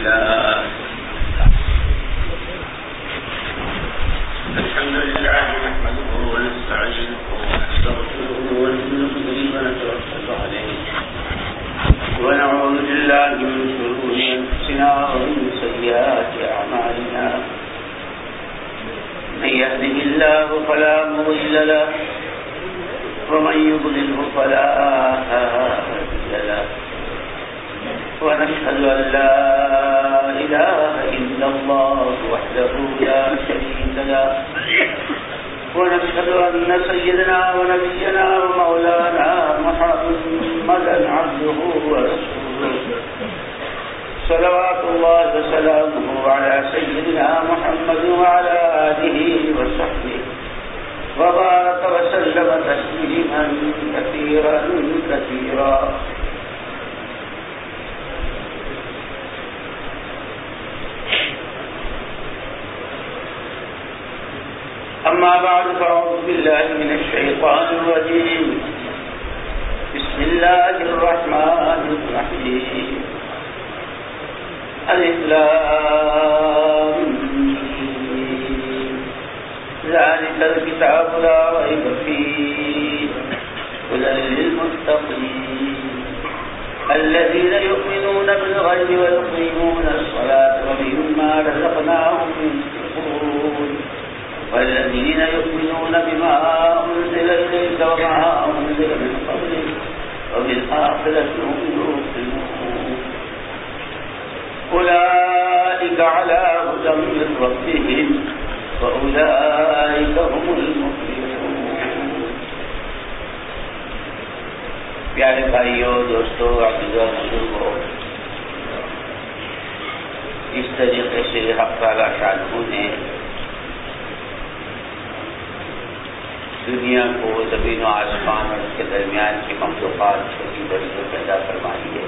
لله نحمده ونستعينه ونستغفره ونؤمن به ونتوكل عليه ونعوذ بالله من شرور أنفسنا ومن سيئات أعمالنا من يهده الله فلا مضل له ومن يضلله فلا هادي له ونشهد أن لا إله إلا الله وحده لا شريك له ونشهد أن سيدنا ونبينا ومولانا محمدا عبده ورسوله صلوات الله وسلامه على سيدنا محمد وعلى آله وصحبه وبارك وسلم تسليما كثيرا كثيرا. أما بعد فأعوذ بالله من الشيطان الرجيم. بسم الله الرحمن الرحيم. ألف لام ميم. ذلك الكتاب لا ريب فيه هدى للمتقين الذين يؤمنون بالغيب ويقيمون الصلاة ومما رزقناهم ينفقون والذين يؤمنون بما أنزل إليك وما أنزل من قبلك وبالآخرة هم يوقنون أولئك على هدى من ربهم وأولئك هم المفلحون. پیارے بھائیوں، دوستوں، عزیزوں، بزرگوں، اس طریقے سے حق تعالیٰ شانہ نے دنیا کو زمین و آسمان اور اس کے درمیان کی مخلوقات چھوٹی بڑی کو پیدا فرمائی ہے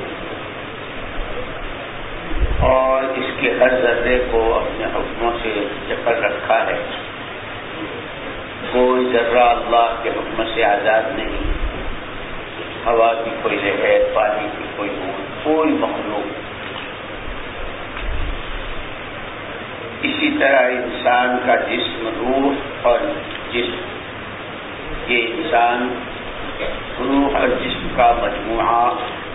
اور اس کے ہر ذرے کو اپنے حکموں سے جکڑ رکھا ہے. کوئی ذرہ اللہ کے حکم سے آزاد نہیں. ہوا کی کوئی لہر، پانی کی کوئی بوند، کوئی مخلوق. اسی طرح انسان کا جسم، روح اور جسم، یہ انسان روح اور جسم کا مجموعہ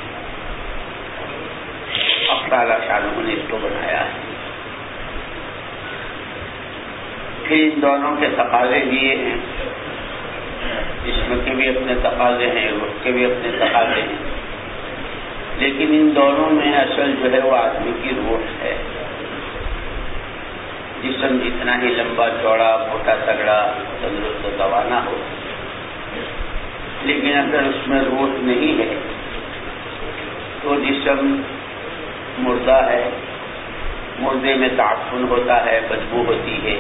اللہ تعالیٰ شانہ نے اس کو بنایا ہے. پھر ان دونوں کے تقاضے دیے ہیں. جسم کے بھی اپنے تقاضے ہیں، روح کے بھی اپنے تقاضے ہیں، لیکن ان دونوں میں اصل جو ہے وہ آدمی کی روح ہے. جسم جتنا ہی لمبا چوڑا، موٹا تگڑا، تندرست و توانا ہو، لیکن اگر اس میں روح نہیں ہے تو جسم مردہ ہے. مردے میں تعفن ہوتا ہے، بدبو ہوتی ہے،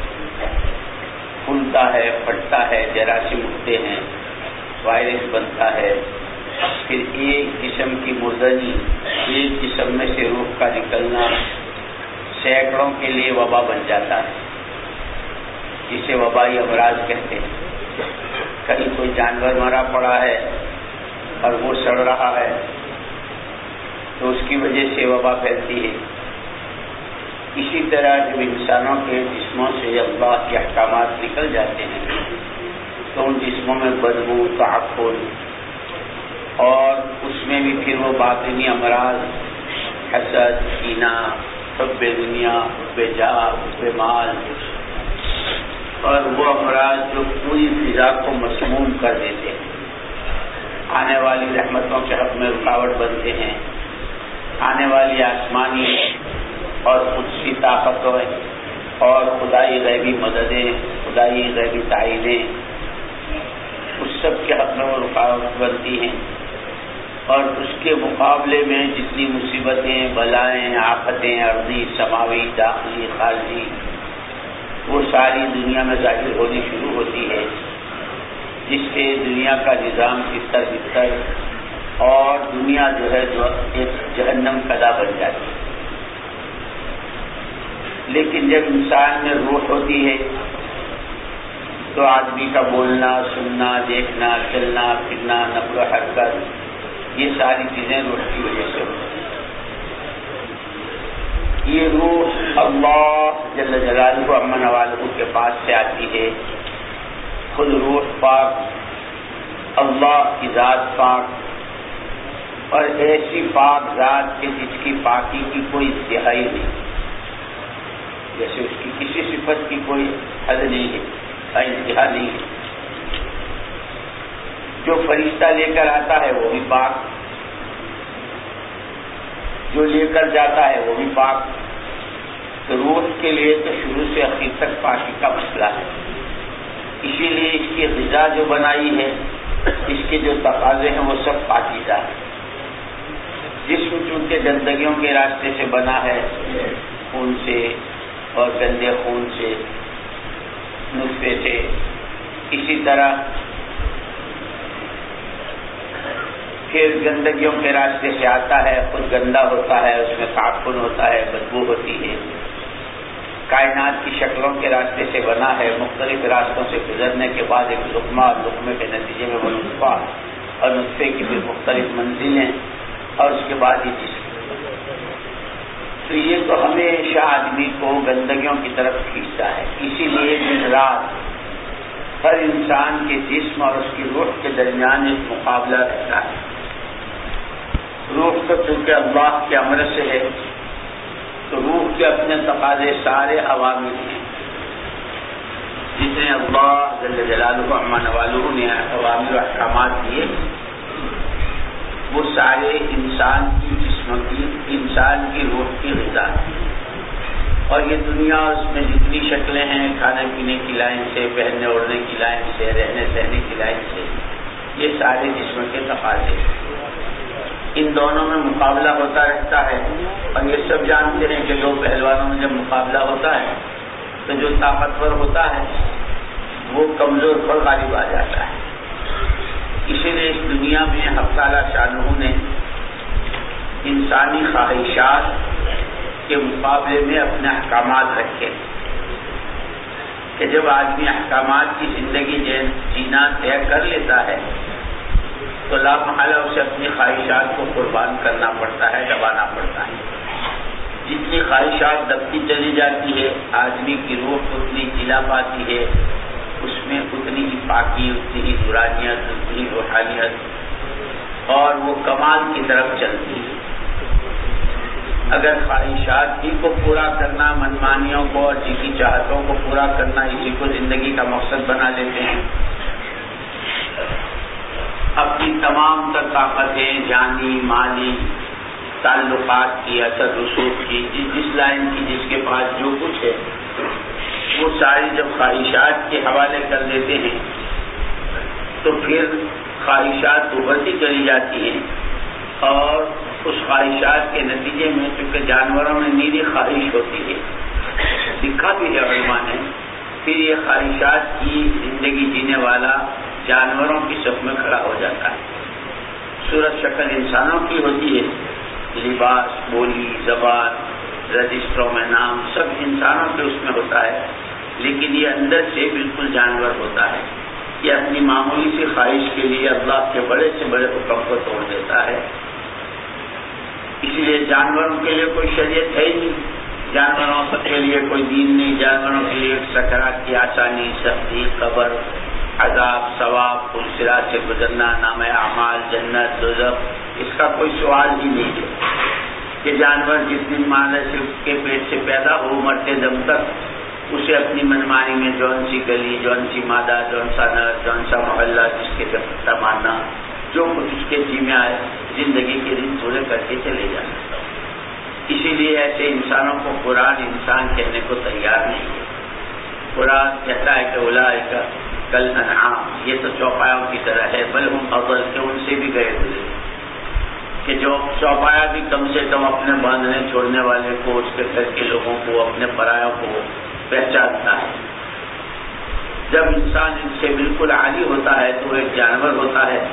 پھولتا ہے، پھٹتا ہے، جراثیم اٹھتے ہیں، وائرس بنتا ہے. پھر ایک جسم کی مردنی، ایک جسم میں سے روح کا نکلنا سینکڑوں کے لیے وبا بن جاتا ہے، جسے وبائی امراض کہتے ہیں. کہیں کوئی جانور مرا پڑا ہے اور وہ سڑ رہا ہے تو اس کی وجہ سے وبا پھیلتی ہے. اسی طرح جب انسانوں کے جسموں سے اللہ کے احکامات نکل جاتے ہیں تو ان جسموں میں بدبو، تعفن اور اس میں بھی پھر وہ باطنی امراض، حسد، کینہ، حب دنیا، حب جاہ، حب مال اور وہ امراض جو پوری فضا کو مسموم کر دیتے ہیں، آنے والی رحمتوں کے حق میں رکاوٹ بنتے ہیں. آنے والی آسمانی اور قدسی طاقتوں اور خدائی غیبی مددیں، خدائی غیبی تعینیں، اس سب کے حق میں وہ رکاوٹ بنتی ہیں. اور اس کے مقابلے میں جتنی مصیبتیں، بلائیں، آفتیں، ارضی، سماوی، داخلی، خارجی، وہ ساری دنیا میں ظاہر ہونی شروع ہوتی ہے، جس سے دنیا کا نظام بستر بستر اور دنیا جو ہے جو ایک جہنم قدا بن جاتی ہے. لیکن جب انسان میں روح ہوتی ہے تو آدمی کا بولنا، سننا، دیکھنا، چلنا پھرنا، نقل و حرکت، یہ ساری چیزیں روح کی وجہ سے ہوتی ہیں. یہ روح اللہ جل جلالہ عما نوالہ کے پاس سے آتی ہے. خود روح پاک، اللہ کی ذات پاک، اور ایسی پاک ذات کے جس کی پاکی کی کوئی انتہائی نہیں، جیسے اس کی کسی صفت کی کوئی حد نہیں ہے، انتہا نہیں ہے. جو فرشتہ لے کر آتا ہے وہ بھی پاک، جو لے کر جاتا ہے وہ بھی پاک. تو روح کے لیے تو شروع سے آخر تک پاکی کا مسئلہ ہے. اسی لیے اس کی غذا جو بنائی ہے، اس کے جو تقاضے ہیں وہ سب پاکیزہ ہے. جسم چونکہ گندگیوں کے راستے سے بنا ہے، خون سے اور گندے خون سے، نطفے سے، اسی طرح پھر گندگیوں کے راستے سے آتا ہے، خود گندا ہوتا ہے، اس میں تعفن ہوتا ہے، بدبو ہوتی ہے. کائنات کی شکلوں کے راستے سے بنا ہے، مختلف راستوں سے گزرنے کے بعد ایک لقمہ، اور لقمے کے نتیجے میں وہ نطفہ، اور نطفے کی بھی مختلف منزلیں، اور اس کے بعد یہ جسم. تو یہ تو ہمیشہ آدمی کو گندگیوں کی طرف کھینچتا ہے. اسی لیے دن رات ہر انسان کے جسم اور اس کی روح کے درمیان ایک مقابلہ رہتا ہے. روح تو چونکہ اللہ کے امر سے ہے، تو روح کے اپنے تقاضے سارے عوامل ہیں. جتنے اللہ جل جلالہ عما نوالہ نے عوامل و احکامات دیے، وہ سارے انسان کی جسم کی، انسان کی روح کی غذا ہے. اور یہ دنیا، اس میں جتنی شکلیں ہیں، کھانے پینے کی لائن سے، پہننے اوڑھنے کی لائن سے، رہنے سہنے کی لائن سے، یہ سارے جسم کے تقاضے ہیں. ان دونوں میں مقابلہ ہوتا رہتا ہے. اور یہ سب جانتے ہیں کہ دو پہلوانوں میں جب مقابلہ ہوتا ہے تو جو طاقتور ہوتا ہے وہ کمزور پر غالب آ جاتا ہے. اسی لیے اس دنیا میں حق تعالیٰ شانہ نے انسانی خواہشات کے مقابلے میں اپنے احکامات رکھے کہ جب آدمی احکامات کی زندگی جینا طے کر لیتا ہے تو لا محالہ اسے اپنی خواہشات کو قربان کرنا پڑتا ہے، دبانا پڑتا ہے. جتنی خواہشات دبتی چلی جاتی ہے، آدمی کی روح اتنی جلا پاتی ہے، اس میں اتنی ہی پاکی، اتنی ہی نورانیت، اتنی ہی روحانیت، اور وہ کمال کی طرف چلتی ہے. اگر خواہشات ہی کو پورا کرنا، منمانیوں کو اور جی کی چاہتوں کو پورا کرنا اسی کو زندگی کا مقصد بنا لیتے ہیں، اپنی تمام تر طاقتیں، جانی مالی تعلقات کی، اثر رسوخ کی، جس لائن کی جس کے پاس جو کچھ ہے، وہ ساری جب خواہشات کے حوالے کر دیتے ہیں تو پھر خواہشات ابھرتی چلی جاتی ہیں. اور اس خواہشات کے نتیجے میں چونکہ جانوروں میں نیری خواہش ہوتی ہے، لکھا بھی ہے علماء نے، پھر یہ خواہشات کی زندگی جینے والا جانوروں کی صف میں کھڑا ہو جاتا ہے. صورت شکل انسانوں کی ہوتی ہے، لباس، بولی، زبان، رجسٹروں میں نام، سب انسانوں کے اس میں ہوتا ہے، لیکن یہ اندر سے بالکل جانور ہوتا ہے. یہ اپنی معمولی سی خواہش کے لیے اللہ کے بڑے سے بڑے حکم کو توڑ دیتا ہے. اسی لیے جانوروں کے لیے کوئی شریعت ہے ہی نہیں، جانوروں کے لیے کوئی دین نہیں. جانوروں کے لیے سکرات کی آسانی، سختی، قبر، عذاب، ثواب، پلسرات سے گزرنا، نام اعمال، جنت، دوزخ، اس کا کوئی سوال ہی نہیں ہے. کہ جانور جس دن ماں سے اس کے پیٹ سے پیدا ہو، مرتے دم تک اسے اپنی منمانی میں جون سی گلی، جون سی مادہ، جون سا نر، جون سا محلہ، جس کے پتہ ماننا، جو کچھ اس کے جی میں آئے، زندگی کے دن پورے کر کے چلے جانا. اسی لیے ایسے انسانوں کو قرآن انسان کہنے کو تیار نہیں ہے. قرآن کہتا ہے کہ اولئک کل انعام، یہ تو چوپایوں کی طرح ہے، بل ہم اضل، کہ ان سے بھی گئے ہوئے، کہ جو چوپایا بھی کم سے کم اپنے باندھنے چھوڑنے والے کو، اس کے گھر کے لوگوں کو، اپنے پرایوں کو پہچانتا ہے. جب انسان ان سے بالکل عالی ہوتا ہے تو وہ ایک جانور ہوتا ہے،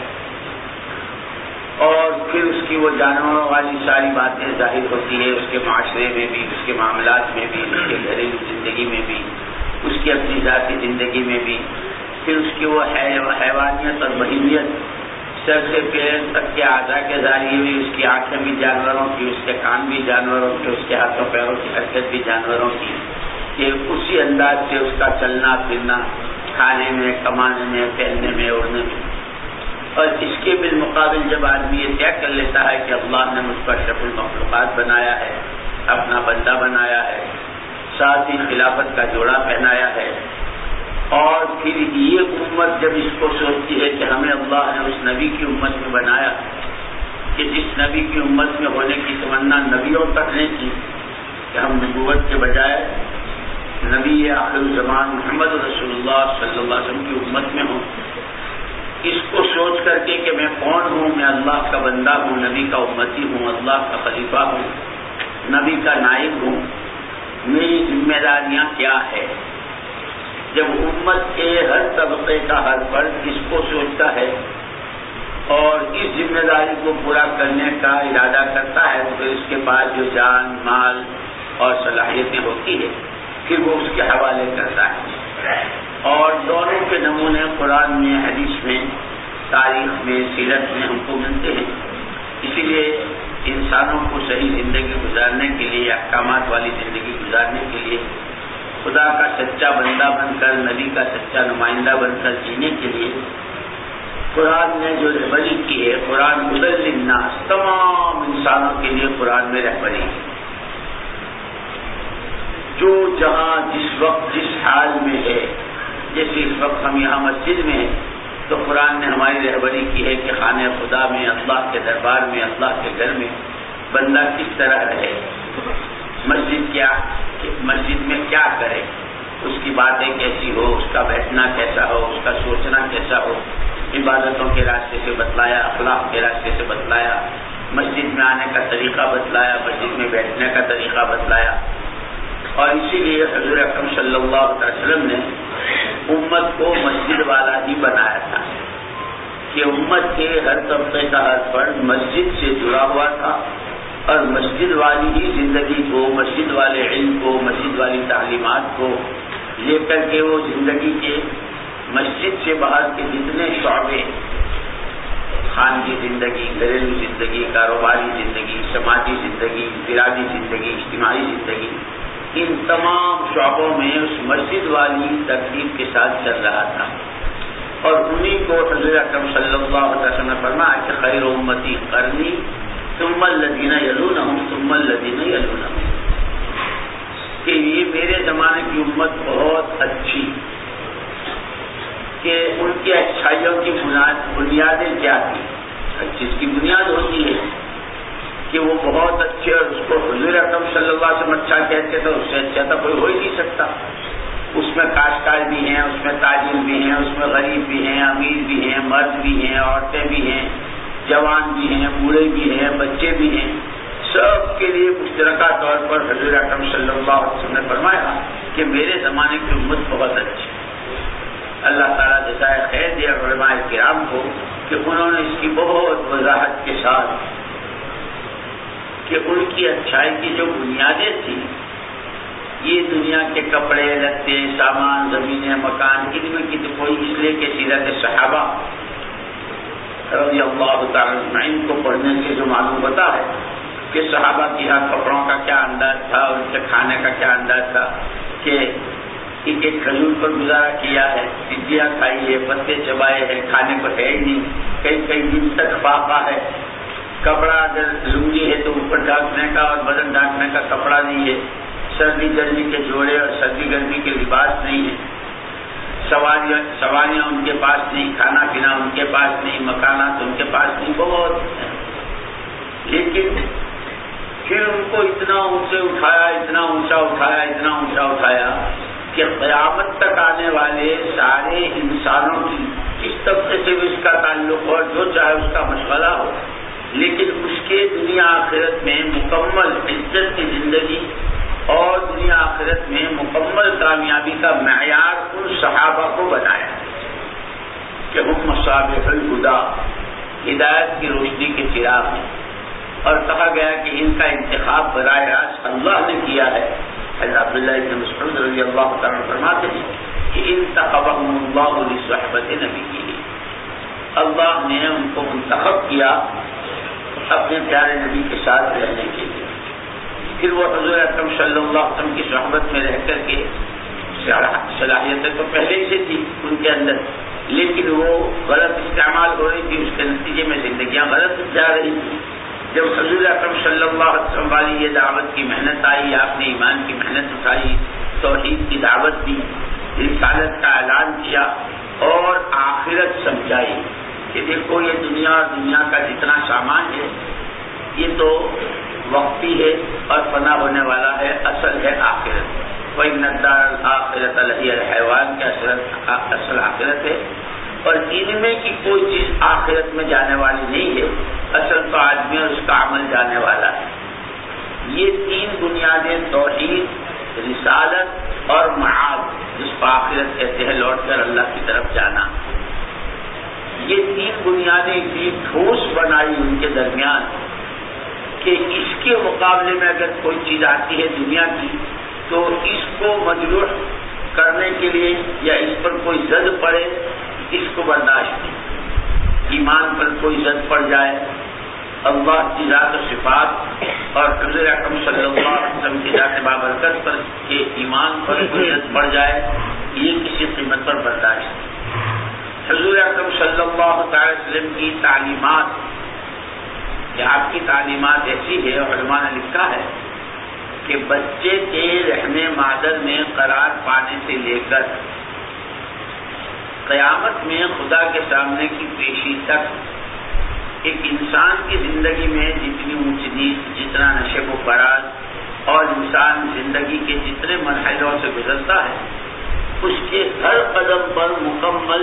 اور پھر اس کی وہ جانوروں والی ساری باتیں ظاہر ہوتی ہے، اس کے معاشرے میں بھی، اس کے معاملات میں بھی، اس کے گھریلو زندگی میں بھی، اس کی اپنی ذاتی زندگی میں بھی. پھر اس کی وہ حیوانیت اور بہیمیت سر سے پیر تک کے اعضاء کے ذریعے بھی، اس کی آنکھیں بھی جانوروں کی، اس کے کان بھی جانوروں کے، اس کے ہاتھوں پیروں کی حرکت بھی جانوروں کی، کہ اسی انداز سے اس کا چلنا پھرنا، کھانے میں، کمانے میں، پہننے میں، اڑنے میں۔ اور اس کے بالمقابل جب آدمی یہ طے کر لیتا ہے کہ اللہ نے مجھ پر اشرف المخلوقات بنایا ہے، اپنا بندہ بنایا ہے، ساتھ ہی خلافت کا جوڑا پہنایا ہے، اور پھر یہ امت جب اس کو سوچتی ہے کہ ہمیں اللہ نے اس نبی کی امت میں بنایا کہ جس نبی کی امت میں ہونے کی تمنا نبیوں تک نے کی، کہ ہم نبوت کے بجائے نبی آخر الزمان محمد رسول اللہ صلی اللہ علیہ وسلم کی امت میں ہوں، اس کو سوچ کر کے کہ میں کون ہوں، میں اللہ کا بندہ ہوں، نبی کا امتی ہوں، اللہ کا خلیفہ ہوں، نبی کا نائب ہوں، میری ذمہ داریاں کیا ہے۔ جب امت کے ہر طبقے کا ہر فرد اس کو سوچتا ہے اور اس ذمہ داری کو پورا کرنے کا ارادہ کرتا ہے، تو اس کے پاس جو جان، مال اور صلاحیتیں ہوتی ہیں پھر وہ اس کے حوالے کرتا ہے۔ اور دونوں کے نمونے قرآن میں، حدیث میں، تاریخ میں، سیرت میں ہم کو ملتے ہیں۔ اسی لیے انسانوں کو صحیح زندگی گزارنے کے لیے، احکامات والی زندگی گزارنے کے لیے، خدا کا سچا بندہ بن کر، نبی کا سچا نمائندہ بن کر جینے کے لیے قرآن نے جو رہبری کی ہے، قرآن ہدی للناس، تمام انسانوں کے لیے قرآن میں رہبری ہے۔ جو جہاں جس وقت جس حال میں ہے، جیسے اس وقت ہم یہاں مسجد میں ہیں تو قرآن نے ہماری رہبری کی ہے کہ خانہ خدا میں، اللہ کے دربار میں، اللہ کے گھر میں بندہ کس طرح رہے، مسجد میں کیا کرے، اس کی باتیں کیسی ہو، اس کا بیٹھنا کیسا ہو، اس کا سوچنا کیسا ہو، عبادتوں کے راستے سے بتلایا، اخلاق کے راستے سے بتلایا، مسجد میں آنے کا طریقہ بتلایا، مسجد میں بیٹھنے کا طریقہ بتلایا۔ اور اسی لیے حضور اکرم صلی اللہ علیہ وسلم نے امت کو مسجد والا ہی بنایا تھا، کہ امت کے ہر طبقے کا ہر فرد مسجد سے جڑا ہوا تھا، اور مسجد والی ہی زندگی کو، مسجد والے علم کو، مسجد والی تعلیمات کو لے کر کے وہ زندگی کے مسجد سے باہر کے جتنے شعبے، خانگی زندگی، گھریلو زندگی، کاروباری زندگی، سماجی زندگی، انفرادی زندگی، اجتماعی زندگی، ان تمام شعبوں میں اس مسجد والی ترتیب کے ساتھ چل رہا تھا۔ اور انہی کو حضور اکرم صلی اللہ علیہ وسلم نے فرمایا کہ خیر امتی قرنی ثم الذین یلونہم ثم الذین یلونہم، کہ یہ میرے زمانے کی امت بہت اچھی، کہ ان کی اچھائیوں کی بنیادیں کیا تھیں۔ ہر چیز کی بنیاد ہوتی ہے کہ وہ بہت اچھے، اور اس کو حضور اکرم صلی اللہ علیہ وسلم اچھا کہتے تھے، اس سے اچھا تو کوئی ہو ہی نہیں سکتا۔ اس میں کاشتکار بھی ہیں، اس میں تاجر بھی ہیں، اس میں غریب بھی ہیں، امیر بھی ہیں، مرد بھی ہیں، عورتیں بھی ہیں، جوان بھی ہیں، بوڑھے بھی ہیں، بچے بھی ہیں، سب کے لیے مشترکہ طور پر حضور اکرم صلی اللہ علیہ وسلم نے فرمایا کہ میرے زمانے کی امت بہت اچھی۔ اللہ تعالیٰ جزائے خیر دے علماء کرام کو کہ انہوں نے اس کی بہت وضاحت کے ساتھ کہ ان کی اچھائی کی جو بنیادیں تھیں، یہ دنیا کے کپڑے لتے، سامان، زمینیں، مکان، ان میں کی تو کوئی، اس لیے کہ سیرت صحابہ رضی اللہ تعالیٰ عنہم کو پڑھنے سے جو معلوم ہوتا ہے کہ صحابہ کی یہاں کپڑوں کا کیا انداز تھا، ان کے کھانے کا کیا انداز تھا، کہ ایک ایک کھجور پر گزارا کیا ہے، سبزیاں کھائی ہے، پتے چبائے ہیں، کھانے کو ہے ہی نہیں، کئی کئی دن تک فاقہ ہے، کپڑا اگر لنگی ہے تو اوپر ڈھانکنے کا اور بدن ڈھانکنے کا کپڑا نہیں ہے، سردی گرمی کے جوڑے اور سردی گرمی کے لباس نہیں ہے، سواریاں ان کے پاس نہیں، کھانا پینا ان کے پاس نہیں، مکانات ان کے پاس نہیں، بہت ہیں۔ لیکن پھر ان کو اتنا اونچے اٹھایا، اتنا اونچا اٹھایا، اتنا اونچا اٹھایا کہ قیامت تک آنے والے سارے انسانوں کی اس طبقے سے بھی اس کا تعلق ہو، جو چاہے اس کا مشغلہ ہو، لیکن اس کے دنیا آخرت میں مکمل عزت کی زندگی اور دنیا آخرت میں مکمل کامیابی کا معیار ان صحابہ کو بنایا کہ ہم مصابیح الہدی، ہدایت کی روشنی کے چراغ ہیں، اور کہا گیا کہ ان کا انتخاب براہ راست اللہ نے کیا ہے۔ حضرت عبداللہ بن مسعود رضی اللہ تعالیٰ فرماتے ہیں کہ انتخبهم اللہ لصحبت نبیہ، اللہ نے ان کو منتخب کیا اپنے پیارے نبی کے ساتھ رہنے کے لیے. پھر وہ حضور اکرم صلی اللہ علیہ وسلم کی صحبت میں رہ کر کے صلاحیتیں تو پہلے سے تھی ان کے اندر، لیکن وہ غلط استعمال ہو رہی تھی، اس کے نتیجے میں زندگیاں غلط جا رہی تھی. جب حضور اکرم صلی اللہ علیہ وسلم والی یہ دعوت کی محنت آئی، آپ نے ایمان کی محنت اٹھائی، توحید کی دعوت دی، رسالت کا اعلان کیا اور آخرت سمجھائی کہ دیکھو یہ دنیا کا جتنا سامان ہے یہ تو وقتی ہے اور فنا ہونے والا ہے، اصل ہے آخرت. وَإِنَّ الدَّارَ الْآخِرَةَ لَهِيَ الْحَيَوَانُ کہ اصل آخرت ہے، اور ان میں کی کوئی چیز آخرت میں جانے والی نہیں ہے، اصل تو آدمی اور اس کا عمل جانے والا ہے. یہ تین بنیادیں توحید، رسالت اور معاد، جس کو آخرت کہتے ہیں لوٹ کر اللہ کی طرف جانا، یہ تین بنیادیں اتنی ٹھوس بنائی ان کے درمیان کہ اس کے مقابلے میں اگر کوئی چیز آتی ہے دنیا کی تو اس کو مجروح کرنے کے لیے یا اس پر کوئی زد پڑے اس کو برداشت نہیں. ایمان پر کوئی زد پڑ جائے، اللہ کی ذات و صفات اور حضور اکرم صلی اللہ علیہ وسلم کی ذات بابرکت پر کے ایمان پر کوئی زد پڑ جائے، یہ کسی قیمت پر برداشت نہیں. حضور اکرم صلی اللہ علیہ وسلم کی تعلیمات، کہ آپ کی تعلیمات ایسی ہے، علماء نے لکھا ہے کہ بچے کے رحم مادر میں قرار پانے سے لے کر قیامت میں خدا کے سامنے کی پیشی تک ایک انسان کی زندگی میں جتنی اونچ نیچ، جتنا نشیب و فراز اور انسان زندگی کے جتنے مرحلوں سے گزرتا ہے اس کے ہر قدم پر مکمل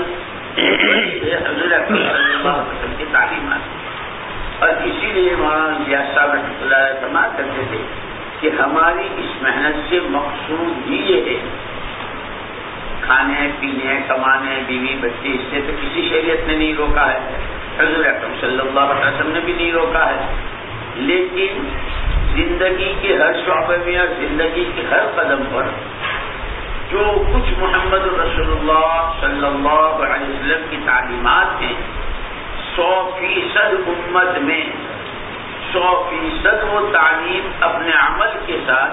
حضور اکرم صلی اللہ علیہ وسلم کی تعلیمات. اور اسی لیے مولانا زیاد صاحب رحمۃ اللہ علیہ فرمایا کرتے تھے کہ ہماری اس محنت سے مقصود ہی یہ ہے، کھانے پینے کمانے بیوی بچے، اس سے تو کسی شریعت نے نہیں روکا ہے، حضور اکرم صلی اللہ علیہ وسلم نے بھی نہیں روکا ہے، لیکن زندگی کے ہر شعبے میں اور زندگی کے ہر قدم پر جو کچھ محمد رسول اللہ صلی اللہ علیہ وسلم کی تعلیمات ہیں 100% امت میں 100% وہ تعلیم اپنے عمل کے ساتھ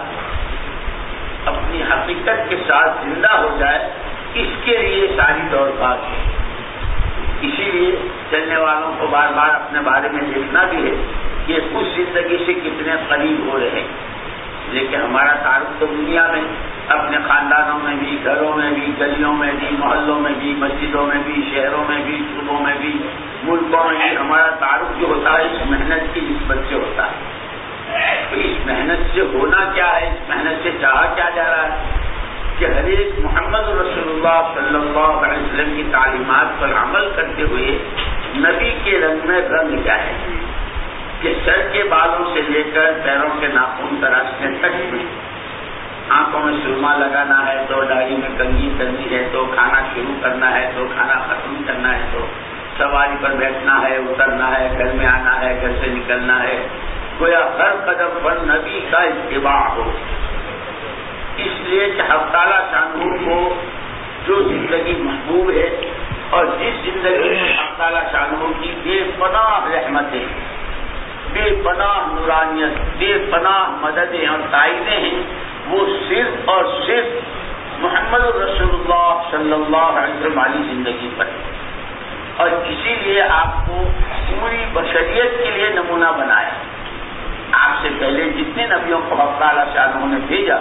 اپنی حقیقت کے ساتھ زندہ ہو جائے، اس کے لیے ساری دوڑ بھاگ ہے. اسی لیے چلنے والوں کو بار بار اپنے بارے میں دیکھنا بھی ہے کہ اس زندگی سے کتنے قریب ہو رہے ہیں. لیکن ہمارا تعارف تو دنیا میں اپنے خاندانوں میں بھی، گھروں میں بھی، گلیوں میں بھی، محلوں میں بھی، مسجدوں میں بھی، شہروں میں بھی، صوبوں میں بھی، ملکوں میں بھی ہمارا تعارف جو ہوتا ہے اس محنت کی نسبت سے ہوتا ہے. تو اس محنت سے ہونا کیا ہے، اس محنت سے چاہا کیا جا رہا ہے کہ ہر ایک محمد رسول اللہ صلی اللہ علیہ وسلم کی تعلیمات پر عمل کرتے ہوئے نبی کے رنگ میں رنگ جائے کہ سر کے بالوں سے لے کر پیروں کے ناخن تراشنے تک میں، آنکھوں میں سرما لگانا ہے تو داڑھی میں کنگھی کرنی ہے تو کھانا شروع کرنا ہے تو کھانا ختم کرنا ہے تو سواری پر بیٹھنا ہے اترنا ہے، گھر میں آنا ہے گھر سے نکلنا ہے، گویا ہر قدم پر نبی کا اتباع ہو. اس لیے کہ حق تعالیٰ شانہ کو جو زندگی محبوب ہے اور جس زندگی میں حق تعالیٰ شانہ کی بے پناہ رحمتیں، بے پناہ نورانیت، بے پناہ مددیں اور تائیدیں ہیں، وہ صرف اور صرف محمد رسول اللہ صلی اللہ علیہ وسلم والی زندگی پر ہے. اور اسی لیے آپ کو پوری بشریت کے لیے نمونہ بنایا. آپ سے پہلے جتنے نبیوں کو حق تعالیٰ شانہ نے بھیجا،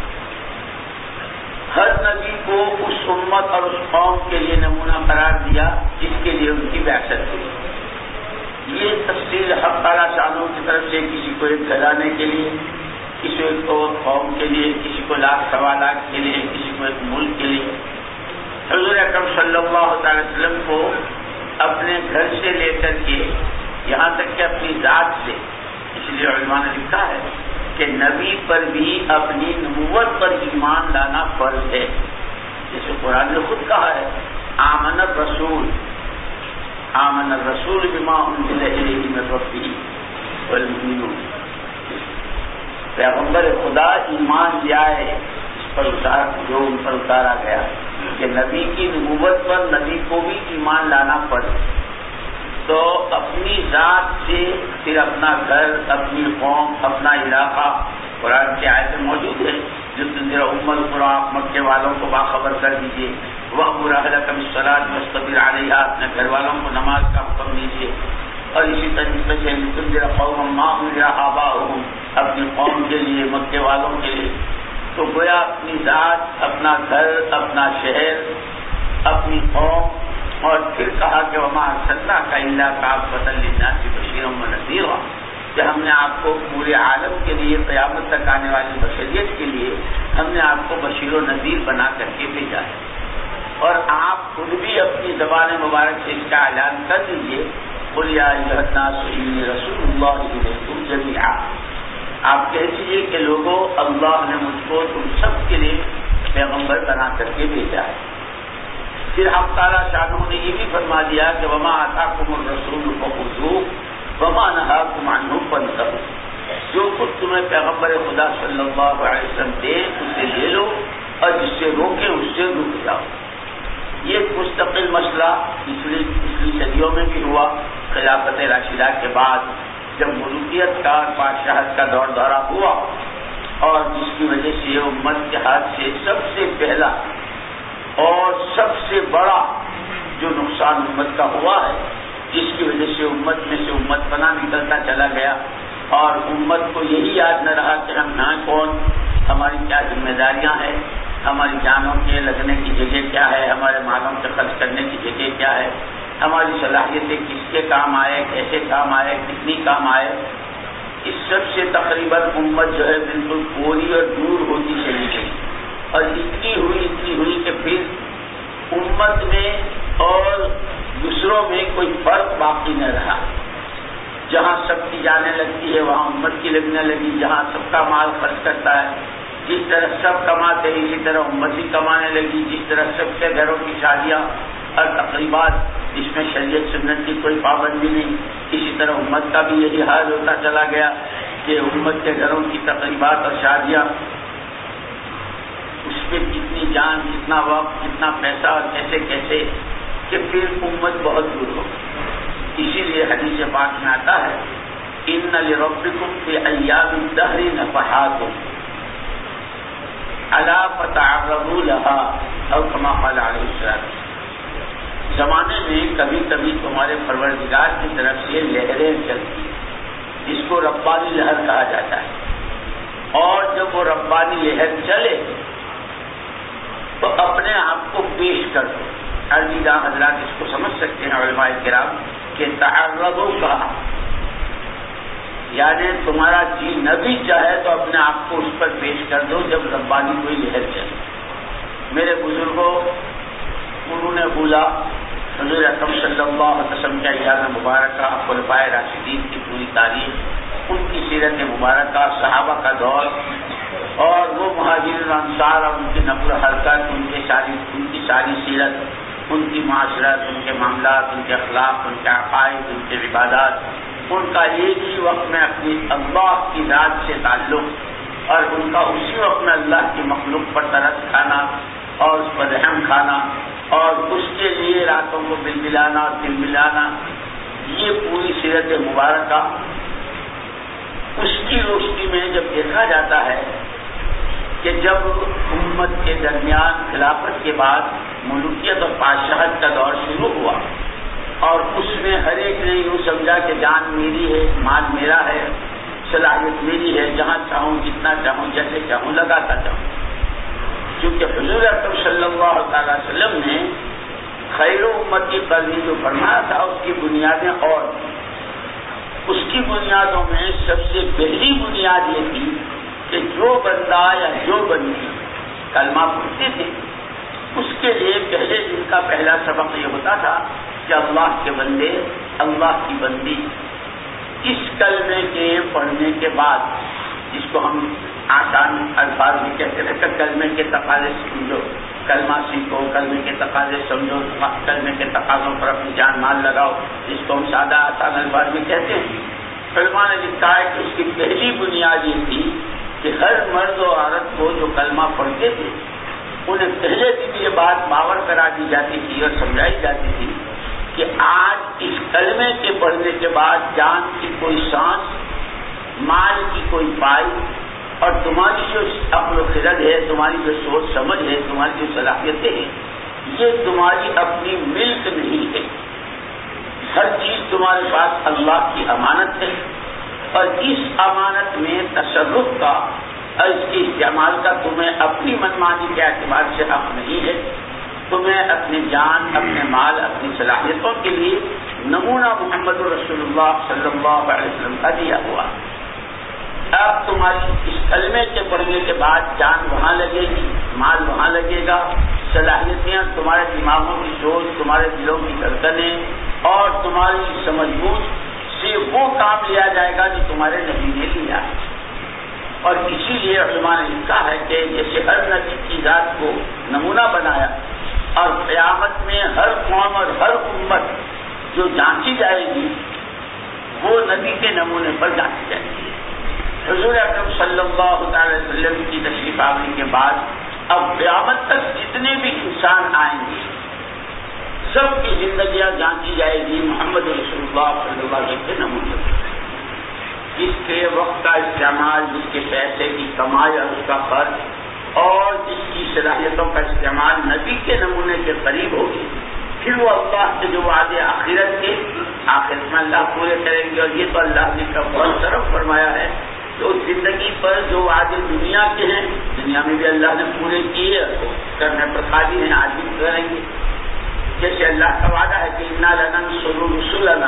ہر نبی کو اس امت اور اس قوم کے لیے نمونہ قرار دیا جس کے لیے ان کی بعثت ہوئی. یہ تفصیل حق تعالیٰ شانہ کی طرف سے کسی کو ایک گھرانے کے لیے، کسی کو قوم کے لیے، کسی کو لاکھ سوا لاکھ کے لیے، کسی کو ایک ملک کے لیے. حضور اکرم صلی اللہ علیہ وسلم کو اپنے گھر سے لے کر کے یہاں تک کہ اپنی ذات سے، اس لیے علماء نے لکھا ہے کہ نبی پر بھی اپنی نبوت پر ایمان لانا فرض ہے. جیسے قرآن نے خود کہا ہے آمن الرسول بما انزل الیہ من ربہ والمؤمنون. پیغمبر خدا ایمان لائے اس پر جو ان پر اتارا گیا کہ نبی کی نبوت پر نبی کو بھی ایمان لانا پڑے. تو اپنی ذات سے پھر اپنا گھر، اپنی قوم، اپنا علاقہ قرآن کی آیتیں موجود ہے جو تنذر ام القری، مکے والوں کو باخبر کر دیجیے، وَأْمُرْ أَهْلَكَ بِالصَّلَاةِ وَاصْطَبِرْ عَلَيْهَا، اپنے گھر والوں کو نماز کا حکم دیجیے. اور اسی طریقے سے تنذر قوما ما أنذر آباؤهم، اپنی قوم کے لیے، مکے والوں کے لیے. تو گویا اپنی ذات، اپنا گھر، اپنا شہر، اپنی قوم، اور پھر کہا کہ وما ارسلناک الا کافۃ للناس بشیرا ونذیرا، کہ ہم نے آپ کو پورے عالم کے لیے، قیامت تک آنے والی بشریت کے لیے ہم نے آپ کو بشیر و نذیر بنا کر کے بھیجا ہے. اور آپ خود بھی اپنی زبان مبارک سے اس کا اعلان کر دیجیے، قل یا ایھا الناس انی رسول اللہ الیکم جمیعا. آپ کہہ دیجیے کہ لوگوں، اللہ نے مجھ کو تم سب کے لیے پیغمبر بنا کر کے بھیجا ہے. پھر حق تعالیٰ شانہ نے یہ بھی فرما دیا کہ وما آتاکم الرسول فخذوہ وما نہاکم عنہ فانتہوا، جو کچھ تمہیں پیغمبر خدا صلی اللہ علیہ وسلم دے اسے لے لو، اور جس سے روکے اس سے رک جاؤ. یہ ایک مستقل مسئلہ پچھلی صدیوں میں بھی ہوا. خلافت راشدہ کے بعد جب ملوکیت کا اور بادشاہت کا دور دورہ ہوا، اور جس کی وجہ سے امت کے ہاتھ سے سب سے پہلا اور سب سے بڑا جو نقصان امت کا ہوا ہے، جس کی وجہ سے امت میں سے امت پناہ نکلتا چلا گیا، اور امت کو یہی یاد نہ رہا کہ ہم ہیں کون، ہماری کیا ذمہ داریاں ہیں، ہماری جانوں کے لگنے کی جگہ کیا ہے، ہمارے مالوں سے خرچ کرنے کی جگہ کیا ہے، ہماری صلاحیتیں کس کے کام آئے، کیسے کام آئے، کتنی کام آئے. اس سب سے تقریباً امت جو ہے بالکل پوری اور دور ہوتی چلی گئی، اور اتنی ہوئی کہ پھر امت میں اور دوسروں میں کوئی فرق باقی نہ رہا. جہاں سب کی جانے لگتی ہے وہاں امت کی لگنے لگی، جہاں سب کا مال خرچ کرتا ہے، جس طرح سب کماتے ہیں اسی طرح امت بھی کمانے لگی. جس طرح سب کے گھروں کی شادیاں اور تقریبات جس میں شریعت سنت کی کوئی پابندی نہیں، اسی طرح امت کا بھی یہی حال ہوتا چلا گیا کہ امت کے گھروں کی تقریبات اور شادیاں، اس پہ کتنی جان، کتنا وقت، کتنا پیسہ اور کیسے کیسے، کہ پھر امت بہت دور ہو. اسی لیے حدیث پاک میں آتا ہے ان لربکم فی ایام الدہر نفحات الا فتعرضوا لها، اور کما قال علیہ السلام، زمانے میں کبھی کبھی تمہارے پروردگار کی طرف سے لہریں چلتی ہیں، جس کو ربانی لہر کہا جاتا ہے. اور جب وہ ربانی لہر چلے تو اپنے آپ کو پیش کر دو. عربیدہ حضرات اس کو سمجھ سکتے ہیں علماء کرام کہ تعرضوا کہا یعنی تمہارا جی نہ بھی چاہے تو اپنے آپ کو اس پر پیش کر دو جب ربانی کوئی لہر چلے. میرے بزرگوں، قرون اولیٰ، حضور اکرم صلی اللہ علیہ وسلم کا ایام مبارکہ، خلفائے راشدین کی پوری تاریخ، ان کی سیرت مبارکہ، صحابہ کا دور، اور وہ مہاجرین و انصار اور ان کی نقل و حرکت، ان کی ساری سیرت، ان کی معاشرت، ان کے معاملات، ان کے اخلاق، ان کے عقائد، ان کے عبادات، ان کا ایک ہی وقت میں اپنی اللہ کی ذات سے تعلق، اور ان کا اسی وقت میں اللہ کی مخلوق پر ترس کھانا اور اس پر رحم کھانا، اور اس کے لیے راتوں کو بل بلانا اور دل بلانا، یہ پوری سیرت مبارکہ اس کی روشنی میں جب دیکھا جاتا ہے کہ جب امت کے درمیان خلافت کے بعد ملوکیت اور بادشاہت کا دور شروع ہوا، اور اس میں ہر ایک نے یوں سمجھا کہ جان میری ہے، مال میرا ہے، صلاحیت میری ہے، جہاں چاہوں جتنا چاہوں جیسے چاہوں لگاتا چاہوں. کیونکہ حضور اکرم صلی اللہ علیہ وسلم نے خیر امتی قرنی جو فرمایا تھا اس کی بنیادیں، اور اس کی بنیادوں میں سب سے پہلی بنیاد یہ تھی کہ جو بندہ یا جو بندی کلمہ پڑھتے تھے اس کے لیے پہلے دن کا پہلا سبق یہ ہوتا تھا کہ اللہ کے بندے، اللہ کی بندی، اس کلمے کے پڑھنے کے بعد، جس کو ہم آسان الفاظ بھی کہتے ہیں کہ کلمے کے تقاضے سمجھو، کلمہ سیکھو، کلمے کے تقاضے سمجھو، کلمے کے تقاضوں پر اپنی جان مال لگاؤ، جس کو ہم سادہ آسان الفاظ میں کہتے ہیں. علماء نے لکھا ہے کہ اس کی پہلی بنیاد یہ تھی کہ ہر مرد و عورت کو جو کلمہ پڑھتے تھے انہیں پہلے دن یہ بات باور کرا دی جاتی تھی اور سمجھائی جاتی تھی کہ آج اس کلمے کے پڑھنے کے بعد جان کی کوئی سانس، مال کی کوئی پائی، اور تمہاری جو عقل و خرد ہے، تمہاری جو سوچ سمجھ ہے، تمہاری جو صلاحیتیں ہیں، یہ تمہاری اپنی ملک نہیں ہے. ہر چیز تمہارے پاس اللہ کی امانت ہے، اور اس امانت میں تصرف کا اور اس کے استعمال کا تمہیں اپنی منمانی کے اعتبار سے حق نہیں ہے. تمہیں اپنی جان، اپنے مال، اپنی صلاحیتوں کے لیے نمونہ محمد رسول اللہ صلی اللہ علیہ وسلم کا دیا ہوا. اب تمہاری اس کلمے کے پڑھنے کے بعد جان وہاں لگے گی، مال وہاں لگے گا، صلاحیتیں، تمہارے دماغوں کی سوچ، تمہارے دلوں کی دھڑکنیں اور تمہاری سمجھ بوجھ سے وہ کام لیا جائے گا جو تمہارے نبی نے لیا ہے. اور اسی لیے علماء نے لکھا ہے کہ جیسے ہر نبی کی ذات کو نمونہ بنایا، اور قیامت میں ہر قوم اور ہر امت جو جانچی جائے گی وہ نبی کے نمونے پر جانچی جائے گی. حضور اکرم صلی اللہ تعالی وسلم کی تشریف آوری کے بعد اب قیامت تک جتنے بھی انسان آئیں گے سب کی زندگیاں جانچی جائے گی محمد رسول اللہ صلی اللہ علیہ وسلم کے نمونے پر. جس کے وقت کا استعمال، جس کے پیسے کی کمائی اور اس کا خرچ، اور جس کی صلاحیتوں کا استعمال نبی کے نمونے کے قریب ہوگی، پھر وہ اللہ کے جو وعدے آخرت کے آخرت میں اللہ پورے کریں گے. اور یہ تو اللہ نے کا بہت طرف فرمایا ہے کہ اس زندگی پر جو وعدے دنیا کے ہیں دنیا میں بھی اللہ نے پورے کیے، کرنے پر قادر ہیں، آج بھی کریں گے. جیسے اللہ کا وعدہ ہے کہ انا لننصر رسلنا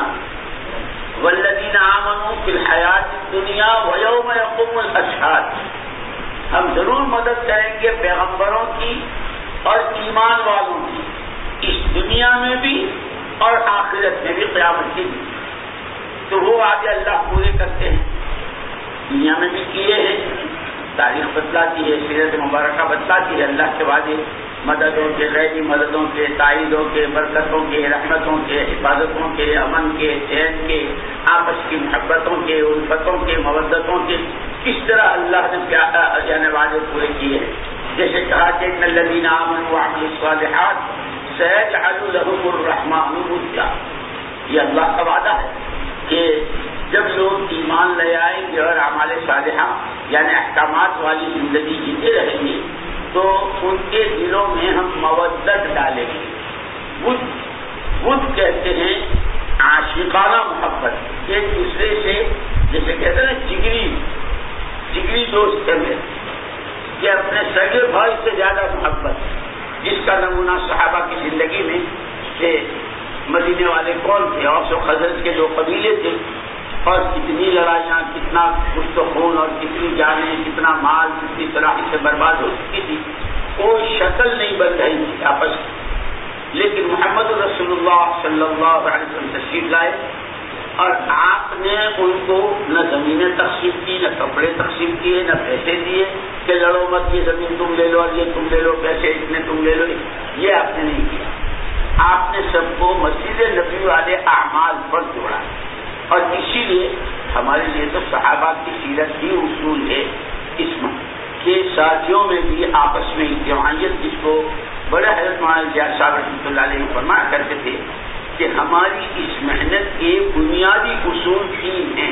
والذین آمنوا فی الحیات الدنیا ویوم یقوم الاشہاد. ہم ضرور مدد کریں گے پیغمبروں کی اور ایمان والوں کی، اس دنیا میں بھی اور آخرت میں بھی، قیامت کے بھی. تو وہ وعدے اللہ پورے کرتے ہیں، دنیا میں بھی کیے ہیں. تاریخ بتلاتی ہے، سیرت مبارکہ بتلاتی ہے اللہ کے وعدے مددوں کے، غیبی مددوں کے، تائیدوں کے، برکتوں کے، رحمتوں کے، حفاظتوں کے، امن کے، چین کے، آپس کی محبتوں کے، الفتوں کے، مودتوں کے، کس طرح اللہ نے یعنی وعدے پورے کیے ہیں. جیسے کہا کہ ان الذین آمنوا وعملوا الصالحات سیجعل لهم الرحمن ودا. یہ اللہ کا وعدہ ہے کہ جب لوگ ایمان لے آئیں گے اور اعمال صالحہ یعنی احکامات والی زندگی جیتے رہیں گے تو ان کے دلوں میں ہم مودت ڈالیں گے. بدھ کہتے ہیں عاشقانہ محبت، ایک دوسرے سے جیسے کہتے ہیں جگری دوست میں کہ اپنے سگے بھائی سے زیادہ محبت، جس کا نمونہ صحابہ کی زندگی میں کہ مدینے والے کون تھے، اوس و خزرج کے جو قبیلے تھے، اور کتنی لڑائیاں، کتنا خون و خون اور کتنی جانیں، کتنا مال، کتنی صلاحیت سے برباد ہو چکی تھی. کوئی شکل نہیں بن رہی تھی آپس میں، لیکن محمد رسول اللہ صلی اللہ علیہ وسلم تشریف لائے اور آپ نے ان کو نہ زمینیں تقسیم کی، نہ کپڑے تقسیم کیے، نہ پیسے دیے کہ لڑو مت، یہ زمین تم لے لو اور یہ تم لے لو، پیسے اتنے تم لے لو. یہ آپ نے نہیں کیا. آپ نے سب کو مسجد نبی والے اعمال پر جوڑا. اور اسی لیے ہمارے لیے تو صحابہ کی سیرت ہی اصول ہے اس میں کہ ساتھیوں میں بھی آپس میں اجتماعیت، جس کو بڑے حضرت مولانا زیاد صاحب رحمۃ اللہ علیہ فرمایا کرتے تھے کہ ہماری اس محنت کے بنیادی اصول 3 ہیں: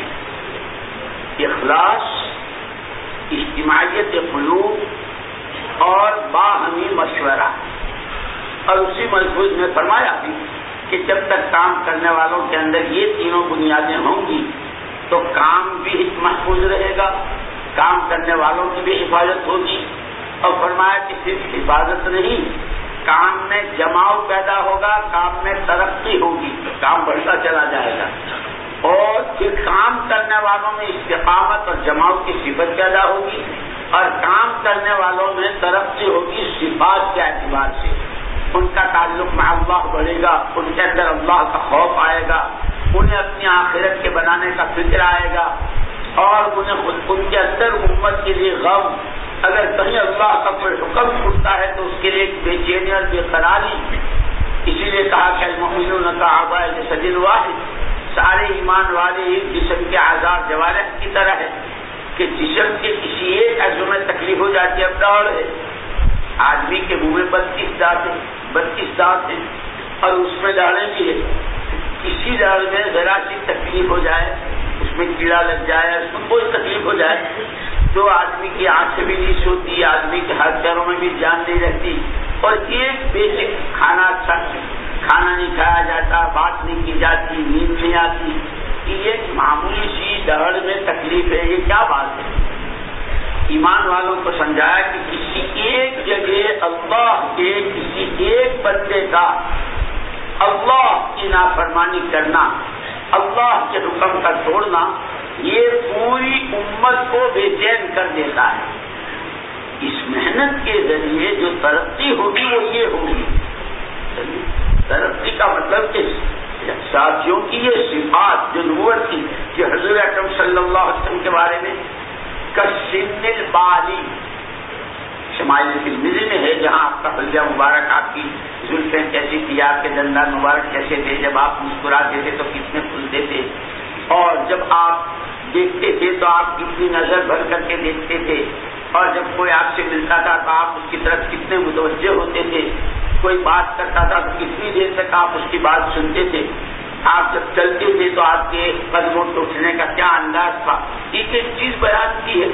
اخلاص، اجتماعیت قلوب اور باہمی مشورہ. اور اسی ملفوظ میں فرمایا بھی کہ جب تک کام کرنے والوں کے اندر یہ تینوں بنیادیں ہوں گی تو کام بھی محفوظ رہے گا، کام کرنے والوں کی بھی حفاظت ہوگی. اور فرمایا کہ صرف حفاظت نہیں، کام میں جماؤ پیدا ہوگا، کام میں ترقی ہوگی، کام بڑھتا چلا جائے گا. اور پھر کام کرنے والوں میں استقامت اور جماؤ کی صفت پیدا ہوگی، اور کام کرنے والوں میں ترقی ہوگی صفات کے اعتبار سے. ان کا تعلق مع اللہ بڑھے گا، ان کے اندر اللہ کا خوف آئے گا، انہیں اپنی آخرت کے بنانے کا فکر آئے گا، اور انہیں ان کے اندر امت کے لیے غم، اگر کہیں اللہ کا کوئی حکم چھوٹتا ہے تو اس کے لیے ایک بے چینی اور بے قراری. اسی لیے کہا کہ المؤمنون کاعضاء جسد واحد، سارے ایمان والے ایک جسم کے اعضاء جوارح کی طرح ہے کہ جسم کے کسی ایک عضو میں تکلیف ہو جاتی ہے. اب دور ہے، آدمی کے منہ میں 32 دانت ہیں اور اس میں داڑیں بھی ہے. کسی کسی دڑ میں ذرا سی تکلیف ہو جائے، اس میں کیڑا لگ جائے، اس میں کوئی تکلیف ہو جائے تو آدمی کی آنکھیں بھی نہیں سوتی، آدمی کے ہاتھ پیروں میں بھی جان نہیں رہتی، اور ایک بیسک کھانا اچھا کھانا نہیں کھایا جاتا، بات نہیں کی جاتی، نیند نہیں آتی، یہ ایک معمولی سی دڑ میں تکلیف ہے، یہ کیا بات ہے؟ ایمان والوں کو سمجھایا کہ کسی ایک جگہ اللہ کے کسی ایک بندے کا اللہ کی نافرمانی کرنا، اللہ کے حکم کا توڑنا، یہ پوری امت کو بے چین کر دیتا ہے۔ اس محنت کے ذریعے جو ترقی ہوگی وہ یہ ہوگی، ترقی کا مطلب کہ ساتھیوں کی یہ صفات جو نبوت کی، جو حضور اکرم صلی اللہ علیہ وسلم کے بارے میں کسن البالی شمائل ترمذی میں ہے، جہاں آپ کا حلیہ مبارک، آپ کی زلفیں کیسی تھی، آپ کے دندان مبارک کیسے تھے، جب آپ مسکراتے تھے تو کتنے کھلتے تھے، اور جب آپ دیکھتے تھے تو آپ کتنی نظر بھر کر کے دیکھتے تھے، اور جب کوئی آپ سے ملتا تھا تو آپ اس کی طرف کتنے متوجہ ہوتے تھے، کوئی بات کرتا تھا تو کتنی دیر تک آپ اس کی بات سنتے تھے، آپ جب چلتے تھے تو آپ کے قدموں کو اٹھنے کا کیا انداز تھا، ایک ایک چیز بیان کی ہے۔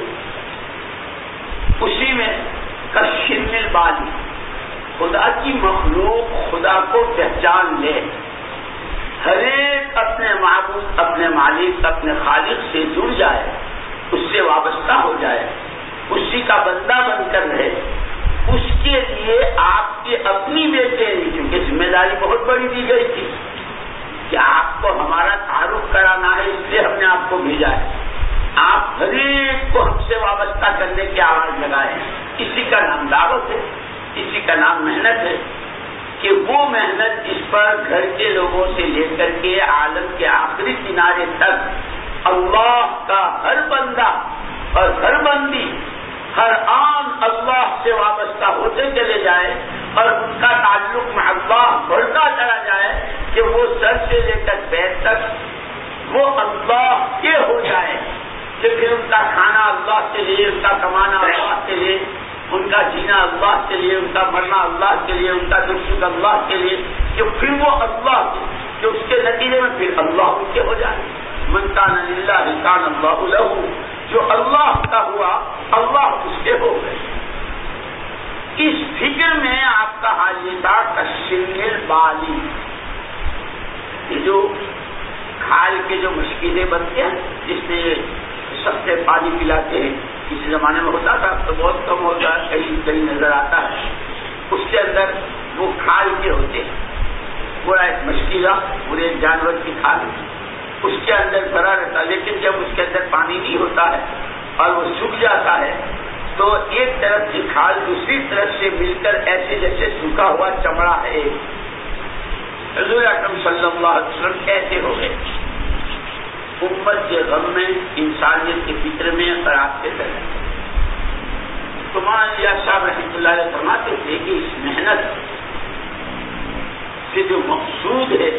اسی میں کشن البالی، خدا کی مخلوق خدا کو پہچان لے، ہر ایک اپنے معبود، اپنے مالک، اپنے خالق سے جڑ جائے، اس سے وابستہ ہو جائے، اسی کا بندہ بن کر رہے، اس کے لیے آپ کی اپنی بےچینی، کیونکہ ذمہ داری بہت بڑی دی گئی تھی کہ آپ کو ہمارا تعارف کرانا ہے، اس لیے ہم نے آپ کو بھیجا ہے، آپ ہر ایک کو ہم سے وابستہ کرنے کی آواز لگائے، اسی کا نام دعوت ہے، اسی کا نام محنت ہے، کہ وہ محنت جس پر گھر کے لوگوں سے لے کر کے عالم کے آخری کنارے تک اللہ کا ہر بندہ اور ہر بندی ہر آن اللہ سے وابستہ ہوتے چلے جائے، اور ان کا تعلق میں اللہ بڑھتا چلا جائے کہ وہ سر سے لے کر پیر تک وہ اللہ کے ہو جائے، کہ پھر ان کا کھانا اللہ کے لیے، ان کا کمانا اللہ کے لیے، ان کا جینا اللہ کے لیے، ان کا مرنا اللہ کے لیے، ان کا دکھ اللہ کے لیے، کہ پھر وہ اللہ کے، کہ اس کے نتیجے میں پھر اللہ ان کے ہو جائے۔ من کان للہ کان اللہ لہ، جو اللہ کا ہوا اللہ اس کے ہو گئے۔ اس فکر میں آپ کا حال یہ تھا کشن البالی، یہ جو کھال کے جو مشکلیں بنتے ہیں، جس میں سب سے پانی پلاتے ہیں، کسی زمانے میں ہوتا تھا، تو بہت کم ہوتا ہے، کہیں کہیں نظر آتا ہے، اس کے اندر وہ کھال کے ہوتے ہیں، پورا ایک مشکلہ، پورے ایک جانور کی کھال اس کے اندر بھرا رہتا ہے، لیکن جب اس کے اندر پانی نہیں ہوتا ہے اور وہ سوکھ جاتا ہے تو ایک طرف کی کھال دوسری طرف سے مل کر ایسے جیسے سوکھا ہوا چمڑا ہے۔ حضور اکرم صلی اللہ علیہ وسلم کیسے ہو گئے امت کے غم میں، انسانیت کے فکر میں، اور آپ کے طرح تمہارا صاحب رحمۃ اللہ علیہ فرماتے تھے کہ اس محنت سے جو مقصود ہے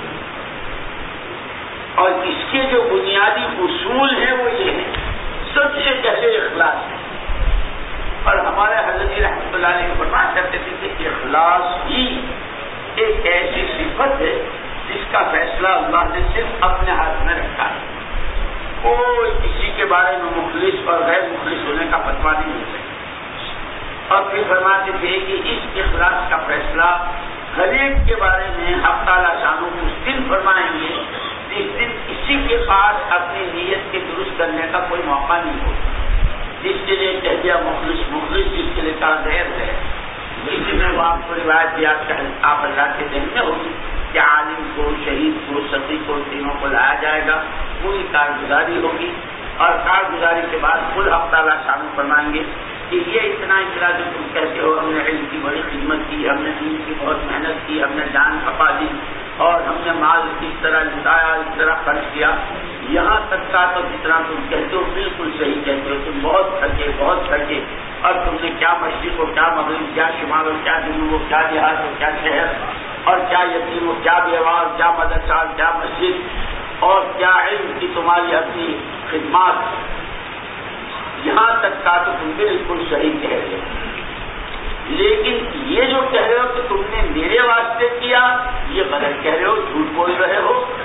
اور اس کے جو بنیادی اصول ہیں وہ یہ ہیں، سب سے پہلے اخلاص ہے، اور ہمارے حضرت رحمۃ اللہ علیہ فرمایا کرتے تھے کہ اخلاص ہی ایک ایسی صفت ہے جس کا فیصلہ اللہ نے صرف اپنے ہاتھ میں رکھا ہے، کوئی کسی کے بارے میں مخلص اور غیر مخلص ہونے کا فتویٰ نہیں مل سکتا۔ اور پھر فرماتے تھے کہ اس اخلاص کا فیصلہ ہر ایک کے بارے میں حق تعالیٰ شانو اس دن فرمائیں گے جس دن کسی کے پاس اپنی نیت کے درست کرنے کا کوئی موقع نہیں ہوگا، جس کے لیے کہہ دیا مخلص مخلص، جس کے لیے کہا غیر ہے، اسی میں وہ آپ کو روایت بھی آپ اللہ کے ذہن میں ہوگی کہ عالم کو، شہید کو، سبھی کو، تینوں کو لایا جائے گا، پوری کارگزاری ہوگی، اور کارگزاری کے بعد خود حق تعالیٰ شامل فرمائیں گے کہ یہ اتنا جو تم کہتے ہو، ہم نے علم کی بڑی خدمت کی، ہم نے دین کی بہت محنت کی، ہم نے جان کھپا دی، اور ہم نے مال اس طرح لٹایا، اس طرح خرچ کیا، یہاں تک کا تو جتنا تم کہتے ہو بالکل صحیح کہتے ہو، تم بہت تھکے، اور تم نے کیا مشرق ہو، کیا مغرب، کیا شمال ہو، کیا جنوب ہو، کیا دیہات ہو، کیا شہر، اور کیا یتیم ہو، کیا بیوہ، کیا مدرسہ، کیا مسجد، اور کیا علم کی تمہاری اپنی خدمات، یہاں تک کا تو تم بالکل صحیح کہہ رہے ہو، لیکن یہ جو کہہ رہے ہو کہ تم نے میرے واسطے کیا، یہ غلط کہہ رہے ہو، جھوٹ بول رہے ہو،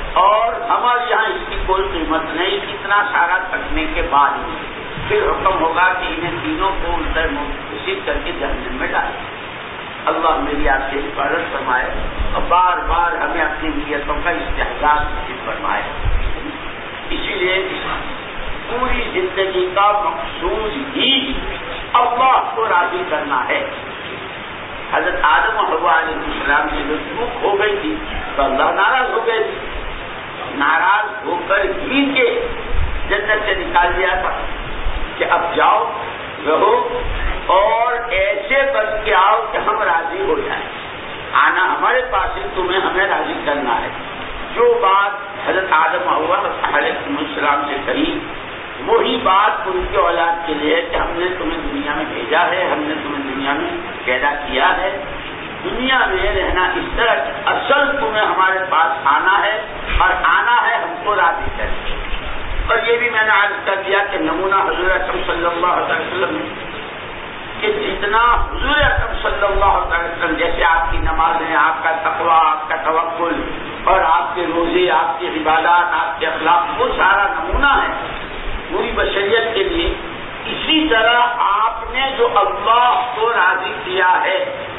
اور ہمارے یہاں اس کی کوئی قیمت نہیں. اتنا سارا کرنے کے بعد پھر حکم ہوگا کہ انہیں تینوں کو منتشر کر کے جہنم میں ڈالیں. اللہ میری آپ سے حفاظت فرمائے اور بار بار ہمیں اپنی نیتوں کا استحقاق نصیب فرمائے. اسی لیے پوری زندگی کا مقصود ہی اللہ کو راضی کرنا ہے. حضرت آدم و حوا علیہ السلام سے جو چوک ہو گئی تھی تو اللہ ناراض ہو گئے تھے. ناراض ہو کر ہی کے جنت سے نکال دیا تھا کہ اب جاؤ رہو اور ایسے بن کے آؤ کہ ہم راضی ہو جائیں. آنا ہمارے پاس ہے, تمہیں ہمیں راضی کرنا ہے. جو بات حضرت آدم و حوا علیہ السلام سے کہی وہی بات ان کے اولاد کے لیے ہے کہ ہم نے تمہیں دنیا میں بھیجا ہے, ہم نے تمہیں دنیا میں پیدا کیا ہے. دنیا میں رہنا اس طرح اصل تمہیں ہمارے پاس آنا ہے اور آنا ہے ہم کو راضی کریں. اور یہ بھی میں نے عرض کر دیا کہ نمونہ حضور اکرم صلی اللہ علیہ وسلم کہ جتنا حضور اکرم صلی اللہ علیہ وسلم جیسے آپ کی نمازیں, آپ کا تقویٰ, آپ کا توکل اور آپ کے روزے, آپ کی عبادات, آپ کے اخلاق, وہ سارا نمونہ ہے پوری بشریت کے لیے. اسی طرح آپ نے جو اللہ کو راضی کیا ہے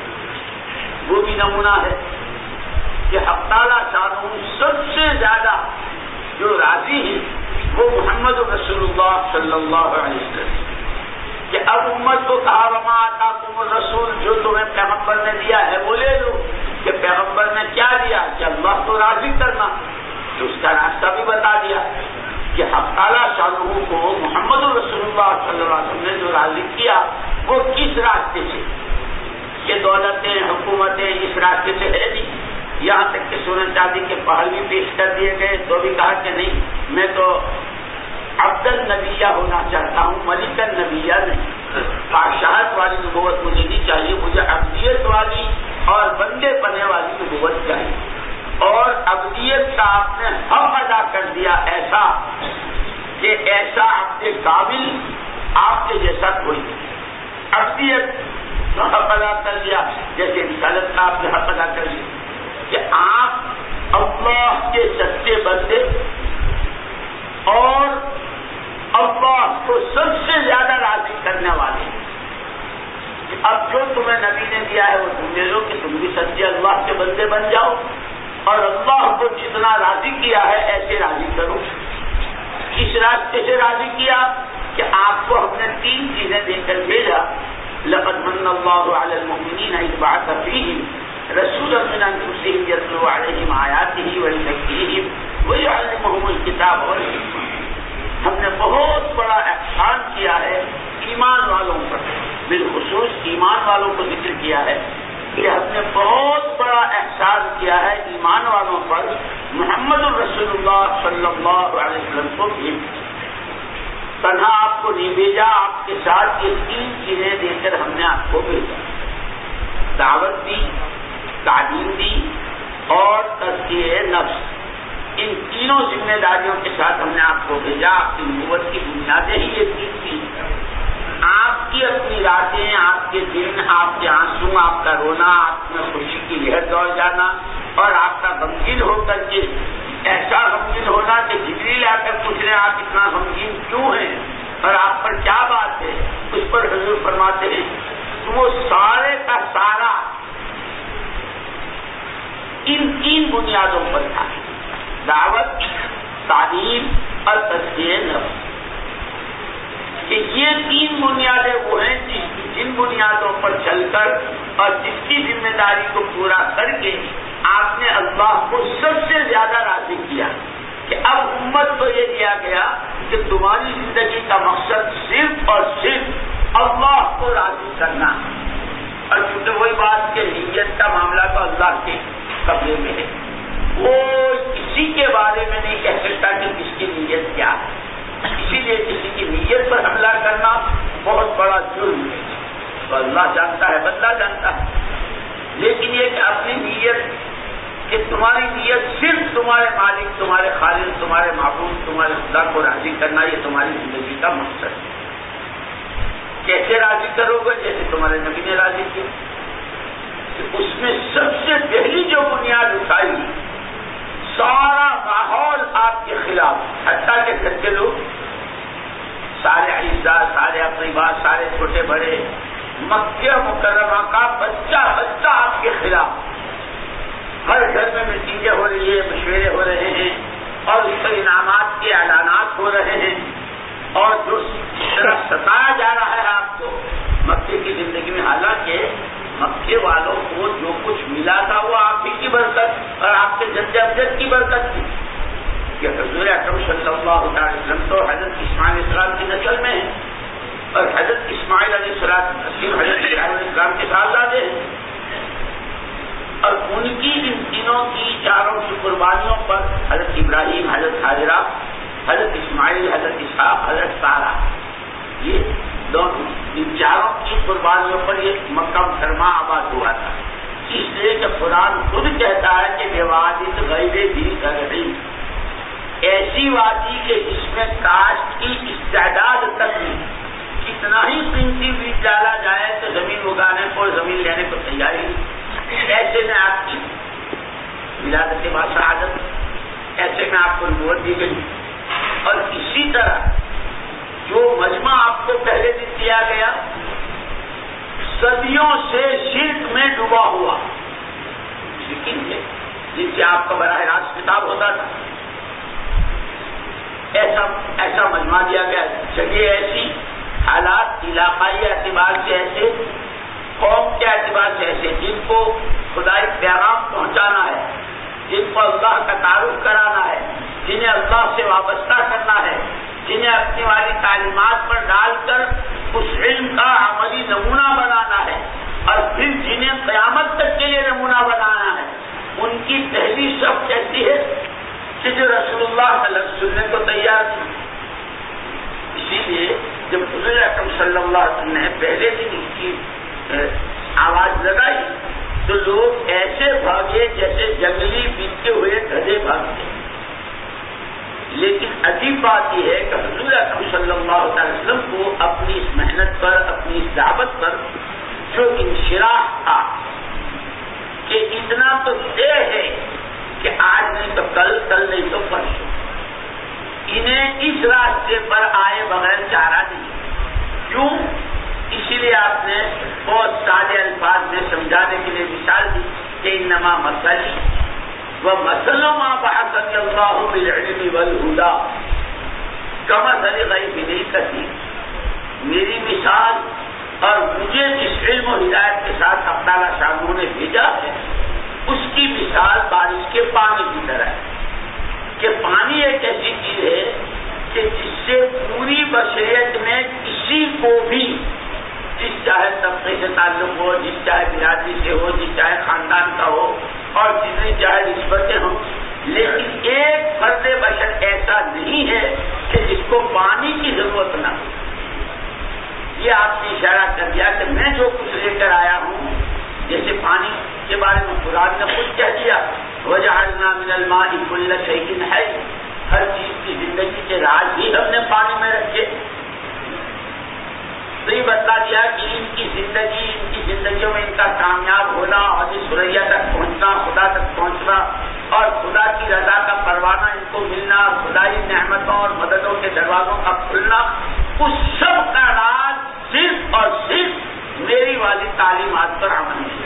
وہ بھی نمونہ ہے کہ حق تعالیٰ شانہ سب سے زیادہ جو راضی ہیں وہ محمد رسول اللہ صلی اللہ علیہ وسلم. کہ اب امت کو کہا وما آتاکم الرسول, جو تمہیں پیغمبر نے دیا ہے وہ لے لو. کہ پیغمبر نے کیا دیا کہ اللہ کو راضی کرنا, تو اس کا راستہ بھی بتا دیا کہ حق تعالیٰ شانہ کو محمد رسول اللہ صلی اللہ علیہ وسلم نے جو راضی کیا وہ کس راستے سے. کہ دولتیں, حکومتیں اس راستے سے ہے نہیں. یہاں تک کہ سونے چاندی کے پہاڑ بھی پیش کر دیے گئے تو بھی کہا کہ نہیں, میں تو عبد النبیہ ہونا چاہتا ہوں, ملک النبیہ نہیں. بادشاہت والی نبوت مجھے نہیں چاہیے, مجھے عبدیت والی اور بندے بننے والی نبوت چاہیے. اور عبدیت کا آپ نے حق ادا کر دیا ایسا کہ ایسا عبد کامل آپ کے جیسا کوئی نہیں. عبدیت کا حق ادا کر دیا جیسے رسالت کا آپ نے حق ادا کر دیا کہ آپ اللہ کے سچے بندے اور اللہ کو سب سے زیادہ راضی کرنے والے. اب جو تمہیں نبی نے دیا ہے وہ تم لے لو کہ تم بھی سچے اللہ کے بندے بن جاؤ اور اللہ کو جتنا راضی کیا ہے ایسے راضی کرو. اس راستے سے راضی کیا کہ آپ کو ہم نے 3 چیزیں دے کر بھیجا. لقد من اللہ علی المؤمنین اذ بعث فیہم رسولا من انفسہم یتلو علیہم آیاتہ ویزکیہم ویعلمہم الکتاب والحکمہ. ہم نے بہت بڑا احسان کیا ہے ایمان والوں پر, بالخصوص ایمان والوں کو ذکر کیا ہے کہ ہم نے بہت بڑا احسان کیا ہے ایمان والوں پر محمد رسول اللہ صلی اللہ علیہ وسلم کو بھی. تنہا آپ کو نہیں بھیجا, آپ کے ساتھ یہ 3 چیزیں دے کر ہم نے آپ کو بھیجا. دعوت دی, تعلیم دی اور تزکیہ نفس. ان تینوں ذمہ داریوں کے ساتھ ہم نے آپ کو بھیجا. آپ کی نبوت کی بنیادیں ہی یہ 3 تھی. آپ کی اپنی راتیں, آپ کے دن, آپ کے آنسو, آپ کا رونا, آپ میں خوشی کی لہر دوڑ جانا اور آپ کا غمگین ہو کر کے ایسا غمگین ہونا کہ جبریل آ کر پوچھ رہے آپ اتنا غمگین کیوں ہیں اور آپ پر کیا بات ہے. اس پر حضور فرماتے ہیں کہ وہ سارے کا سارا ان 3 بنیادوں پر تھا, دعوت, تعلیم اور تزکیہ نفس. کہ یہ 3 بنیادیں وہ ہیں جن بنیادوں پر چل کر اور جس کی ذمہ داری کو پورا کر کے آپ نے اللہ کو سب سے زیادہ راضی کیا. کہ اب امت کو یہ دیا گیا کہ تمہاری زندگی کا مقصد صرف اور صرف اللہ کو راضی کرنا. اور چونکہ وہی بات کہ نیت کا معاملہ تو اللہ کے قبضے میں ہے, وہ کسی کے بارے میں نہیں کہہ سکتا کہ کس کی نیت کیا ہے. اسی لیے کسی کی نیت پر حملہ کرنا بہت بڑا جرم ہے. تو اللہ جانتا ہے, بندہ جانتا ہے. لیکن یہ کہ اپنی نیت, کہ تمہاری نیت صرف تمہارے مالک, تمہارے خالق, تمہارے معبود, تمہارے خدا کو راضی کرنا, یہ تمہاری زندگی کا مقصد ہے. کیسے راضی کرو گے؟ جیسے تمہارے نبی نے راضی کیا. اس میں سب سے پہلی جو بنیاد اٹھائی, سارا ماحول آپ کے خلاف، حتیٰ کہ گھر کے لوگ سارے اعزاء، سارے اقربا، سارے چھوٹے بڑے، مکہ مکرمہ کا بچہ بچہ آپ کے خلاف، ہر گھر میں میٹنگیں ہو رہی ہے، مشورے ہو رہے ہیں اور اس پر انعامات کے اعلانات ہو رہے ہیں، اور جو طرح ستایا جا رہا ہے آپ کو مکے کی زندگی میں، حالانکہ مکے والوں کو جو کچھ ملا تھا وہ آپ ہی کی برکت اور آپ کے جد امجد کی برکت تھی کہ حضور اکرم صلی اللہ علیہ وسلم تو حضرت اسماعیل علیہ السلام کی نسل میں ہے، اور حضرت اسماعیل علیہ السلام حضرت ابراہیم علیہ السلام کے صاحبزادے ہیں، اور ان کی ان تینوں کی چاروں کی قربانیوں پر حضرت ابراہیم، حضرت حاجرہ، حضرت اسماعیل، حضرت اسحاق، حضرت سارہ، یہ دونوں ان چاروں کی قربانیوں پر یہ مکہ مکرمہ آباد ہوا تھا. اس لیے کہ قرآن خود کہتا ہے کہ بوادٍ غیر ذی زرع، ایسی وادی کہ جس میں کاشت کی استعداد تک نہیں، کتنا ہی قیمتی بیج ڈالا جائے تو زمین اگانے کو، زمین لینے کو تیاری نہیں. ایسے میں آپ کی ولادت باسعادت، ایسے میں آپ کو نبوت دی گئی، اور اسی طرح جو مجمع آپ کو پہلے دن دیا گیا صدیوں سے شرک میں ڈوبا ہوا، جن سے آپ کا براہ راست کتاب ہوتا تھا، ایسا مجمع دیا گیا. جگہ ایسی، حالات علاقائی اعتبار سے ایسے، قوم کے اعتبار سے ایسے، جن کو خدائی پیغام پہنچانا ہے، جن کو اللہ کا تعارف کرانا ہے، جنہیں اللہ سے وابستہ کرنا ہے، جنہیں اپنی والی تعلیمات پر ڈال کر اس علم کا عملی نمونہ بنانا ہے، اور پھر جنہیں قیامت تک کے لیے نمونہ بنانا ہے، ان کی پہلی شخص کہتی ہے کہ جو رسول اللہ صلی اللہ علیہ وسلم سننے کو تیار تھی. اسی لیے جب حضور اکرم صلی اللہ علیہ وسلم نے پہلے دن اس کی آواز لگائی تو لوگ ایسے بھاگے جیسے جنگلی بنتے ہوئے گدھے بھاگتے. لیکن عجیب بات یہ ہے کہ حضور اکرم صلی اللہ علیہ وسلم کو اپنی اس محنت پر، اپنی اس دعوت پر جو انشراح تھا کہ اتنا تو طے ہے کہ آج نہیں تو کل، کل نہیں تو پرسوں، انہیں اس راستے پر آئے بغیر چارہ نہیں. کیوں؟ اسی لیے آپ نے بہت سادے الفاظ میں سمجھانے کے لیے مثال دی کہ انما مثلی ومثل ما بعثنی اللہ بالعلم والہدی کمثل غیث نیکتی، میری مثال اور مجھے جس علم و ہدایت کے ساتھ اپنا شاموں نے بھیجا ہے اس کی مثال بارش کے پانی کی طرح ہے کہ پانی ایک ایسی چیز ہے کہ جس سے پوری بشریت میں کسی کو بھی، جس چاہے طبقے سے تعلق ہو، جس چاہے برادری سے ہو، جس چاہے خاندان کا ہو، اور جتنی چاہے نسبتیں ہوں، لیکن ایک فرد بشر ایسا نہیں ہے کہ جس کو پانی کی ضرورت نہ ہو. یہ آپ نے اشارہ کر دیا کہ میں جو کچھ لے کر آیا ہوں، جیسے پانی کے بارے میں قرآن نے خود کہہ دیا وَجَعَلْنَا مِنَ الْمَاءِ كُلَّ شَيْءٍ حَيٍّ، ہر چیز کی زندگی کے راز بھی ہم نے پانی میں رکھے. تو یہ بتا دیا کہ ان کی زندگیوں میں ان کا کامیاب ہونا اور اس سریا تک پہنچنا، خدا تک پہنچنا اور خدا کی رضا کا پروانہ ان کو ملنا، خدائی نعمتوں اور مددوں کے دروازوں کا کھلنا، اس سب کا راز صرف اور صرف میری والی تعلیمات پر عمل ہے.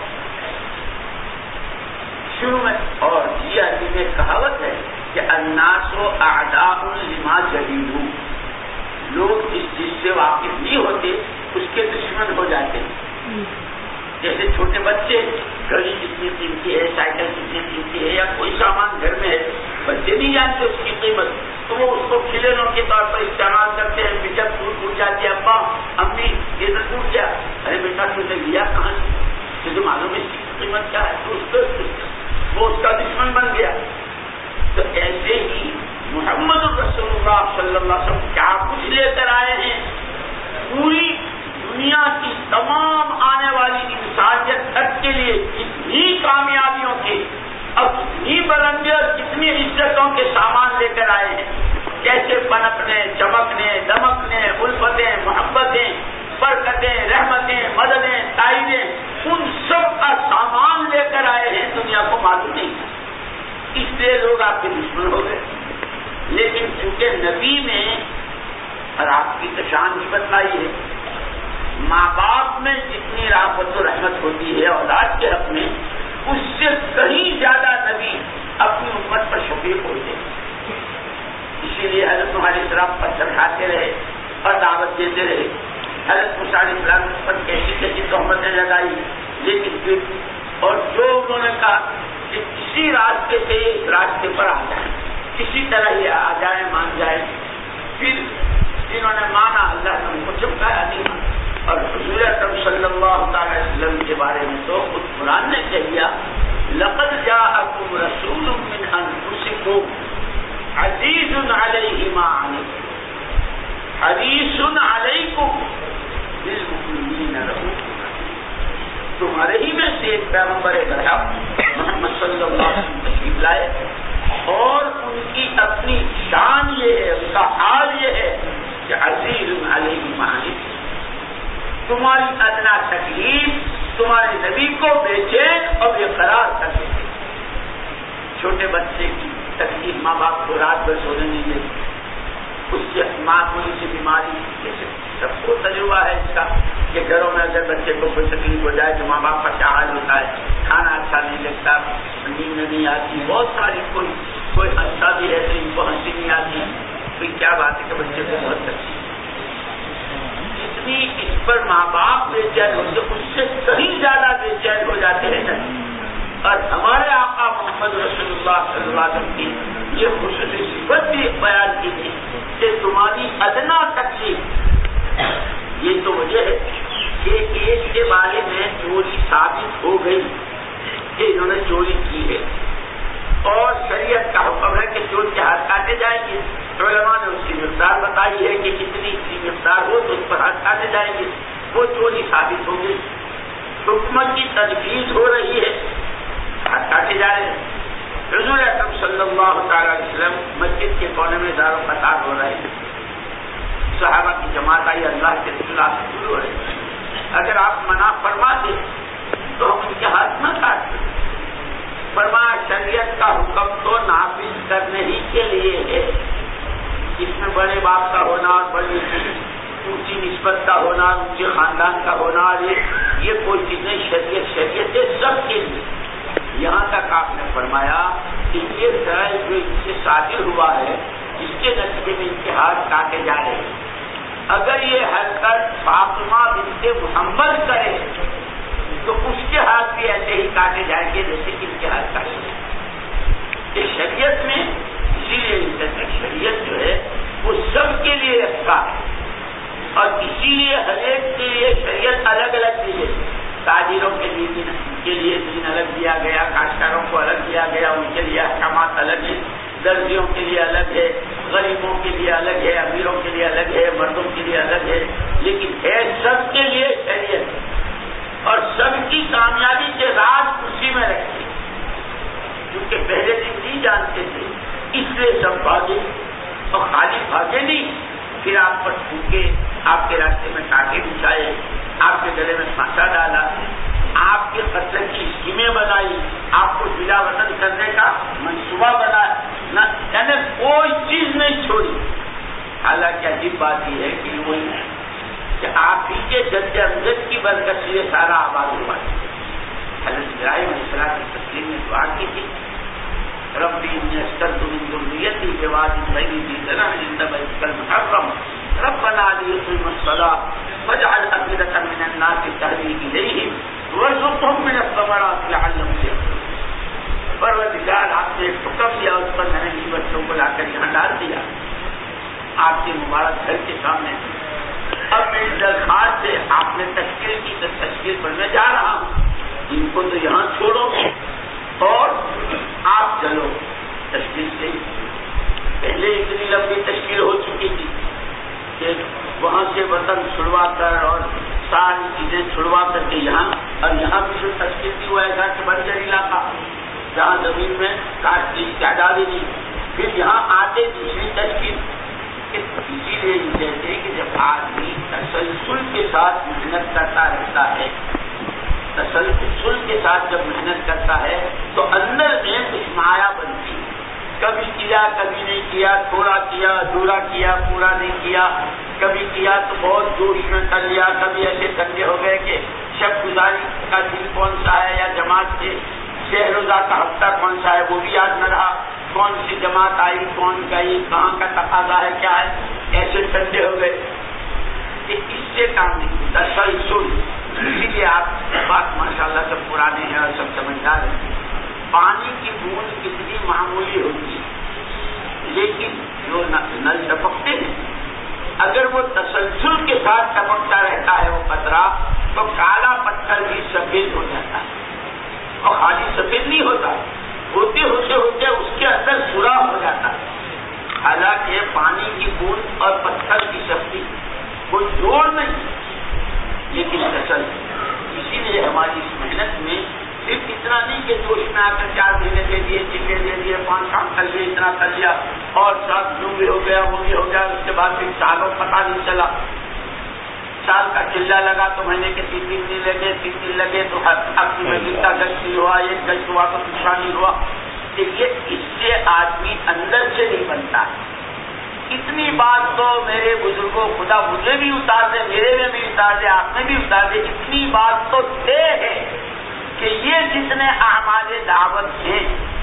شروع میں اور یہ عربی میں کہاوت ہے کہ الناس اعداء لما جہلوا، لوگ جس چیز سے واقف نہیں ہوتے اس کے دشمن ہو جاتے ہیں. جیسے چھوٹے بچے، گھڑی کتنی قیمتی ہے، سائیکل کتنی قیمتی ہے، یا کوئی سامان گھر میں ہے، بچے نہیں جانتے اس کی قیمت، تو وہ اس کو کھلونوں کے طور پر استعمال کرتے ہیں. بیٹا ٹوٹ جاتی ہے، ابا امی یہ تو ٹوٹ گیا، ارے بیٹا تم نے لیا کہاں سے، تجھے معلوم ہے اس کی قیمت کیا ہے، وہ اس کا دشمن بن گیا. تو ایسے ہی محمد رسول اللہ صلی اللہ علیہ وسلم کیا کچھ لے کر آئے ہیں، پوری دنیا کی تمام آنے والی انسانیت تک کے لیے کتنی کامیابیوں کے اور کتنی بلندی اور کتنی عزتوں کے سامان لے کر آئے ہیں. کیسے پنپنے، چمکنے، دمکنے، الفتیں، محبتیں، برکتیں، رحمتیں، مددیں، تائیدیں، ان سب کا سامان لے کر آئے ہیں، دنیا کو معلوم نہیں. اس لیے لوگ آپ کے دشمن ہو گئے. لیکن چونکہ نبی نے اور آپ کی تو شان بھی بتلائی ہے، ماں باپ میں جتنی رافت و رحمت ہوتی ہے اولاد کے حق میں، اس سے کہیں زیادہ نبی اپنی امت پر شفیق ہوتے ہیں. اسی لیے حضرت تمہاری طرف پتھر کھاتے رہے اور دعوت دیتے رہے. حضرت موسیٰ علیہ السلام پر کیسی کیسی تہمتیں لگائی، لیکن پھر اور جو انہوں نے کہا کہ کسی راستے سے اس راستے پر آ جائیں، کسی طرح یہ آ جائے، مان جائے. پھر جنہوں نے مانا اللہ نے ان کو چمکایا نہیں. اور حضور اکرم صلی اللہ تعالی وسلم کے بارے میں تو خود قرآن نے کہہ دیا لقد جاءکم رسول من انفسکم عزیز علیہ ما عنتم حریص علیکم بالمؤمنین رؤوف رحیم. تمہارے ہی میں سے ایک پیغمبر برحق محمد صلی اللہ علیہ وسلم تشریف لائے اور ان کی اپنی شان یہ ہے، ان کا حال یہ ہے کہ عزیز علیہ ما عنتم، تمہاری ادنا تکلیف تمہارے نبی کو بے چین اور بے قرار کر دیتے. چھوٹے بچے کی تکلیف ماں باپ کو رات بھر سونے نہیں دیتی، اس سے معمولی سی بیماری، جیسے سب کو تجربہ ہے اس کا کہ گھروں میں اگر بچے کو کوئی تکلیف ہو جائے تو ماں باپ کا کیا حال ہوتا ہے، کھانا اچھا نہیں لگتا، نیند نہیں آتی، بہت ساری کوئی ہنستا بھی ہے تو ان کو ہنسی نہیں آتی. پھر کیا بات ہے کہ بچے کو بہت تکلیف، جتنی اس پر ماں باپ بے چین ہوتے اس سے کہیں زیادہ بے چین ہو جاتے ہیں. اور ہمارے آقا محمد رسول اللہ صلی اللہ علیہ وسلم کی یہ خصوصی صفت بھی بیان کی تھی کہ تمہاری ادنا تکلیف. یہ تو وجہ ہے کہ ایک کے بارے میں چوری ثابت ہو گئی کہ انہوں نے چوری کی ہے اور شریعت کا حکم ہے کہ چور کے ہاتھ کاٹے جائیں گے. علماء نے اس کی مقدار بتائی ہے کہ کتنی مقدار ہو تو اس پر ہاتھ کاٹے جائیں گے. وہ چوری ثابت ہو گئی، حکومت کی تنفیذ ہو رہی ہے، ہاتھ کاٹے جا رہے ہیں. حضور اکرم صلی اللہ تعالی علیہ وسلم مسجد کے کونے میں دار و قطار ہو رہے ہیں. صحابہ کی جماعت آئی، اللہ کے رسول آپ سے دور ہو رہے ہیں. اگر آپ منع فرماتے تو ہم ان کے ہاتھ نہ کاٹتے. فرمایا شریعت کا حکم تو نافذ کرنے ہی کے لیے ہے. اس میں بڑے باپ کا ہونا اور بڑی اونچی نسبت کا ہونا، اونچے خاندان کا ہونا، یہ کوئی چیز نہیں. شریعت ہے سب کے لیے. یہاں تک آپ نے فرمایا کہ یہ شرع جو ان سے صادر ہوا ہے اس کے نتیجے میں ان کے ہاتھ کاٹے جا رہے ہیں. اگر یہ حرکت فاطمہ بنت محمد کرے تو اس کے ہاتھ بھی ایسے ہی کاٹے جائیں گے جیسے کہ ان کے ہاتھ کاٹے جائیں. اس شریعت میں اسی لیے شریعت جو ہے وہ سب کے لیے رکھتا ہے اور اسی لیے ہر ایک کے لیے شریعت الگ الگ دی ہے. تاجروں کے لیے دین الگ دیا گیا، کاشتکاروں کو الگ دیا گیا، ان کے لیے احکامات الگ ہیں. درزیوں کے لیے الگ ہے، غریبوں کے لیے الگ ہے، امیروں کے لیے الگ ہے، مردوں کے لیے الگ ہے. لیکن ہے سب کے لیے شریعت اور سب کی کامیابی کے راز اسی میں رکھتی ہے. کیونکہ پہلے دن نہیں جانتے تھے اس لیے سب بھاگے اور خالی بھاگے نہیں، پھر آپ پر پھونکے، آپ کے راستے میں کانٹے بچھائے، آپ کے گلے میں پھانسا ڈالا، آپ کے قتل کی اسکیمیں بنائی، آپ کو جلا وطن کرنے کا منصوبہ بنا، یعنی کوئی چیز نہیں چھوڑی. حالانکہ عجیب بات یہ ہے کہ وہی ہے کہ آپ ہی کے جد امجد کی برکت سے یہ سارا آباد ہوا ہے. حضرت ابراہیم علیہ السلام کی تسلیم میں دعا کی تھی ربی انی اسکنت من ذریتی بواد غیر ذی زرع عند بیتک المحرم ربنا لیقیموا الصلاة فاجعل أفئدة من الناس تهوی إلیہم وارزقهم من الثمرات لعلهم یشکرون. پروردگار آپ نے ایک حکم دیا، اس پر میں نے ان بچوں کو لا کر یہاں ڈال دیا آپ کے مبارک گھر کے سامنے. اب میری درخواست سے آپ نے تشکیل کی تو تشکیل پر میں جا رہا ہوں، ان کو تو یہاں چھوڑو اور آپ چلو. تشکیل سے پہلے اتنی لمبی تشکیل ہو چکی تھی کہ وہاں سے وطن چھڑوا کر اور ساری چیزیں چھڑوا کر کے یہاں، اور یہاں بھی جو تشکیل تھی وہ ایسا کہ بنجر علاقہ جہاں زمین میں کاٹ کی تعداد نہیں. پھر یہاں آتے دوسری تشکیل. اسی لیے کہتے ہیں کہ جب آدمی تسلسل کے ساتھ محنت کرتا رہتا ہے، تسلسل کے ساتھ جب محنت کرتا ہے تو اندر میں کچھ مایا بنتی ہے. کبھی کیا کبھی نہیں کیا، تھوڑا کیا ادھورا کیا، پورا نہیں کیا، کبھی کیا تو بہت جوش میں کر لیا، کبھی ایسے ٹنگے ہو گئے کہ شب گزاری کا دن کون سا ہے یا جماعت کے 6 روزہ کا ہفتہ کون سا ہے وہ بھی یاد نہ رہا، کون سی جماعت آئی کون گئی کہاں کا تقاضا ہے کیا ہے، ایسے ٹنگے ہو گئے کہ اس سے کام نہیں. تسلسل، اسی لیے آپ بات ماشاءاللہ سب پرانے ہیں اور سب سمجھدار ہیں. پانی کی بوند کتنی معمولی ہوتی ہے لیکن جو نل ٹپکتے ہیں اگر وہ تسلسل کے ساتھ ٹپکتا رہتا ہے وہ قطرہ تو کالا پتھر بھی سفید ہو جاتا ہے. اور خالی سفید نہیں ہوتا، ہوتے ہوتے ہوتے اس کے اندر سوراخ ہو جاتا ہے. حالانکہ پانی کی بوند اور پتھر کی سختی کوئی جوڑ نہیں لیکن تسلسل. اسی لیے ہماری اس محنت میں صرف اتنا نہیں کہ جوش میں آ کر 4 مہینے دے دیے، 6 مہینے دے دیے، 5 کام کر لیے، اتنا کر لیا اور سب جو بھی ہو گیا وہ بھی ہو گیا. اس کے بعد پھر سالوں پتہ نہیں چلا. سال کا چلا لگا تو مہینے کے 3 دن نہیں لگے، 3 دن لگے تو آپ کی مسجد کا گز نہیں ہوا، 1 گز ہوا تو دوسرا نہیں ہوا. دیکھیے اس سے آدمی اندر سے نہیں بنتا. اتنی بات تو میرے بزرگوں خدا مجھے بھی اتار دے، میرے میں بھی اتار دے، آپ میں بھی اتار دے، اتنی بات تو طے ہے کہ یہ جتنے اعمال دعوت ہیں،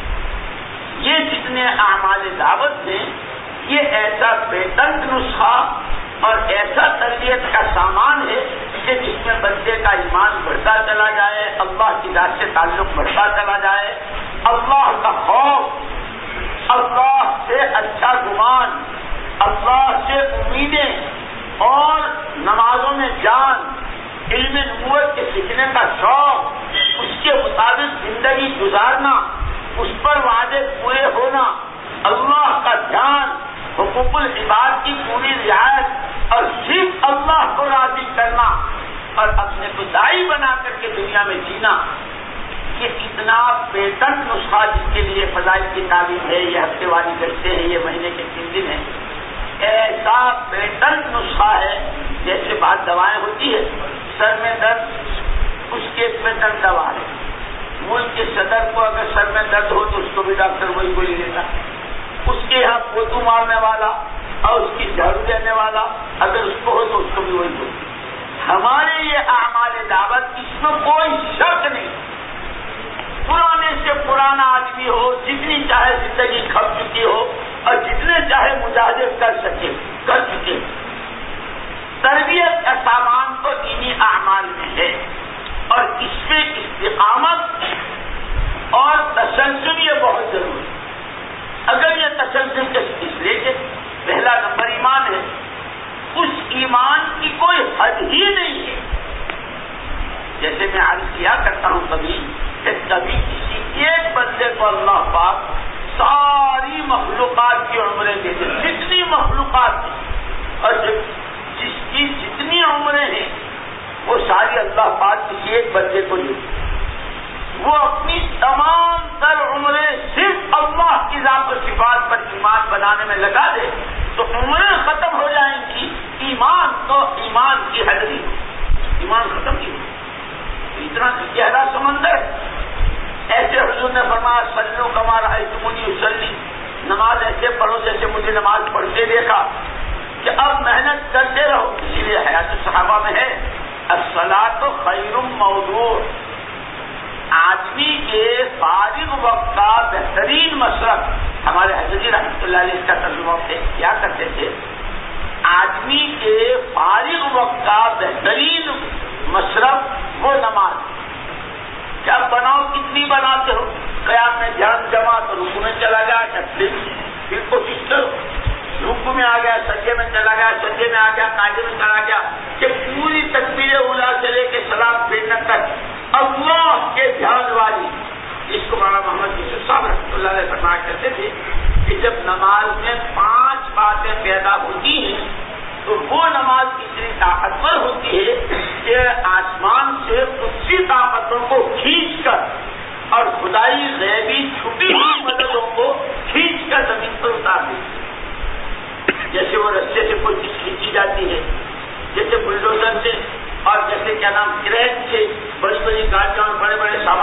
یہ جتنے اعمال دعوت ہیں، یہ ایسا پیٹنٹ نسخہ اور ایسا تربیت کا سامان ہے کہ جس میں بندے کا ایمان بڑھتا چلا جائے، اللہ کی ذات سے تعلق بڑھتا چلا جائے، اللہ کا خوف، اللہ سے اچھا گمان، اللہ سے امیدیں اور نمازوں میں جان، علم نبوت کے سیکھنے کا شوق، اس کے مطابق زندگی گزارنا، اس پر وعدے پورے ہونا، اللہ کا دھیان، حقوق العباد کی پوری رعایت اور صرف اللہ کو راضی کرنا اور اپنے کو داعی بنا کر کے دنیا میں جینا. یہ اتنا پیٹنٹ نسخہ جس کے لیے فضائل کی تعلیم ہے، یہ ہفتے والی گشتیں ہیں، یہ مہینے کے 3 دن ہیں، ایسا پیٹنٹ نسخہ ہے. جیسے بعض دوائیں ہوتی ہے، سر میں درد، اس کیس میں درد دوا ہے. ملک کے صدر کو اگر سر میں درد ہو تو اس کو بھی ڈاکٹر وہی گولی دیتا. اس کے یہاں پوتو مارنے والا اور اس کی جھاڑو دینے والا اگر اس کو ہو تو اس کو بھی وہی گولی. ہمارے یہ اعمال دعوت اس میں کوئی شک نہیں. پرانے سے پرانا آدمی ہو، جتنی چاہے زندگی کھپ چکی ہو اور جتنے چاہے مجاہدے کر چکے، تربیت کا سامان تو انہی اعمال میں ہے. اور اس میں استقامت اور تسلسل یہ بہت ضروری ہے. اگر یہ تسلسل اس لیے کہ پہلا نمبر ایمان ہے، اس ایمان کی کوئی حد ہی نہیں ہے. جیسے میں عرض کیا کرتا ہوں کبھی کہ کبھی کسی ایک بندے کو اللہ پاک ساری مخلوقات کی عمریں دے دے، جتنی مخلوقات ہیں اور جس کی جتنی عمریں ہیں وہ ساری اللہ پاک کسی ایک بندے کو دے دے. وہ اپنی تمام تر عمریں صرف اللہ کی ذات و صفات پر ایمان بنانے میں لگا دے تو عمریں ختم ہو جائیں گی. ایمان کی حد نہیں، ایمان ختم نہیں. اتنا گہرا سمندر. ایسے حضور نے فرمایا صلو کما رأیتمونی اصلی، نماز ایسے پڑھو جیسے مجھے نماز پڑھتے دیکھا. کہ اب محنت کرتے رہو. اسی لیے حیات صحابہ میں ہے الصلاۃ خیر موضوع. آدمی کے فارغ وقت کا بہترین مصرف، ہمارے حضرت رحمۃ اللہ علیہ اس کا ترجمہ کیا کرتے تھے، آدمی کے فارغ وقت کا بہترین مصرف وہ نماز. کیا بناؤ کتنی بناتے ہو، قیام میں دھیان جمع تو رکوع میں چلا گیا، پھر کوشش کرو رکوع میں آ گیا، سجدے میں چلا گیا، سجدے میں آ گیا، قاعدے میں چلا گیا، کہ پوری تکبیر اولیٰ سے لے کے سلام پھیرنے تک اللہ کے دھیان والی. اس کو مولانا محمد یوسف صاحب رحمۃ اللہ علیہ فرمایا کرتے تھے کہ جب نماز میں 5 باتیں پیدا ہوتی ہیں تو وہ نماز اتنی طاقتور ہوتی ہے کہ آسمان سے قدسی طاقتوں کو کھینچ کر اور خدائی غیبی چھپی ہوئی مددوں کو کھینچ کر زمین پر اتار دیتی ہے. جیسے وہ رستے سے کوئی چیز کھینچی جاتی ہے، جیسے بلڈوزر سے اور جیسے کیا نام کرین سے بڑی بڑی گاڑیاں اور بڑے بڑے سامان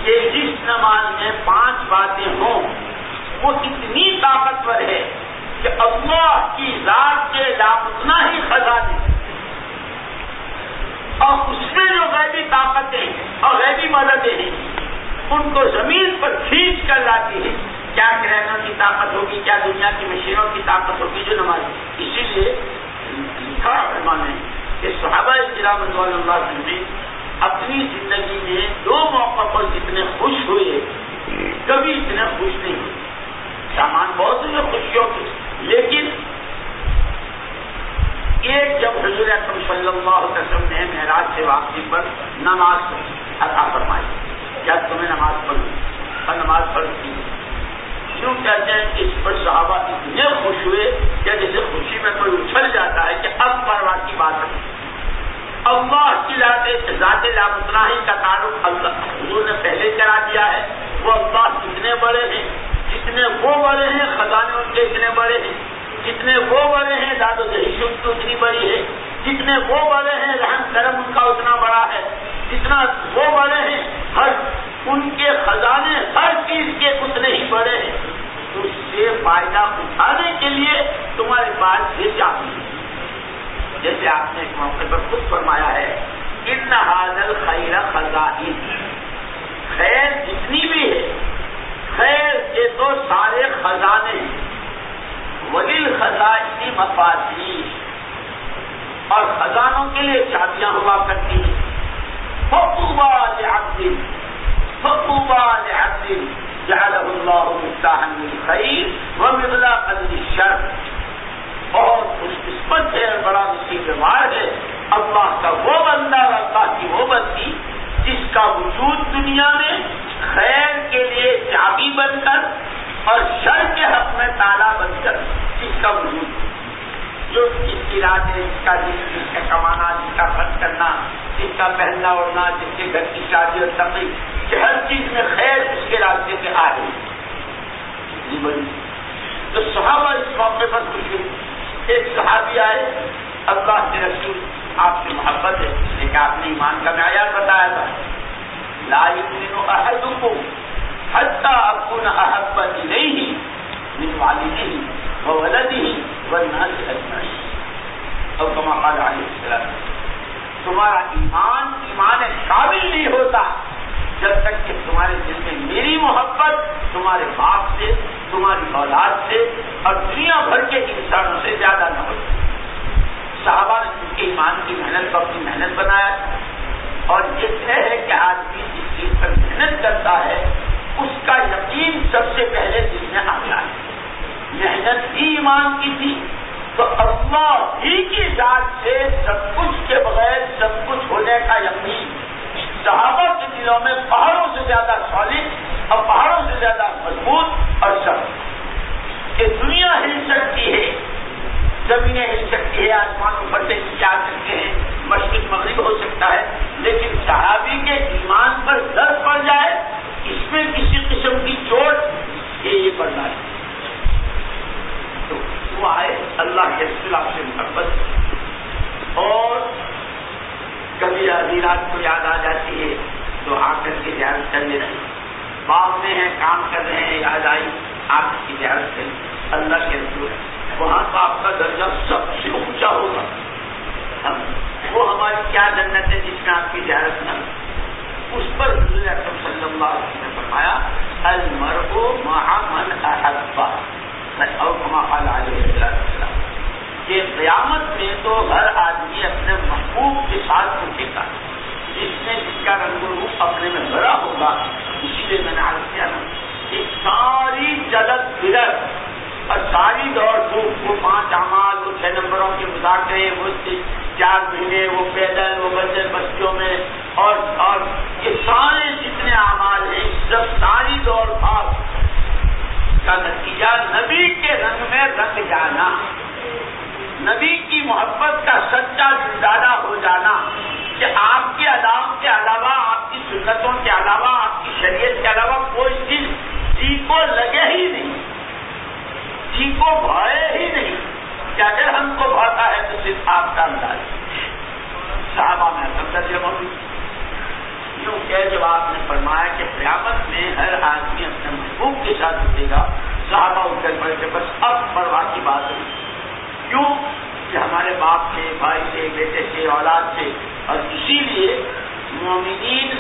کہ جس نماز میں 5 باتیں ہوں وہ اتنی طاقتور ہے کہ اللہ کی ذات کے لامتنا ہی خزانے اور اس میں جو غیبی طاقتیں اور غیبی مددیں ہیں ان کو زمین پر کھینچ کر لاتی ہے. کیا کرینوں کی طاقت ہوگی, کیا دنیا کی مشینوں کی طاقت ہوگی جو نماز. اسی لیے لکھا علماء نے کہ صحابہ کرام رضوان اللہ علیہم اپنی زندگی میں 2 موقع پر جتنے خوش ہوئے کبھی اتنے خوش نہیں ہوئے. سامان بہت ہوئے خوشیوں کی, لیکن ایک جب حضور اکرم صلی اللہ علیہ وسلم نے معراج سے واپسی پر نماز عطا فرمائی, جب تمہیں نماز پڑھی اور نماز پڑھ کی, یوں کہتے ہیں کہ اس پر صحابہ اتنے خوش ہوئے کہ جیسے خوشی میں کوئی اچھل جاتا ہے کہ اب پرواہ کی بات ہے. اللہ کی ذات لامتناہی کا تعلق اللہ حضور نے پہلے کرا دیا ہے. وہ اللہ کتنے بڑے ہیں, جتنے وہ بڑے ہیں خزانے ان کے اتنے بڑے ہیں, جتنے وہ بڑے ہیں داد و دہی کی اتنی بڑی ہے, جتنے وہ بڑے ہیں رحم کرم ان کا اتنا بڑا ہے, جتنا وہ بڑے ہیں ہر ان کے خزانے ہر چیز کے اتنے ہی بڑے ہیں. اس سے فائدہ اٹھانے کے لیے تمہارے پاس یہ چاہیے. جیسے آپ نے ایک موقع پر خود فرمایا ہے ان ھذا الخیر خزائن, خیر جتنی بھی ہے خیر کے تو سارے خزانے وللخزائن مفاتیح, اور خزانوں کے لیے چابیاں ہوا کرتی ہیں. فطوبى لعبد جعلہ اللہ مفتاحا للخیر ومغلاقا للشر. بہت خوش قسمت ہے, بڑا نصیبوار ہے اللہ کا وہ بندہ اور اللہ کی وہ بندی جس کا وجود دنیا میں خیر کے لیے چابی بن کر اور شر کے حق میں تالا بن کر جس کا وجود, جو جس کی رات ہے, جس کا دن, جس کا کمانا, جس کا خرچ کرنا, جس کا پہننا اوڑھنا, جس کے گھر کی شادی اور تقریب, کہ ہر چیز میں خیر اس کے راستے سے آ رہی ہے. تو صحابہ اس موقع پر خوش ہوئے. ایک صحابی آئے, اللہ کے رسول آپ سے محبت ہے, لیکن آپ نے ایمان کا معیار بتایا تھا, لا یؤمن احدکم حتی اکون احب الیہ من والدہ وولدہ والناس اجمعین, اور کما قال علیہ السلام, تمہارا ایمان کامل نہیں ہوتا جب تک کہ تمہارے دل میں میری محبت تمہارے باپ سے, تمہاری اولاد سے اور دنیا بھر کے انسانوں سے زیادہ نہ ہو. صحابہ نے ان کے ایمان کی محنت کو اپنی محنت بنایا, اور یہ طے ہے کہ آدمی جس چیز پر محنت کرتا ہے اس کا یقین سب سے پہلے دل میں آتا ہے. محنت ہی ایمان کی تھی تو اللہ ہی کی ذات سے سب کچھ کے بغیر سب کچھ ہونے کا یقین صحابہ کے دلوں میں پہاڑوں سے زیادہ سالڈ اور پہاڑوں سے زیادہ مضبوط اور سخت. کہ دنیا ہل سکتی ہے, زمینیں ہل سکتی ہے, آسمان اوپر سے نیچے آ سکتے ہیں, مشرق مغرب ہو سکتا ہے, لیکن صحابی کے ایمان پر درد پڑ جائے اس میں کسی قسم کی چوٹ یہ پڑنا ہے. تو وہ آئے, اللہ کے رسول آپ سے محبت, اور کبھی آدھی رات کو یاد آ جاتی ہے تو آ کر کے زیارت کر لیتے ہیں. باغ میں ہیں, کام کر رہے ہیں, یاد آئی آپ کی زیارت کریں. اللہ کے رسول وہاں تو آپ کا درجہ سب سے اونچا ہوگا. وہ ہماری کیا جنت ہے جس میں آپ کی زیارت نہ ہو. اس پر حضور اکرم صلی اللہ علیہ وسلم نے فرمایا المرء مع من احب, اور کما قال علیہ السلام, کہ قیامت میں تو ہر آدمی اپنے محبوب کے ساتھ پوچھے گا جس نے جس کا رنگ و روپ اپنے میں بھرا ہوگا. اسی لیے میں نے عرض کیا نا کہ ساری جلد بھرت اور ساری دوڑ دھوپ, وہ 5 اعمال, وہ 6 نمبروں کے مذاکرے, وہ 4 مہینے, وہ پیدل, وہ بستیوں میں, اور یہ سارے جتنے اعمال ہیں جب ساری دوڑ بھاگ کا نتیجہ نبی کے رنگ میں رنگ جانا, نبی کی محبت کا سچا دلدادہ ہو جانا, کہ آپ کے عذاب کے علاوہ, آپ کی سنتوں کے علاوہ, آپ کی شریعت کے علاوہ کوئی چیز جی کو لگے ہی نہیں, جی کو بھائے ہی نہیں, کہ اگر ہم کو بھاتا ہے تو صرف آپ کا انداز. صحابہ میں سب درجے موجود, یوں کہ جب آپ نے فرمایا کہ قیامت میں ہر آدمی اپنے محبوب کے ساتھ اٹھے گا، صحابہ اٹھ کر پڑے تھے بس اب پرواہ کی بات ہے، کیوں کہ ہمارے باپ تھے، بھائی تھے، بیٹے تھے، اولاد تھے، اور اسی لیے مومنین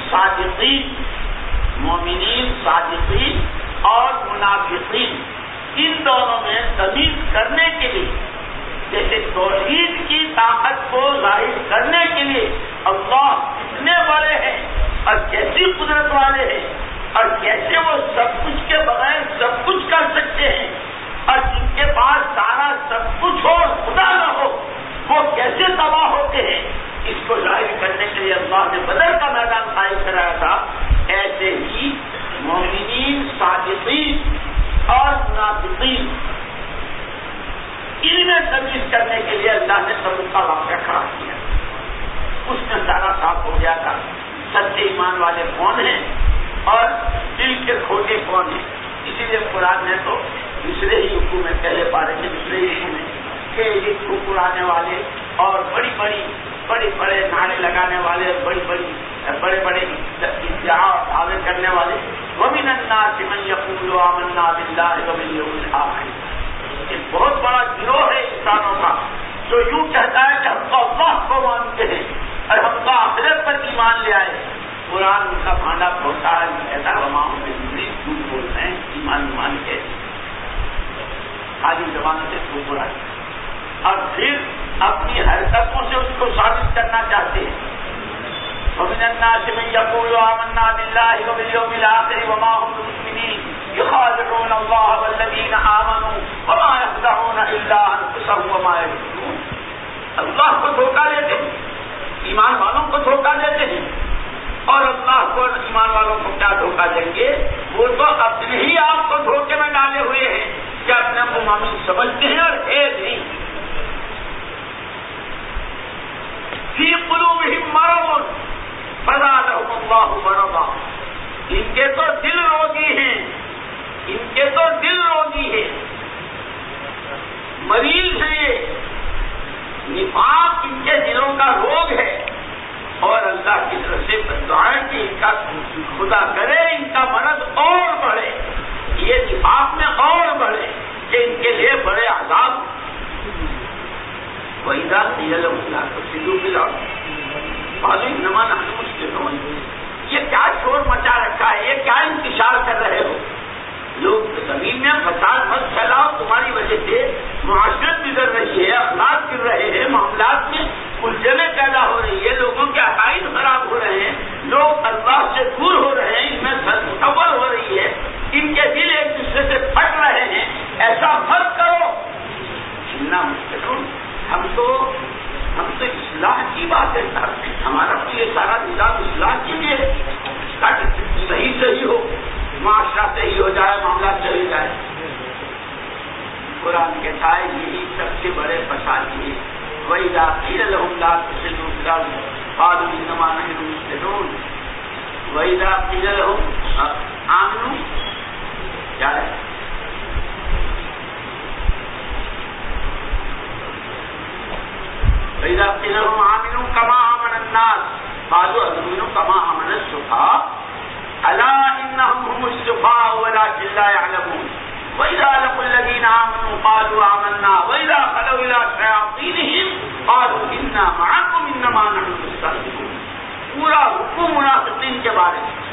صادقین اور منافقین ان دونوں میں تمیز کرنے کے لیے، جیسے توحید کی طاقت کو ظاہر کرنے کے لیے اللہ کتنے بڑے ہیں اور کیسی قدرت والے ہیں اور کیسے وہ سب کچھ کے بغیر سب کچھ کر سکتے ہیں، اور جن کے پاس سارا سب کچھ ہو خدا نہ ہو وہ کیسے تباہ ہوتے ہیں، اس کو ظاہر کرنے کے لیے اللہ نے بدر کا میدان قائم کرایا تھا۔ ایسے ہی مومنین صادقین اور منافقین ان میں تمیز کرنے کے لیے اللہ نے تبوک کا واقعہ کھڑا کیا، اس میں سارا صاف ہو گیا تھا سچے ایمان والے کون ہیں اور دل کے کھوٹے کون ہیں۔ اسی لیے قرآن نے تو دوسرے ہی حکم میں، پہلے پارے کے دوسرے ہی حکم میں کہ یہ ٹھکرانے والے اور بڑے بڑے نعرے لگانے والے، بڑے بڑے ادعا اور دعوے کرنے والے، وَمِنَ النَّاسِ مَن يَقُولُ آمَنَّا بِاللَّهِ وَبِالْيَوْمِ الْآخِرِ، ایک بہت بڑا گروہ ہے انسانوں کا جو یوں کہتا ہے کہ ہم تو اللہ کو مانتے ہیں اور ہم تو آخرت پر ایمان لے آئے۔ قرآن ان کا بھانڈا کھولتا ہے، کہتا ہے وما ہم بالکل جھوٹ بول رہے ہیں، ایمان کے خالی زبانوں سے ٹھکرا ہے، اور پھر اپنی حرکتوں سے اس کو ثابت کرنا چاہتے ہیں۔ وَمِنَ النَّاسِ مَن يَقُولُ آمَنَّا بِاللَّهِ وَبِالْيَوْمِ الْآخِرِ وَمَا هُم بِمُؤْمِنِينَ يُخَادِعُونَ اللَّهَ وَالَّذِينَ آمَنُوا وَمَا يَخْدَعُونَ إِلَّا أَنفُسَهُمْ وَمَا يَشْعُرُونَ، اللہ کو دھوکہ دیتے ہیں، ایمان والوں کو دھوکہ دیتے ہیں، اور اللہ کو ایمان والوں کو کیا دھوکہ دیں گے؟ وہ تو اپنے ہی آپ کو دھوکے میں ڈالے ہوئے ہیں کہ اپنے کو مومن سمجھتے ہیں اور ہے نہیں۔ فی قلوبہم مرض فزادہم اللہ مرضا، ان کے تو دل روگی ہیں، ان کے تو دل روگی ہے، مریض ہے، یہ نفاق ان کے دلوں کا روگ ہے، اور اللہ کی طرف سے بددعائیں کہ ان کا خدا کرے ان کا مرض اور بڑھے، یہ نفاق میں اور بڑھے کہ ان کے لیے بڑے عذاب۔ وَإِذَا قِيلَ لَهُمْ لَا تُفْسِدُوا فِي الْأَرْضِ قَالُوا إِنَّمَا نَحْنُ مُصْلِحُونَ، یہ کیا شور مچا رکھا ہے، یہ کیا انتشار کر رہے ہو، لوگ زمین میں فساد مت پھیلاؤ، تمہاری وجہ سے معاشرت بگڑ رہی ہے، اخلاق گر رہے ہیں، معاملات میں الجھنیں پیدا ہو رہی ہے، لوگوں کے عقائد خراب ہو رہے ہیں، لوگ اللہ سے دور ہو رہے ہیں، ان میں تصور ہو رہی ہے، ان کے دل ایک دوسرے سے پھٹ رہے ہیں، ایسا مت کرو۔ سننا مستقل، ہم تو اصلاح کی باتیں کرتے ہیں، ہمارا تو یہ سارا نظام اصلاح کے لیے تاکہ صحیح ہو، معاشرہ صحیح ہو جائے، معاملات صحیح ہو جائے۔ قرآن کہتا ہے یہی سب سے بڑے فساد یہ، وَإِذَا قِيلَ لَهُمْ لَا تُفْسِدُوا فِي الْأَرْضِ قَالُوا إِنَّمَا نَحْنُ مُصْلِحُونَ وَإِذَا قِيلَ لَهُمْ آمِنُوا، کیا ہے وَإِذَا قِيلَ لَهُمْ آمِنُوا كَمَا آمَنَ النَّاسُ قَالُوا أَنُؤْمِنُ كَمَا آمَنَ السُّفَهَاءُ أَلَا إِنَّهُمْ هُمُ السُّفَهَاءُ وَلَٰكِن لَّا يَعْلَمُونَ وَإِذَا لَقُوا الَّذِينَ آمَنُوا قَالُوا آمَنَّا وَإِذَا خَلَوْا إِلَىٰ شَيَاطِينِهِمْ قَالُوا إِنَّا مَعَكُمْ إِنَّمَا نَحْنُ مُسْتَهْزِئُونَ، پورا حکم منافقین کے بارے میں۔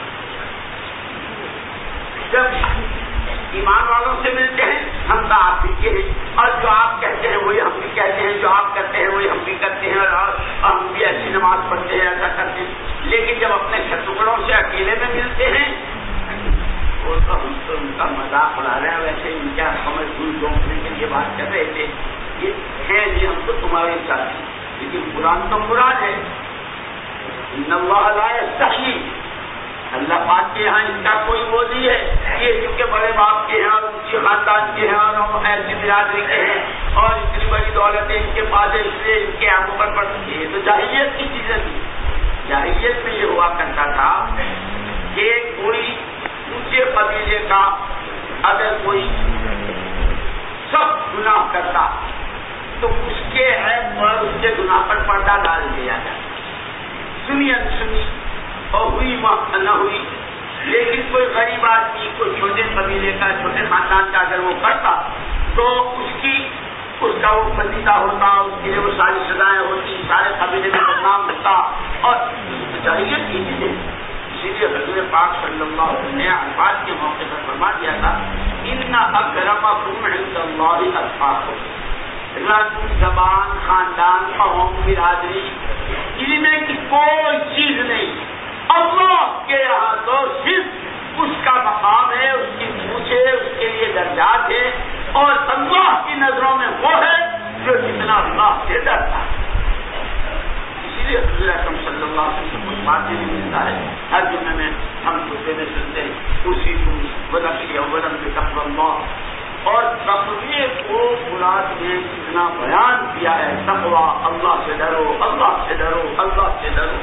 جب ایمان والوں سے ملتے ہیں ہم تو آپ ہی کے ہیں، اور جو آپ کہتے ہیں وہی ہم بھی کہتے ہیں، جو آپ کرتے ہیں وہی ہم بھی کرتے ہیں، اور ہم بھی ایسی نماز پڑھتے ہیں، ایسا کرتے ہیں۔ لیکن جب اپنے ٹکڑوں سے اکیلے میں ملتے ہیں وہ تو ہم تو ان کا مذاق اڑا رہے ہیں، ویسے ان کے آنکھوں میں دھول جھونکنے کے لیے بات کر رہے تھے، یہ ہے نہیں، ہم تو تمہارے ساتھ ہیں۔ لیکن قرآن تو قرآن ہے، ان اللہ لا یستحیی، اللہ پاک کے یہاں ان کا کوئی وہ نہیں ہے، یہ چونکہ بڑے باپ کے ہیں اور اونچی خاندان کے ہیں اور ہم ایسی برادری کے ہیں اور اتنی بڑی دولتیں ان کے پاس ہے، اس لیے ان کے آنکھوں پر پڑتی ہے۔ تو جاہلیت کی چیزیں تھی، جاہلیت میں یہ ہوا کرتا تھا کہ کوئی اونچے قبیلے کا اگر کوئی سب گناہ کرتا تو اس کے عیب پر، اس کے گناہ پر پردہ ڈال دیا جاتا، سنی انسنی اور ہوئی نہ ہوئی، لیکن کوئی غریب آدمی، کوئی چھوٹے قبیلے کا، چھوٹے خاندان کا اگر وہ کرتا تو اس کا وہ پسندیدہ ہوتا، اس کے لیے وہ ساری سزائیں ہوتی، سارے قبیلے میں بدنام ہوتا، اور چاہیے چیزیں. اسی لیے حضور پاک صلی اللہ علیہ وسلم نے عرفات کے موقع پر فرما دیا تھا ان اکرمکم عند اللہ اتقاکم. رنگ، زبان، خاندان، قوم، برادری، علم کی کوئی چیز نہیں، اللہ کے یہاں تو صرف اس کا مقام ہے، اس کی پوچھ ہے، اس کے لیے درجات ہے، اور اللہ کی نظروں میں وہ ہے جو جتنا اللہ سے ڈرتا ہے. اسی لیے حضور اکرم صلی اللہ علیہ وسلم کچھ باتیں بھی ملتا ہے ہر جمعے میں ہم خطبے میں سنتے ہیں، اسی کو ونفسی اولا بتقوی اللہ، اور تقوی کو قرآن نے کتنا بیان کیا ہے. تقوی، اللہ سے ڈرو، اللہ سے ڈرو، اللہ سے ڈرو.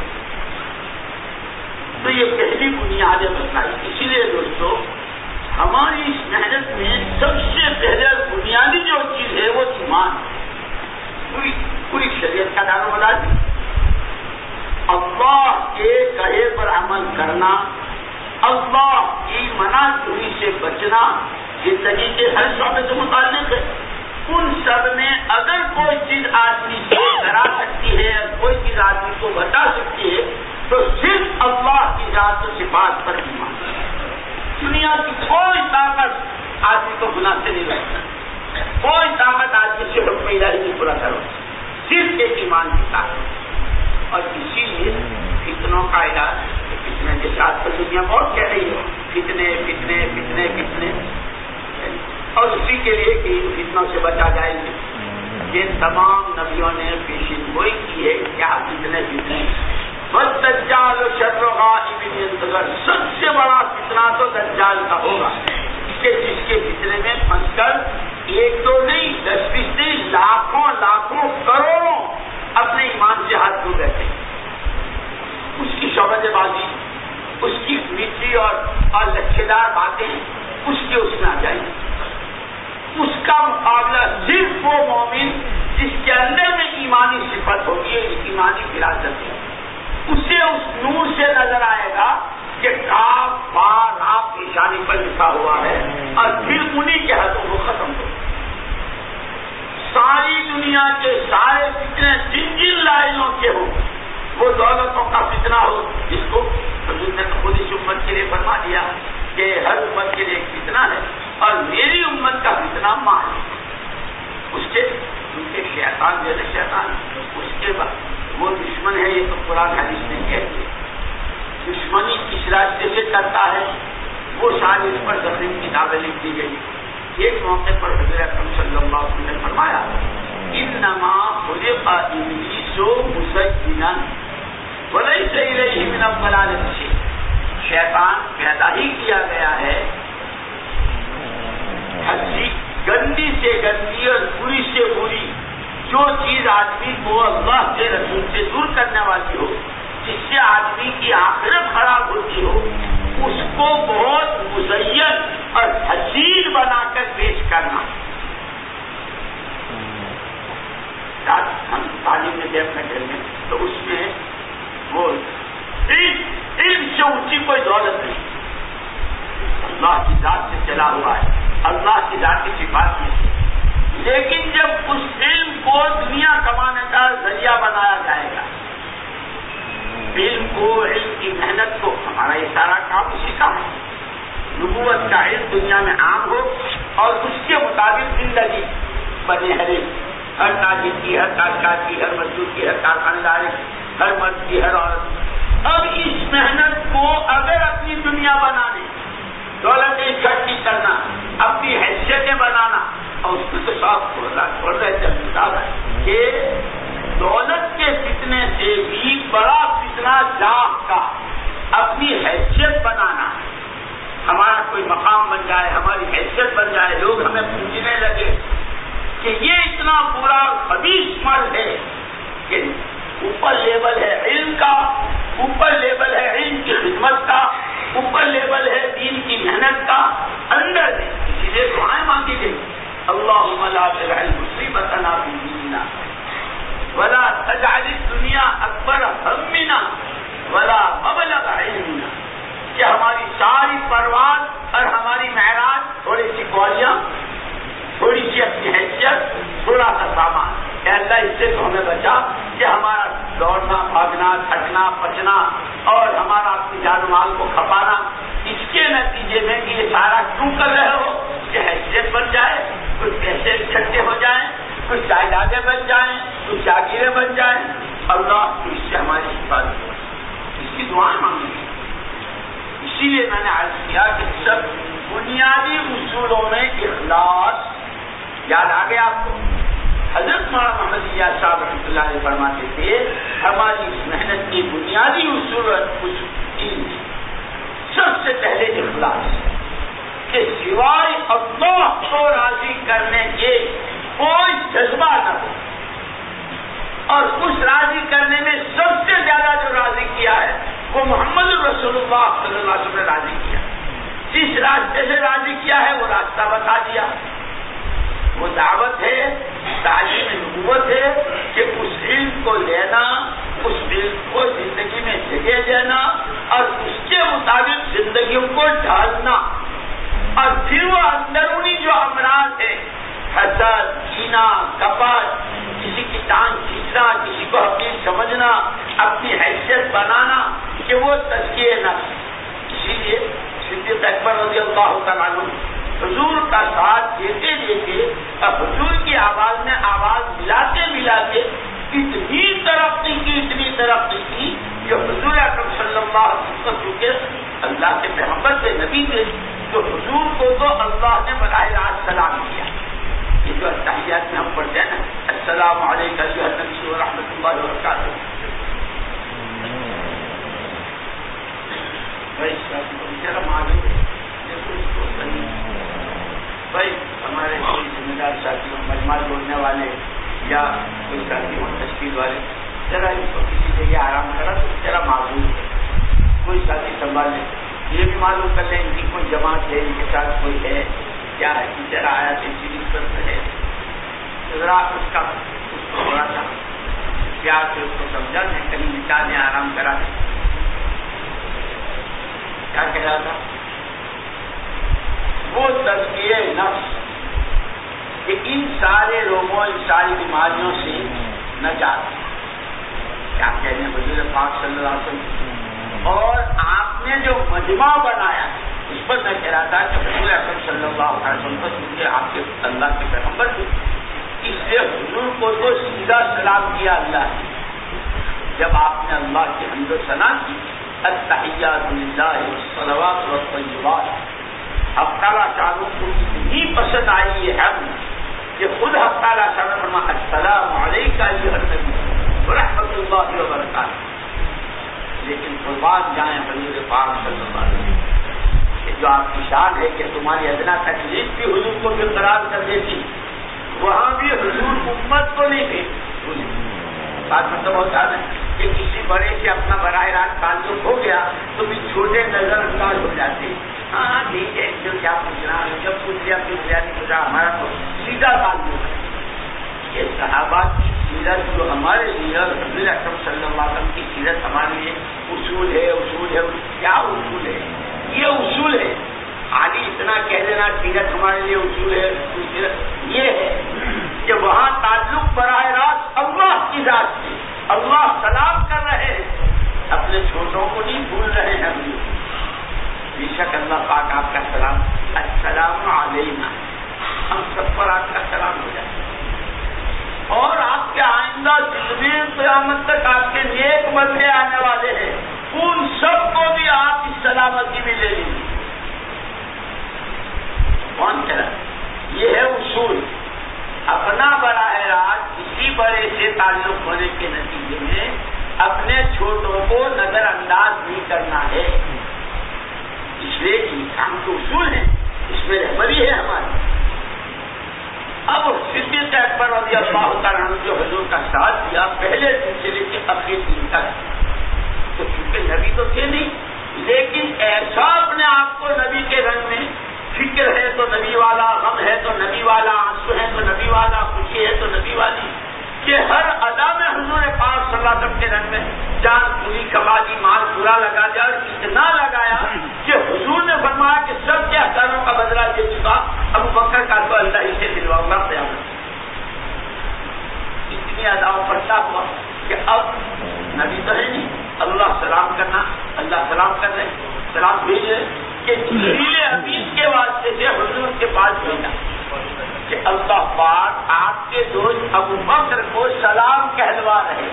تو یہ پہلی بنیاد بتائی. اسی لیے دوستو ہماری اس محنت میں سب سے پہلے بنیادی جو چیز ہے وہ ایمان. پوری شریعت کا دار و مدار اللہ کے کہے پر عمل کرنا، اللہ کی منع چوری سے بچنا، زندگی کے ہر شعبے سے متعلق ہے. ان سب میں اگر کوئی چیز آدمی سے ڈرا سکتی ہے، کوئی چیز آدمی کو بتا سکتی ہے، تو صرف اللہ کی ذات و صفات پر ایمان. دنیا کی کوئی طاقت آدمی کو گناہ سے نہیں رکھتا، کوئی طاقت آدمی سے حکم الہی نہیں پورا کرو، صرف ایک ایمان کی طاقت. اور اسی لیے فتنوں کا علاج، فتنے جیسے آج کل دنیا بہت کہہ رہی ہے فتنے فتنے فتنے فتنے، اور اسی کے لیے کہ فتنوں سے بچا جائے گی. یہ تمام نبیوں نے پیشین گوئی کی ہے کیا فتنے فتنے. بس دجال و شر غائب انتظر، سب سے بڑا فتنہ تو دجال کا ہوگا کہ جس کے فتنے میں پھنس کر ایک دو نہیں، 10-20 نہیں، لاکھوں کروڑوں اپنے ایمان سے ہاتھ دھو بیٹھے. اس کی شعبت بازی، اس کی میٹھی اور لچھےدار باتیں اس میں آ جائیں گی. اس کا مقابلہ صرف وہ مومن جس کے اندر میں ایمانی صفت ہوتی ہے، ایمانی فراست ہے. اسے اس نور سے نظر آئے گا کہ کاف با را پیشانی پر لکھا ہوا ہے، اور پھر انہی کے ہاتھوں کو ختم ہو. ساری دنیا کے سارے فتنے جن لائنوں کے ہوں، وہ دولتوں کا فتنہ ہو، جس کو حضور نے خود اس امت کے لیے فرما دیا کہ ہر امت کے لیے ایک فتنہ ہے، اور میری امت کا فتنہ مال. اس کے شیطان جو ہے شیطان، اس کے بعد وہ دشمن ہے. یہ تو قرآن حدیث میں کہتے ہیں دشمنی کس راستے سے کرتا ہے، وہ ساری اس پر تقریب کتابیں لکھ دی گئی. ایک موقع پر حضرت اکرم صلی اللہ علیہ وسلم نے فرمایا انما خلق ابلیس مسجنا وليس الیہ من الضلالۃ شیء. شیطان پیدا ہی کیا گیا ہے گندی سے گندی اور بری سے بری، جو چیز آدمی کو اللہ کے رسول سے دور کرنے والی ہو، جس سے آدمی کی آخرت خراب ہوتی ہو، اس کو بہت مزین اور حسین بنا کر پیش کرنا. ہم تعلیم میں دیکھ رہے ہیں تو اس میں وہ علم سے اونچی کوئی دولت نہیں، اللہ کی ذات سے چلا ہوا ہے، اللہ کی ذات کی صفات میں. لیکن جب اس علم کو دنیا کمانے کا ذریعہ بنایا جائے گا، علم کو، علم کی محنت کو، ہمارا یہ سارا کام اسی کا ہے. نبوت کا علم دنیا میں عام ہو اور اس کے مطابق زندگی بنے، ہر تاجر کی، ہر کاشتکار کی، ہر مزدور کی، ہر کارخانہ دار کی، ہر مرد کی، ہر عورت. اب اس محنت کو اگر اپنی دنیا بنانے، دولت اکٹھی کرنا، اپنی حیثیتیں بنانا، اور اس میں تو صاف چھوڑ رہے کہ دولت کے فتنے سے بھی بڑا فتنہ جاہ کا اپنی حیثیت بنانا، ہمارا کوئی مقام بن جائے، ہماری حیثیت بن جائے، لوگ ہمیں پوچھنے لگے کہ یہ اتنا برا خبیث مرد ہے کہ اوپر لیول ہے علم کا، اوپر لیول ہے علم کی خدمت کا، اوپر لیول ہے دین کی محنت کا، اندر ہے. اسی لیے دعائیں مانگی گئی اللہم لا تجعل مصیبتنا فی دیننا ولا تجعل الدنیا اکبر ہمنا ولا مبلغ اس سے تو ہمیں بچا کہ ہمارا دوڑنا بھاگنا تھکنا پچنا اور ہمارا اپنی جان و مال کو کھپانا، اس کے نتیجے میں کہ یہ سارا کیوں کر رہے ہو کہ حیثیت بن جائے، کچھ پیسے اکٹھے ہو جائیں، کچھ جائیدادیں بن جائیں، کچھ جاگیریں بن جائیں، اللہ تو اس سے ہماری حفاظت ہو، اس کی دعائیں مانگی۔ اسی لیے میں نے عرض کیا کہ سب بنیادی اصولوں میں اخلاص یاد آ گیا آپ کو۔ حضرت مولانا محمد الیاس صاحب رحمۃ اللہ علیہ فرماتے تھے ہماری اس محنت کی بنیادی اصول سب سے پہلے اخلاص، کہ سوائے اللہ کو راضی کرنے کے کوئی جذبہ نہ ہو، اور اس راضی کرنے میں سب سے زیادہ جو راضی کیا ہے وہ محمد رسول اللہ صلی اللہ علیہ وسلم نے راضی کیا، جس راستے سے راضی کیا ہے وہ راستہ بتا دیا، وہ دعوت ہے، تعلیم نبوت ہے کہ اس علم کو لینا، اس علم کو زندگی میں جگہ دینا اور اس کے مطابق زندگیوں کو ڈھالنا، اور پھر وہ اندرونی جو امراض ہے، حسد، کینہ، کپٹ، کسی کی ٹانگ کھینچنا، کسی کو حقیر سمجھنا، اپنی حیثیت بنانا، کہ وہ تزکیہ نفس۔ اسی لیے صدیق اکبر رضی اللہ تعالیٰ عنہ حضور کا ساتھ دیتے دیتے اور حضور کی آواز میں آواز ملاتے ملاتے اتنی ترقی کی کہ حضور اکرم صلی اللہ علیہ وسلم چونکہ اللہ کے پیغمبر سے نبی تھے تو حضور کو تو اللہ نے براہ راست سلام کیا۔ یہ جو تحیات میں ہم پڑھتے ہیں نا، السلام علیکم ایھا النبی ورحمۃ اللہ وبرکاتہ، بھائی ہمارے کوئی ذمہ دار ساتھی مجمع جوڑنے والے یا کوئی ساتھی ہو تشکیل والے، ذرا اس کو کسی جگہ آرام کرا تو ذرا معلوم ہے، کوئی ساتھی سنبھال لے، یہ بھی معلوم کر لیں ان کی کوئی جماعت ہے، ان کے ساتھ کوئی ہے کیا ہے، ذرا آیا تو سیریز پر ہے، ذرا اس کو تھوڑا سا پیار سے اس کو سمجھا دیں، کہیں نکال دیں، آرام کرا دیں۔ کیا کہہ رہا تھا؟ وہ تزکیہ نفس کہ ان سارے روگوں، ان ساری بیماریوں سے نجات، کیا کہنے حضور پاک صلی اللہ علیہ وسلم، اور آپ نے جو مجمع بنایا اس پر میں کہہ رہا تھا کہ حضور اکرم صلی اللہ علیہ وسلم پر کیونکہ آپ کے اللہ کے پیغمبر تھے، اس لیے حضور کو تو سیدھا سلام کیا اللہ نے، جب آپ نے اللہ کی حمد و ثنا کی، التحیات للہ والصلوات والطیبات، حق تعالیٰ شاہ کو اتنی پسند آئی یہ ہم کہ خود حق تعالیٰ شاہ فرما السلام علیکم ایھا النبی ورحمۃ اللہ وبرکاتہ۔ لیکن قربان جائیں حضور پاک صلی اللہ علیہ وسلم کہ جو آپ کی شان ہے کہ تمہاری ادنا تکلیف بھی حضور کو برقرار کر دیتی، وہاں بھی حضور امت کو نہیں تھے۔ بات مطلب ہوتا ہے کہ کسی بڑے سے اپنا براہ راست تعلق ہو گیا تو بھی چھوٹے نظر انداز ہو جاتے، ہاں ٹھیک ہے جو کیا پوچھنا، جب پوچھ لیا پھر نہیں پوچھا، ہمارا تو سیدھا تعلق ہے۔ یہ صحابہ کی سیرت جو ہمارے لیے حضور اکرم صلی اللہ علیہ وسلم کی سیرت ہمارے لیے اصول ہے، کیا اصول ہے؟ یہ اصول ہے، خالی اتنا کہہ دینا سیرت ہمارے لیے اصول ہے، سیرت یہ ہے کہ وہاں تعلق براہ راست اللہ کی ذات سے، اللہ سلام کر رہے ہیں، اپنے چھوٹوں کو نہیں بھول رہے ہیں ہم لوگ۔ بے شک اللہ پاک آپ کا سلام، السلام علینا، ہم سب پر آپ کا سلام ہو جائے، اور آپ کے آئندہ جتنے قیامت تک آپ کے نیک بندے آنے والے ہیں ان سب کو بھی آپ اس سلامتی میں لے لیں گے۔ کون کہہ رہا؟ یہ ہے اصول۔ اپنا براہ راست کسی بڑے سے تعلق ہونے کے نتیجے میں اپنے چھوٹوں کو نظر انداز نہیں کرنا ہے، اس لیے کام کے اصول ہیں، اس میں رہبری ہے ہماری۔ اب صدیق اکبر رضی اللہ تعالیٰ عنہ جو حضور کا ساتھ دیا پہلے دن سے لے کے آخری دن تک، تو چونکہ نبی تو تھے نہیں، لیکن ایسا اپنے آپ کو نبی کے رنگ میں، فکر ہے تو نبی والا، غم ہے تو نبی والا، آنسو ہے تو نبی والا، خوشی ہے تو نبی والی، کہ ہر ادا میں حضور پاک صلی اللہ علیہ وسلم کے رنگ میں جان پوری کما دی، مال پورا لگا دیا، اور اتنا لگایا کہ حضور نے فرمایا کہ سب کے احسانوں کا بدلہ دے چکا، ابو بکر کا تو اللہ ہی سے دلواؤں گا قیامت۔ اتنی سلام کرنا، اللہ سلام کر رہے ہیں، سلام بھیج رہے کہ جبریل امین کے واسطے سے حضور کے پاس بھیجا کہ اللہ پاک آپ کے دوست ابو بکر کو سلام کہلوا رہے.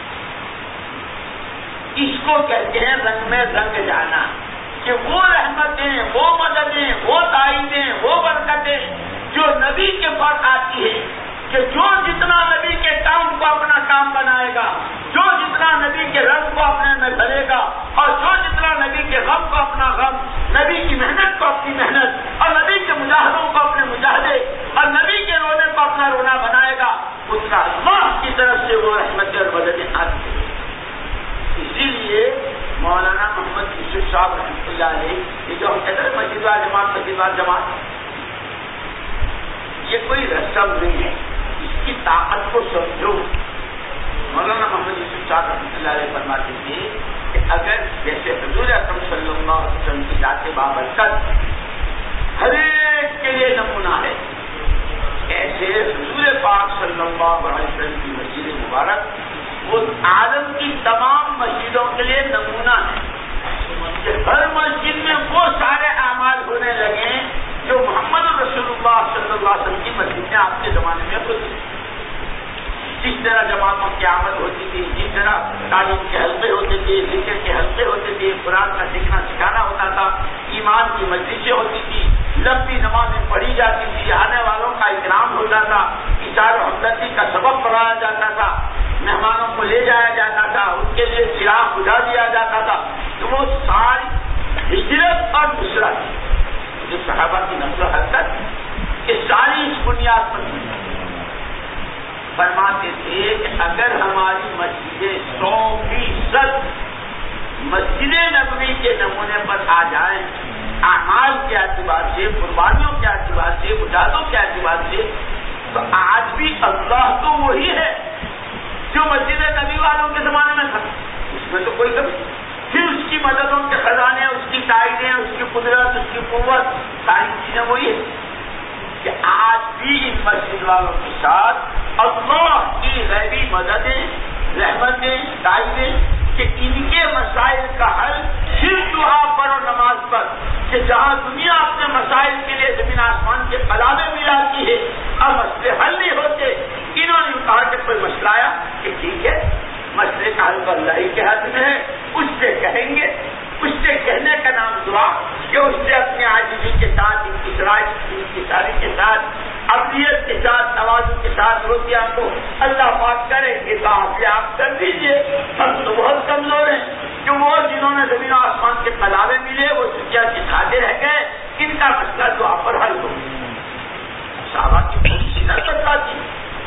اس کو کہتے ہیں رنگ میں رنگ جانا، کہ وہ رحمتیں، وہ مددیں، وہ تائیدیں، وہ برکتیں جو نبی کے پاس آتی ہے، کہ جو جتنا نبی کے کام کو اپنا کام بنائے گا، جو جتنا نبی کے رنگ کو اپنے میں بھرے گا، اور جو جتنا نبی کے غم کو اپنا غم، نبی کی محنت کو اپنی محنت، اور نبی کے مجاہدوں کو اپنے مجاہدے، اور نبی کے رونے کو اپنا رونا بنائے گا، اتنا اللہ کی طرف سے وہ رحمتیں اور مددیں آتی ہیں. اسی لیے مولانا محمد یوسف صاحب رحمۃ اللہ علیہ، یہ جو ہم کہتے ہیں مسجد وال جماعت، مسجد وال جماعت، یہ کوئی رسم نہیں ہے، اس کی طاقت کو سمجھو. مولانا محمد یوسف صاحب رحمۃ اللہ علیہ فرماتے تھے کہ اگر جیسے حضور اکرم صلی اللہ علیہ وسلم کی ذات بابرکت ہر ایک کے لیے نمونہ ہے، ایسے حضور پاک صلی اللہ علیہ وسلم کی مسجد مبارک وہ عالم کی تمام مسجدوں کے لیے نمونہ ہے کہ ہر مسجد میں وہ سارے اعمال ہونے لگے جو محمد رسول اللہ صلی اللہ علیہ وسلم کی مسجد میں آپ کے زمانے میں ہوتی تھی. جس طرح جماعتوں کی آمد ہوتی تھی، جس طرح تعلیم کے حلقے ہوتے تھے، ذکر کے حلقے ہوتے تھے، قرآن کا سیکھنا سکھانا ہوتا تھا، ایمان کی مجلسیں ہوتی تھی، لمبی نمازیں پڑھی جاتی تھی، آنے والوں کا اکرام ہوتا تھا، اشارہ ہمدردی کا سبق پڑھایا جاتا تھا، مہمانوں کو لے جایا جاتا تھا، ان کے لیے چراغ بجھا دیا جاتا تھا. تو وہ ساری ہجرت اور نصرت جو صحابہ کی نقل و حرکت یہ ساری اس بنیاد پر فرماتے تھے کہ اگر ہماری مسجدیں 100% مسجد نبوی کے نمونے پر آ جائیں، اعمال کے اعتبار سے، قربانیوں کے اعتبار سے، مجاہدوں کے اعتبار سے، تو آج بھی اللہ تو وہی ہے جو مسجد نبی والوں کے زمانے میں تھا، اس میں تو کوئی کمی. پھر اس کی مددوں کے خزانے، اس کی تائیدیں، اس کی قدرت، اس کی قوت، ساری چیزیں وہی ہے کہ آج بھی ان مسجد والوں کے ساتھ اللہ کی غیبی مددیں، رحمتیں، تائیدیں کہ ان کے مسائل کا حل صرف دعا پر اور نماز پر، کہ جہاں دنیا اپنے مسائل کے لیے زمین آسمان کے قلابے ملاتی ہے اور مسئلے حل نہیں ہوتے، انہوں نے کہا کہ کوئی مسئلہ آیا کہ ٹھیک ہے، مسئلے کا حل تو اللہ ہی کے ہاتھ میں ہے، اس سے کہیں گے. اس سے کہنے کا نام دعا کہ اس سے اپنے عاجزی کے ساتھ، انکساری کے ساتھ، ابدیت کے ساتھ، توازن کے ساتھ روٹیاں کو اللہ پاک کرے کہ آپ کر دیجیے. ہم تو بہت کمزور ہیں کہ وہ جنہوں نے زمین و آسمان کے قلابے ملے وہ دنیا کے کھاتے رہ گئے، ان کا مسئلہ دعا پر حل ہو. صحابہ کی پوری سیرت بتاتی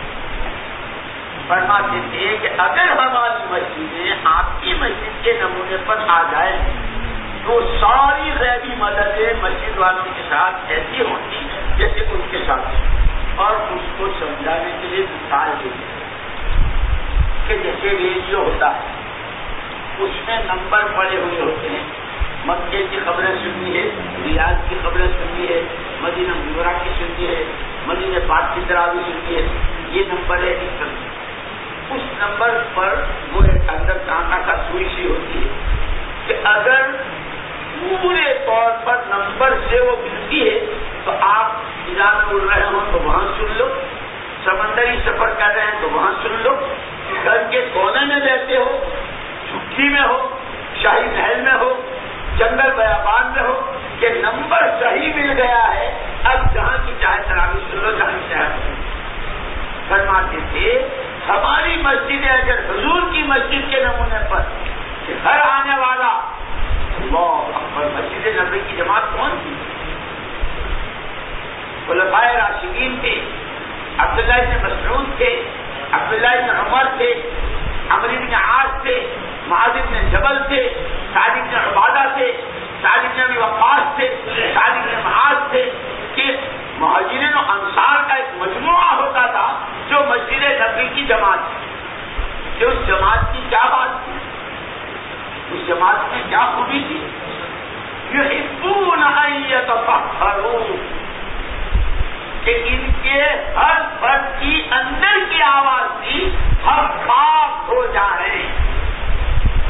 فرماتے تھے کہ اگر ہماری مسجدیں آپ کی مسجد کے نمونے پر آ جائیں تو ساری غیبی مددیں مسجد والوں کے ساتھ ایسی ہوتی جیسے ان کے ساتھ. اور اس کو سمجھانے کے لیے مثال دیتے کہ جیسے ریڈیو ہوتا ہے، اس میں نمبر پڑے ہوئے ہوتے ہیں، مکے کی خبریں سننی ہے، ریاض کی خبریں سننی ہے، مدینہ منورہ کی سننی ہے، مدینہ پاک کی تراویح سننی ہے، یہ نمبر ہے. اس نمبر پر وہ ایک اندر کانٹا کا سوئی سی ہوتی ہے کہ اگر پورے طور پر نمبر سے وہ ملتی ہے تو آپ فضا میں اڑ رہے ہوں تو وہاں سن لو، سمندری سفر کر رہے ہیں تو وہاں سن لو، گھر کے کونے میں بیٹھے ہو، جھگی میں ہو، شاہی محل میں ہو، جنگل بیابان میں ہو، کہ نمبر صحیح مل گیا ہے، اب جہاں کی چاہے تراویح سن لو، جہاں کی چاہے. فرماتے تھے ہماری مسجد اگر حضور کی مسجد کے نمونے پر کہ ہر آنے والا اللہ اکبر، مسجد نبوی کی جماعت کون تھی؟ خلفائے راشدین تھے، عبداللہ بن مسعود تھے، عبداللہ بن عمر تھے، عمرو بن عاص تھے، معاذ بن جبل تھے، سعد بن عبادہ تھے، سعد بن ابی وقاص تھے، سعد بن معاذ تھے، کہ مہاجرین و انصار کا ایک مجموعہ ہوتا تھا جو مسجد نبوی کی جماعت تھی. کہ اس جماعت کی کیا بات تھی، اس جماعت میں کیا خوبی تھی؟ یحبون ان یتطہروا، کہ ان کے ہر فرد کی اندر کی آواز تھی ہم پاک ہو جا رہے ہیں.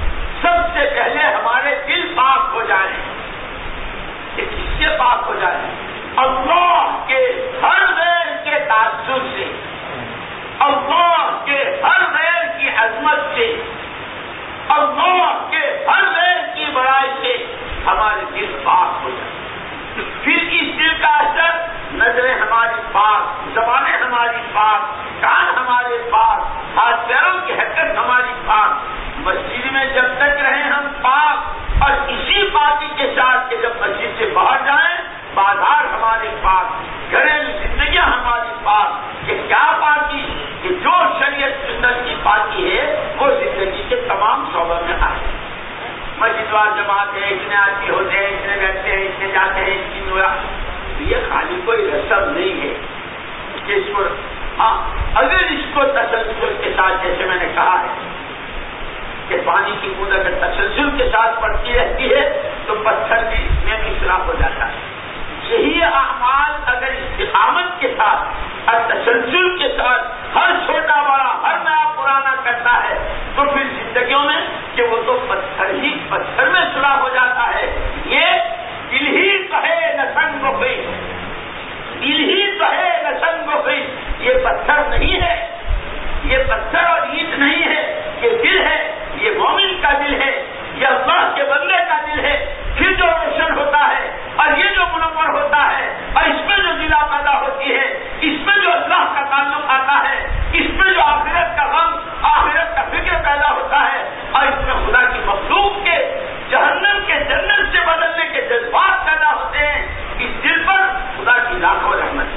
سب سے پہلے ہمارے دل پاک ہو جائیں. کہ کس سے پاک ہو جائیں؟ اللہ کے ہر غیر کے تعصب سے، اللہ کے ہر غیر کی عظمت سے، اللہ کے ہر غیر کی بڑائی سے ہمارے دل پاک ہو جائیں. پھر اس دل کا اثر نظریں ہماری پاک، زبانیں ہماری پاک، کان ہمارے پاک، ہاتھ پیروں کی حرکت ہماری پاک. مسجد میں جب تک رہیں ہم پاک، اور اسی پاکی کے ساتھ کہ جب مسجد سے باہر جائیں بازار ہمارے پاک، گھریلو زندگیاں ہماری پاک. یہ کیا پاکی؟ کہ جو شریعت سنت کی پاکی ہے وہ زندگی کے تمام شعبوں میں آئے. مسجد وار جماعت ہے، اتنے آدمی ہوتے ہیں، اتنے بیٹھتے ہیں، اتنے جاتے ہیں، اتنی ہوا. یہ خالی کوئی رسم نہیں ہے کہ اس کو اگر اس کو تسلسل کے ساتھ، جیسے میں نے کہا ہے کہ پانی کی بوند اگر تسلسل کے ساتھ پڑتی رہتی ہے تو پتھر بھی میں اصلاح ہو جاتا ہے. یہی اعمال اگر استقامت کے ساتھ اور تسلسل کے ساتھ ہر چھوٹا بڑا، ہر نیا پرانا کرتا ہے تو پھر زندگیوں میں کہ وہ تو پتھر ہی پتھر میں صلاح ہو جاتا ہے. یہ دل ہی تو ہے نہ سنگ و خیز، دل ہی تو ہے نہ سنگ و خیز. یہ پتھر نہیں ہے، یہ پتھر اور اینٹ نہیں ہے، یہ دل ہے، یہ مومن کا دل ہے، یہ اللہ کے بندے کا دل ہے. پھر جو روشن ہوتا ہے اور یہ جو منور ہوتا ہے اور اس میں جو ضلع پیدا ہوتی ہے، اس میں جو اللہ کا تعلق آتا ہے، اس میں جو آخرت کا غم، آخرت کا فکر پیدا ہوتا ہے، اور اس میں خدا کی مخلوق کے جہنم کے جنت سے بدلنے کے جذبات پیدا ہوتے ہیں. اس دل پر خدا کی لاکھوں رحمت.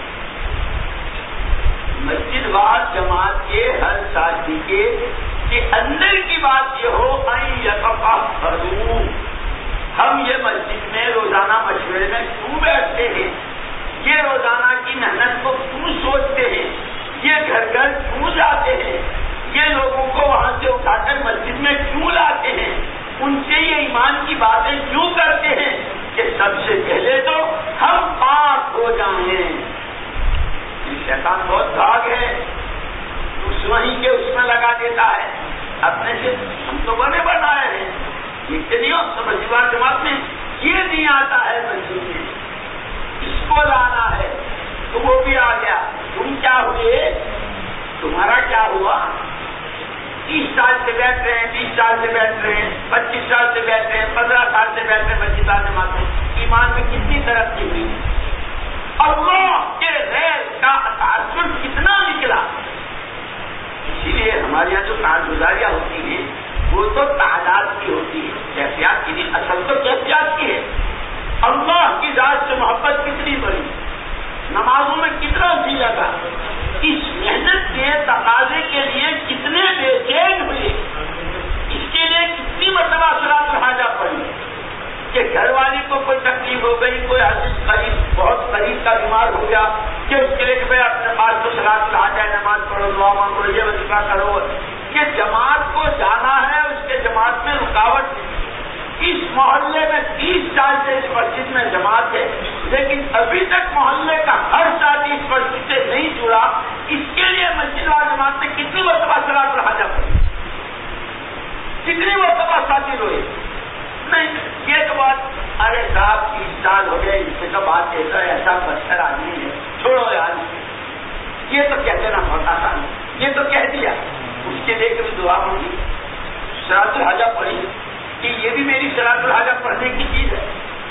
مسجد وار جماعت کے ہر ساتھی کے اندر کی بات یہ ہو یتفقہوا. ہم یہ مسجد میں روزانہ مشورے میں کیوں بیٹھتے ہیں؟ یہ روزانہ کی محنت کو کیوں سوچتے ہیں؟ یہ گھر گھر کیوں جاتے ہیں؟ یہ لوگوں کو وہاں سے اٹھا کر مسجد میں کیوں لاتے ہیں؟ ان سے یہ ایمان کی باتیں کیوں کرتے ہیں؟ کہ سب سے پہلے تو ہم پاک ہو جائیں. شیطان بہت بھاگ ہے، اس وہیں کے اس میں لگا دیتا ہے اپنے سے. ہم تو بنے بنائے ہیں، یہ نہیں ہوتا مسجد وار جماعت میں یہ نہیں آتا ہے، مسجد میں اس کو لانا ہے تو وہ بھی آ گیا. تم کیا ہوئے؟ تمہارا کیا ہوا؟ 30 سال سے بیٹھ رہے ہیں، 20 سال سے بیٹھ رہے ہیں، 25 سال سے بیٹھ رہے ہیں، 15 سال سے بیٹھ رہے ہیں مسجد وار جماعت میں. ایمان میں کتنی ترقی ہوئی؟ اللہ کے غیر کا تعصب کتنا نکلا. اسی لیے ہمارے یہاں جو کارگزاریاں ہوتی ہیں وہ تو تعداد کی ہوتی ہے، کیفیات کی نہیں. اصل تو کیفیات کی ہے. اللہ کی ذات سے محبت کتنی بڑی، نمازوں میں کتنا جی لگا، اس محنت کے تقاضے کے لیے کتنے بے چین ہوئے، اس کے لیے کتنی مرتبہ صلاۃ الحاجہ پڑھی کہ گھر والی کو کوئی تکلیف ہو گئی، کوئی قریب بہت قریب کا بیمار ہو گیا کہ اس کے لیے کہ بھائی اپنے پاس تو صلاۃ الحاجہ نماز پڑھو، دعا مانگو، یہ وظیفہ کرو. کہ جماعت کو جانا ہے، اس کے جماعت میں رکاوٹ. اس محلے میں 30 سال سے اس مسجد میں جماعت ہے، لیکن ابھی تک محلے کا ہر ساتھی اس مسجد سے نہیں جڑا. اس کے لیے مسجد وار جماعت نے کتنی مرتبہ صلاۃ الحاجہ پڑھی، کتنی مرتبہ ساتھی روئے. نہیں یہ تو بات ارے صاحب 30 سال ہو گئے، اس سے تو بات ایسا بدتر آدمی ہے، چھوڑو یار. یہ تو کہتے نا بہت آسان، یہ تو کہہ دیا. اس کے لیے کبھی دعا ہوگی، صلاۃ الحاجہ پڑھی کہ یہ بھی میری صلاۃ الحاجہ پڑھنے کی چیز ہے.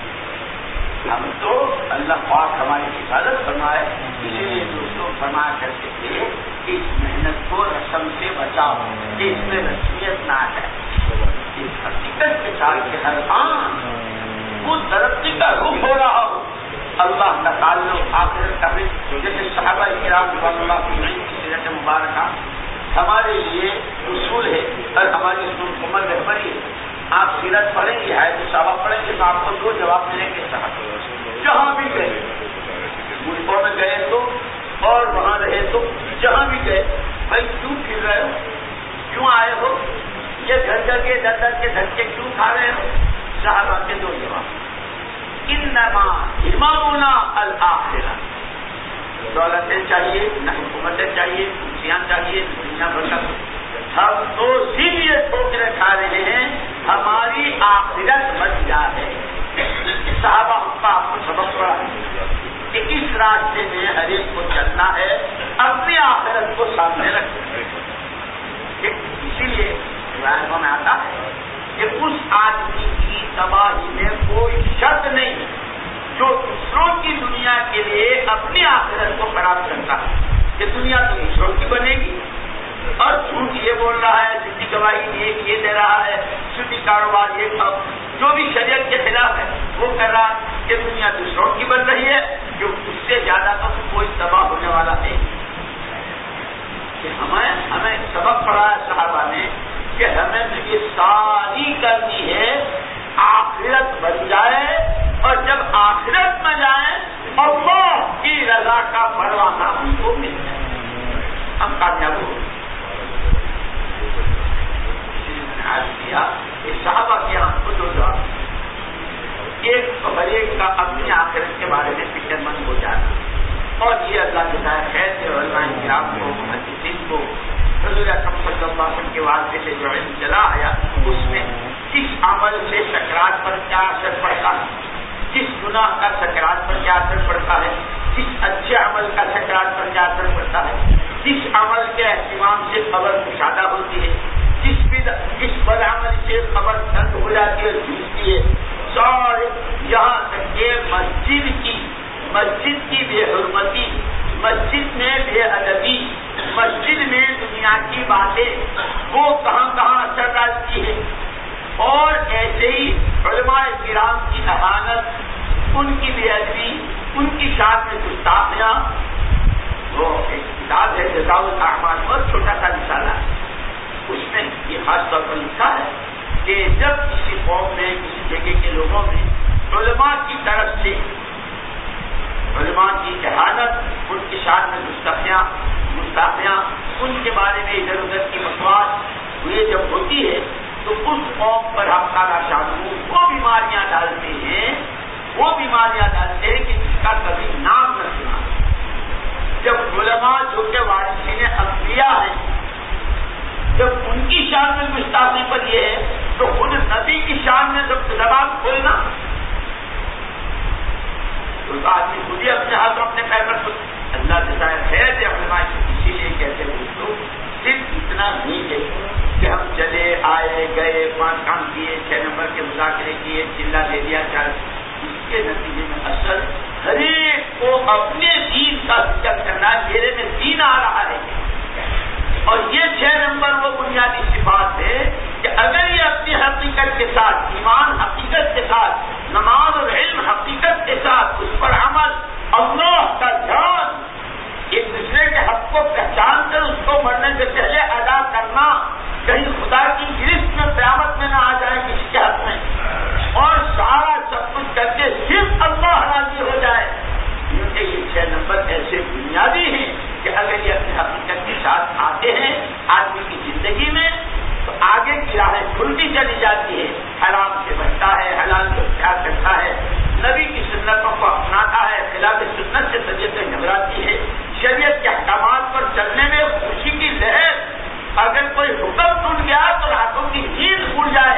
ہم تو اللہ پاک ہماری حفاظت فرمائے. اسی لیے دوستوں فرمایا کرتے تھے کہ اس محنت کو رسم سے بچاؤ، کہ اس میں رسمیت نہ ہے. اس حقیقت کے ساتھ کہ ہر آن وہ ترقی کا رخ ہو رہا ہو، اللہ کا تعلق آخرت کا رزق. جیسے صحابہ کرام رضوان اللہ علیہم کی سیرت مبارکہ ہمارے لیے اصول ہے اور ہماری مکمل رہبری ہے. آپ سیرت پڑھیں گے، حیات صحابہ پڑھیں گے تو آپ کو 2 جواب ملیں گے. صاحب جہاں بھی گئے، ملکوں میں گئے تو اور وہاں رہے تو جہاں بھی گئے، بھائی کیوں پھر رہے ہو، کیوں آئے ہو، یہ گھر گھر کے در کے دھکے کیوں کھا رہے ہو؟ صحابہ کے 2 جواب. انما ہممنا الآخرہ. دولتیں چاہیے نہ حکومتیں چاہیے، کرسیاں چاہیے، دنیا بھر کا. ہم تو صرف یہ ٹھوکریں کھا رہے ہیں ہماری آخرت بن جائے. صحابہ کا آپ کو سبق پڑا کہ اس راستے میں ہر ایک کو چلنا ہے، اپنی آخرت کو سامنے رکھنا ہے. اسی لیے روایتوں میں آتا ہے کہ اس آدمی کی تباہی میں کوئی شک نہیں جو دوسروں کی دنیا کے لیے اپنی آخرت کو خراب کرتا ہے. کہ دنیا تو دوسروں کی بنے گی اور جھوٹ یہ بول رہا ہے، جھوٹی گواہی یہ دے رہا ہے، جھوٹی کاروبار یہ جو بھی شریعت کے خلاف ہے وہ کر رہا ہے کہ دنیا دوسروں کی بن رہی ہے، جو اس سے زیادہ تو کوئی تباہ ہونے والا نہیں. کہ ہمیں سبق پڑھا ہے صحابہ نے کہ ہمیں تو یہ ساری کرنی ہے آخرت بن جائے، اور جب آخرت میں جائیں اللہ کی رضا کا پروانہ ہم کو مل جائے، ہم کامیاب ہو. آج کیا صحابہ کے یہاں کو جو ایک تو ہر ایک کا اپنی آخرت کے بارے میں فکر مند ہو جانا، اور یہ اللہ کے خیر سے علماء کرام کو محدثین کو حضور اکرم صلی اللہ علیہ وسلم کے واسطے سے جو علم چلا آیا اس میں کس عمل سے سکرات پر کیا اثر پڑتا ہے، کس گناہ کا سکرات پر کیا اثر پڑتا ہے، کس اچھے عمل کا سکرات پر کیا اثر پڑتا ہے، کس عمل کے اہتمام سے قبر کشادہ ہوتی ہے، کس بد عمل سے قبر تنگ ہو جاتی ہے، جھوٹتی ہے. سارے یہاں تک کہ مسجد کی بے حرمتی، مسجد میں بے ادبی، مسجد میں دنیا کی باتیں وہ کہاں کہاں اثر ڈالتی ہے. اور ایسے ہی علماء کرام کی اہانت، ان کی بے ادبی، ان کی شان میں گستاخیاں. وہ ایک کتاب ہے جزاء الاعمال، بہت چھوٹا سا رسالہ ہے، اس میں یہ خاص طور پر لکھا ہے کہ جب کسی قوم میں کسی جگہ کے لوگوں میں علماء کی طرف سے علماء کی اہانت، ان کی شان میں گستاخیاں، ان کے بارے میں ادھر ادھر کی بکواس یہ جب ہوتی ہے تو اس قوم پر ہم تعالیٰ شاہ وہ بیماریاں ڈالتے ہیں کہ جس کا کبھی نام نہ سنا. جب علماء جو کہ وارثین انبیاء ہیں، جب ان کی شان میں گستاخی پر یہ ہے تو خود نبی کی شان میں جب زبان کھولنا تو آدمی خود ہی اپنے ہاتھ اپنے پیر پر اللہ جزائے خیر دے علماء. اسی لیے کہتے ہیں دوستوں صرف اتنا نہیں ہے کہ ہم چلے آئے گئے 5 کام کیے، 6 نمبر کے مذاکرے کیے، چلا دے دیا 4. اس کے نتیجے میں اصل ہر ایک کو اپنے دین کا ذکر کرنا، میرے میں دین آ رہا ہے. اور یہ 6 نمبر وہ بنیادی صفات ہے کہ اگر یہ اپنی حقیقت کے ساتھ، ایمان حقیقت کے ساتھ، نماز اور علم حقیقت کے ساتھ، اس پر عمل، اللہ کا دھیان، ایک دوسرے کے حق کو پہچان کر اس کو مرنے سے پہلے ادا کرنا، کہیں خدا کی گرفت میں قیامت میں نہ آ جائے کسی کے حق میں، اور سارا سب کچھ کر کے صرف اللہ راضی ہو جائے. کیونکہ یہ 6 نمبر ایسے بنیادی ہیں کہ اگر یہ اپنی حقیقت کے ساتھ آتے ہیں آدمی کی زندگی میں تو آگے کی راہیں کھلتی چلی جاتی ہے. حرام سے بچتا ہے، حلال کو اختیار کرتا ہے، نبی کی سنتوں کو اپناتا ہے، خلاف سنت سے طبیعتیں گھبراتی ہے، شریعت کے احکامات پر چلنے میں خوشی کی لہر، اگر کوئی حکم ٹوٹ گیا تو راتوں کی نیند اڑ جائے.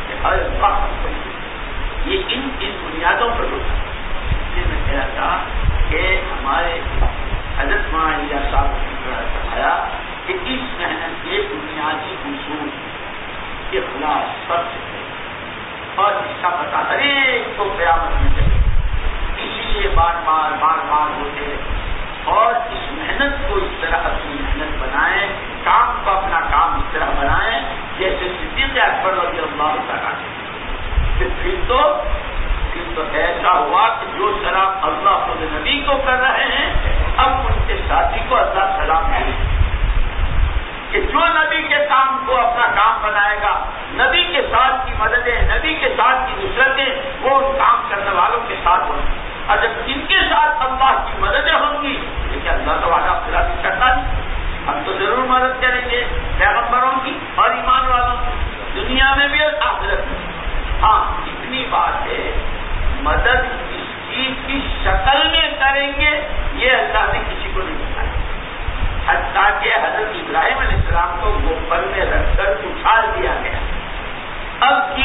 یہ ان بنیادوں پر ہوتا ہے. اس لیے میں کہہ رہا تھا کہ ہمارے حضرت مولانا صاحب نے سمجھایا کہ اس محنت کے بنیادی اصول اخلاص سب سے، اور اس کا پتہ ہر ایک کو قیامت میں چلے. اسی لیے بار بار ہوتے ہیں. اور اس محنت کو اس طرح اپنی محنت بنائیں، کام کو اپنا کام اس طرح بنائیں جیسے صدیق اکبر رضی اللہ تعالیٰ عنہ. پھر تو ایسا ہوا کہ جو سلام اللہ خود نبی کو کر رہے ہیں اب ان کے ساتھی کو اللہ سلام دے کہ جو نبی کے کام کو اپنا کام بنائے گا، نبی کے ساتھ کی مددیں، نبی کے ساتھ کی نصرتیں وہ ان کام کرنے والوں کے ساتھ ہوں گی. اور جب ان کے ساتھ اللہ کی مددیں ہوں گی، لیکن اللہ تو وعدہ پورا نہیں کرتا نہیں، ہم تو ضرور مدد کریں گے پیغمبروں کی اور ایمان والوں کی، دنیا میں بھی اور آخرت میں. ہاں اتنی بات ہے مدد کس چیز کی شکل میں کریں گے یہ اللہ نے کسی کو نہیں بتایا. حتیٰ کہ حضرت ابراہیم علیہ السلام کو گوبر میں رکھ کر اچھال دیا گیا. اب کی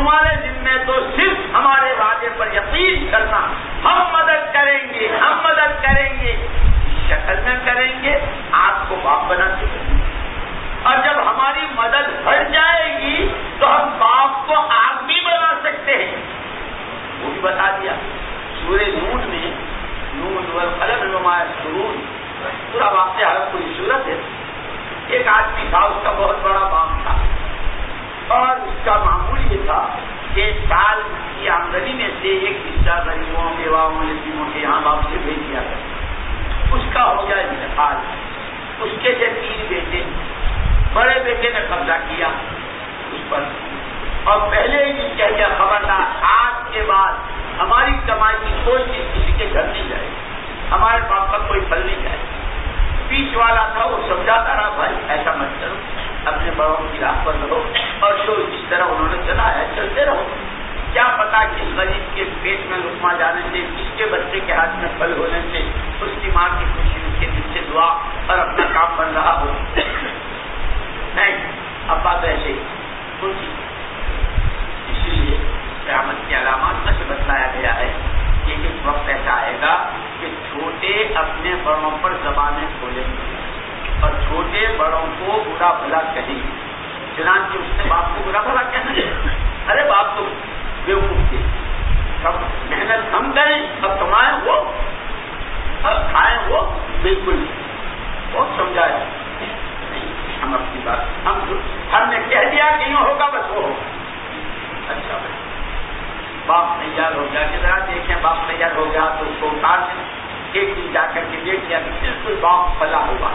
تمہارے ذمے تو صرف ہمارے وعدے پر یقین کرنا، ہم مدد کریں گے، ہم مدد کریں گے، شکل میں کریں گے، آپ کو باپ بنا سکیں گے، اور جب ہماری مدد ہٹ جائے گی تو ہم باپ کو آپ بھی بنا سکتے ہیں، وہ بھی بتا دیا سورہ نون میں، نون والقلم وما یسطرون، پورا واقعہ ہر کوئی صورت ہے۔ ایک آدمی تھا، اس کا بہت بڑا باغ تھا، اور اس کا معمول یہ تھا کہ سال کی آمدنی میں سے ایک حصہ غریبوں، بیواؤں، یتیموں کے یہاں باپ سے بھیج دیا کرتا۔ اس کا ہو گیا انتقال، اس کے جو 3 بیٹے، بڑے بیٹے نے قبضہ کیا اس پر، اور پہلے ہی کہہ دیا خبردار آج کے بعد ہماری کمائی کی کوئی چیز کسی کے گھر نہیں جائے، ہمارے باپ کا کوئی پھل نہیں جائے۔ بیچ والا تھا وہ سمجھاتا رہا بھائی ایسا مت کرو، اپنے بڑوں کی راہ پر رہو، اور جو جس طرح انہوں نے چلا ہے چلتے رہو، کیا پتا کس غریب کے پیٹ میں لقمہ جانے سے، کس کے بچے کے ہاتھ میں پھل ہونے سے اس کی ماں کی خوشی، اس کے دل سے دعا اور اپنا کام بن رہا ہو۔ نہیں، اب بات ایسے ہی سوچی، اسی لیے قیامت کی علامات میں سے بتلایا گیا ہے کہ اس وقت ایسا آئے گا کہ چھوٹے اپنے بڑوں پر زبانیں کھولیں گے اور چھوٹے بڑوں کو برا بھلا کہیں گے۔ چنانچہ اس نے باپ کو برا بھلا کہنا ہے، ارے باپ تو بیوقوف تھے، سب محنت ہم کریں اب کمائیں وہ اب کھائیں وہ، بالکل بہت سمجھایا نہیں، ہم اپنی بات ہم نے کہہ دیا کہ یوں ہوگا بس وہ ہوگا۔ اچھا بھائی باپ تیار ہو گیا کہ ذرا دیکھیں، باپ تیار ہو گیا تو اس کو اتار دیں۔ ایک دن جا کر کے دیکھ لیا کہ بالکل باپ پھلا ہوا،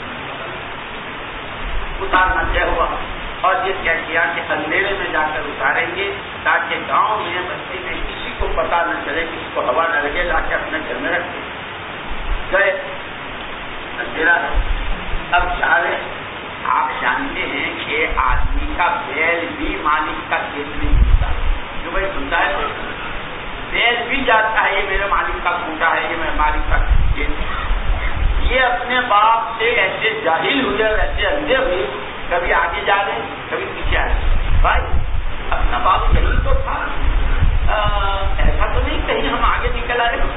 اتارنا طے ہوا، اور یہ کیا کیا کہ اندھیرے میں جا کر اتاریں گے تاکہ گاؤں میں بستی میں کسی کو پتا نہ چلے، کسی کو ہوا نہ لگے، لا کے اپنے گھر میں رکھے گئے۔ اندھیرا ہے، اب جا رہے، آپ جانتے ہیں کہ آدمی کا بیل بھی مالک کا کھیت نہیں سنتا، جو بھائی سنتا ہے تو بیل بھی جاتا ہے یہ میرے مالک کا کھوٹا ہے، یہ میرے مالک کا کھیت۔ یہ اپنے باپ سے ایسے جاہل ہوئے اور ایسے اندھے ہوئے، کبھی آگے جا رہے کبھی پیچھے آ رہے۔ بھائی اپنا باپ یہی تو تھا، ایسا تو نہیں کہیں ہم آگے نکل آ رہے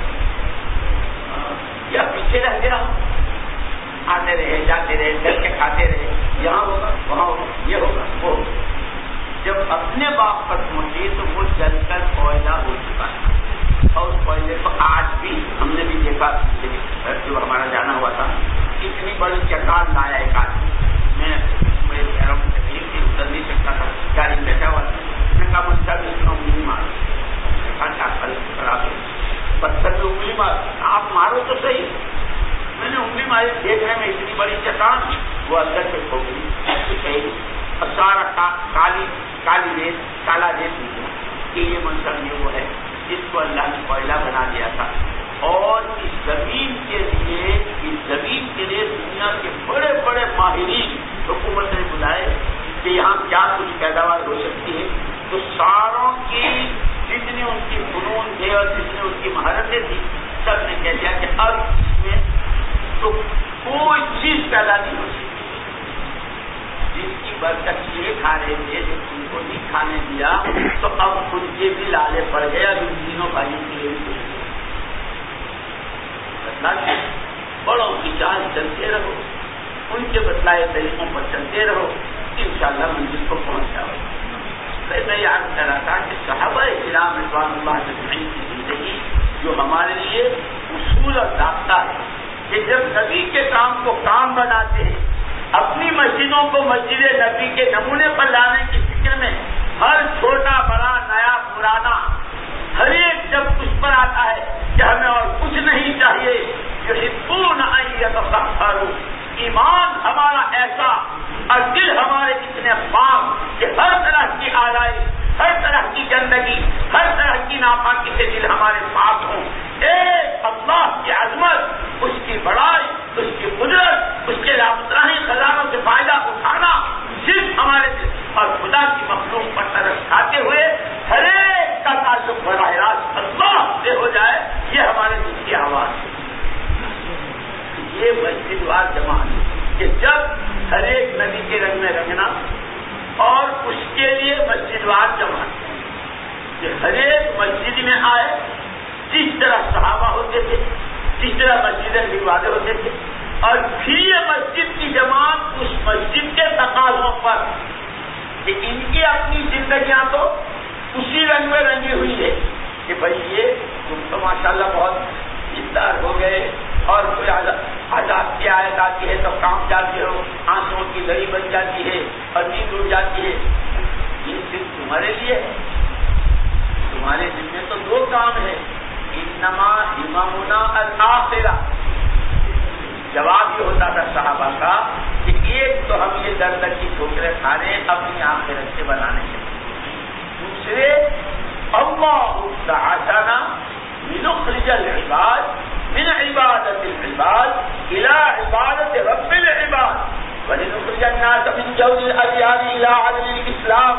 یا پیچھے رہ گیا، آتے رہے جاتے رہے، چل کے کھاتے رہے، یہاں ہوگا وہاں ہوگا، یہ ہوگا وہ ہوگا۔ جب اپنے باپ پر پہنچے تو وہ جل کر کوئلہ ہو چکا تھا، اور اس کوئلے کو آج بھی ہم نے بھی دیکھا، جو ہمارا جانا ہوا تھا، اتنی بڑی چٹان لایا ایک آدمی، میں میرے پیروں میں تکلیف تھی، اتر نہیں سکتا تھا، گاڑی میں بیٹھا ہوا تھا، میں کہا مجھے اتنا انگلی مارو، پتھر میں انگلی مارو، آپ مارو تو صحیح۔ میں نے انگلی ماری، دیکھنے میں اتنی بڑی چٹان، وہ اندر سے کھو گئی، اور سارا کالی ریت، کالا ریت نکلا کہ یہ منظر یہ وہ ہے جس کو اللہ نے کوئلہ بنا دیا تھا۔ اور اس زمین کے لیے دنیا کے بڑے بڑے ماہرین حکومت نے بلائے کہ یہاں کیا کچھ پیداوار ہو سکتی ہے، تو ساروں کی جتنی ان کی فنون تھے اور جتنی ان کی مہارتیں تھی، سب نے کہہ دیا کہ اب اس میں تو کوئی چیز پیدا نہیں ہو سکتی۔ جن کی برکت یہ کھا رہے تھے جو ان کو نہیں کھانے دیا، تو اب ان کے بھی لالے پڑ گئے، اب ان تینوں بھائیوں کے لیے بھی بڑوں کی چال چلتے رہو، ان کے بتلائے طریقوں پر چلتے رہو، انشاءاللہ منزل کو پہنچ جاؤ۔ میں یاد کر رہا تھا کہ صحابہ کرام رضوان اللہ اجمعین کی زندگی جو ہمارے لیے اصول اور ضابطہ ہے کہ جب نبی کے کام کو کام بناتے ہیں، اپنی مسجدوں کو مسجد نبی کے نمونے پر لانے کی فکر میں ہر چھوٹا بڑا نیا پرانا ہر ایک جب اس پر آتا ہے کہ ہمیں اور کچھ نہیں چاہیے، یحبون ان یتطہروا، ایمان ہمارا ایسا اور دل ہمارے اتنے پاک کہ ہر طرح کی آلائی، ہر طرح کی گندگی، ہر طرح کی ناپاکی سے دل ہمارے پاک ہوں۔ ایک اللہ کی عظمت، اس کی بڑائی، اس کی قدرت، اس کے لامتراہی خزانوں سے فائدہ اٹھانا صرف ہمارے دل اور خدا کی مخلوق پر طرف کھاتے ہوئے ہر ایک کا تعلق براہ راست اللہ سے ہو جائے، یہ ہمارے دل کی آواز ہے۔ یہ مسجد وار جماعت کہ جب ہر ایک نبی کے رنگ میں رنگنا اور اس کے لیے مسجد وار جماعت کہ ہر ایک مسجد میں آئے، جس طرح صحابہ ہوتے تھے، جس طرح مسجدیں بنوانے ہوتے تھے، اور پھر یہ مسجد کی جماعت اس مسجد کے تقاضوں پر کہ ان کی اپنی زندگیاں تو اسی رنگ میں رنگی ہوئی ہے کہ بھائی یہ تم تو ماشاءاللہ بہت دیندار ہو گئے، اور کوئی عذاب کی آیت آتی ہے تو کام جاتے ہو، آنسوں کی لڑی بن جاتی ہے اور نیند اڑ جاتی ہے، یہ صرف تمہارے لیے ہے؟ تمہارے دل میں تو دو کام ہے، انما امامنا الآخرہ۔ جواب یہ ہوتا تھا صحابہ کا کہ ایک تو ہم یہ در در کی ٹھوکریں کھا رہے ہیں اپنی آخرت سے بنانے کے، دوسرے اللہ تعالیٰ لنخرج العباد من عبادت العباد الى عبادت رب العباد ولنخرج الناس من جور الادیان الى عدل الاسلام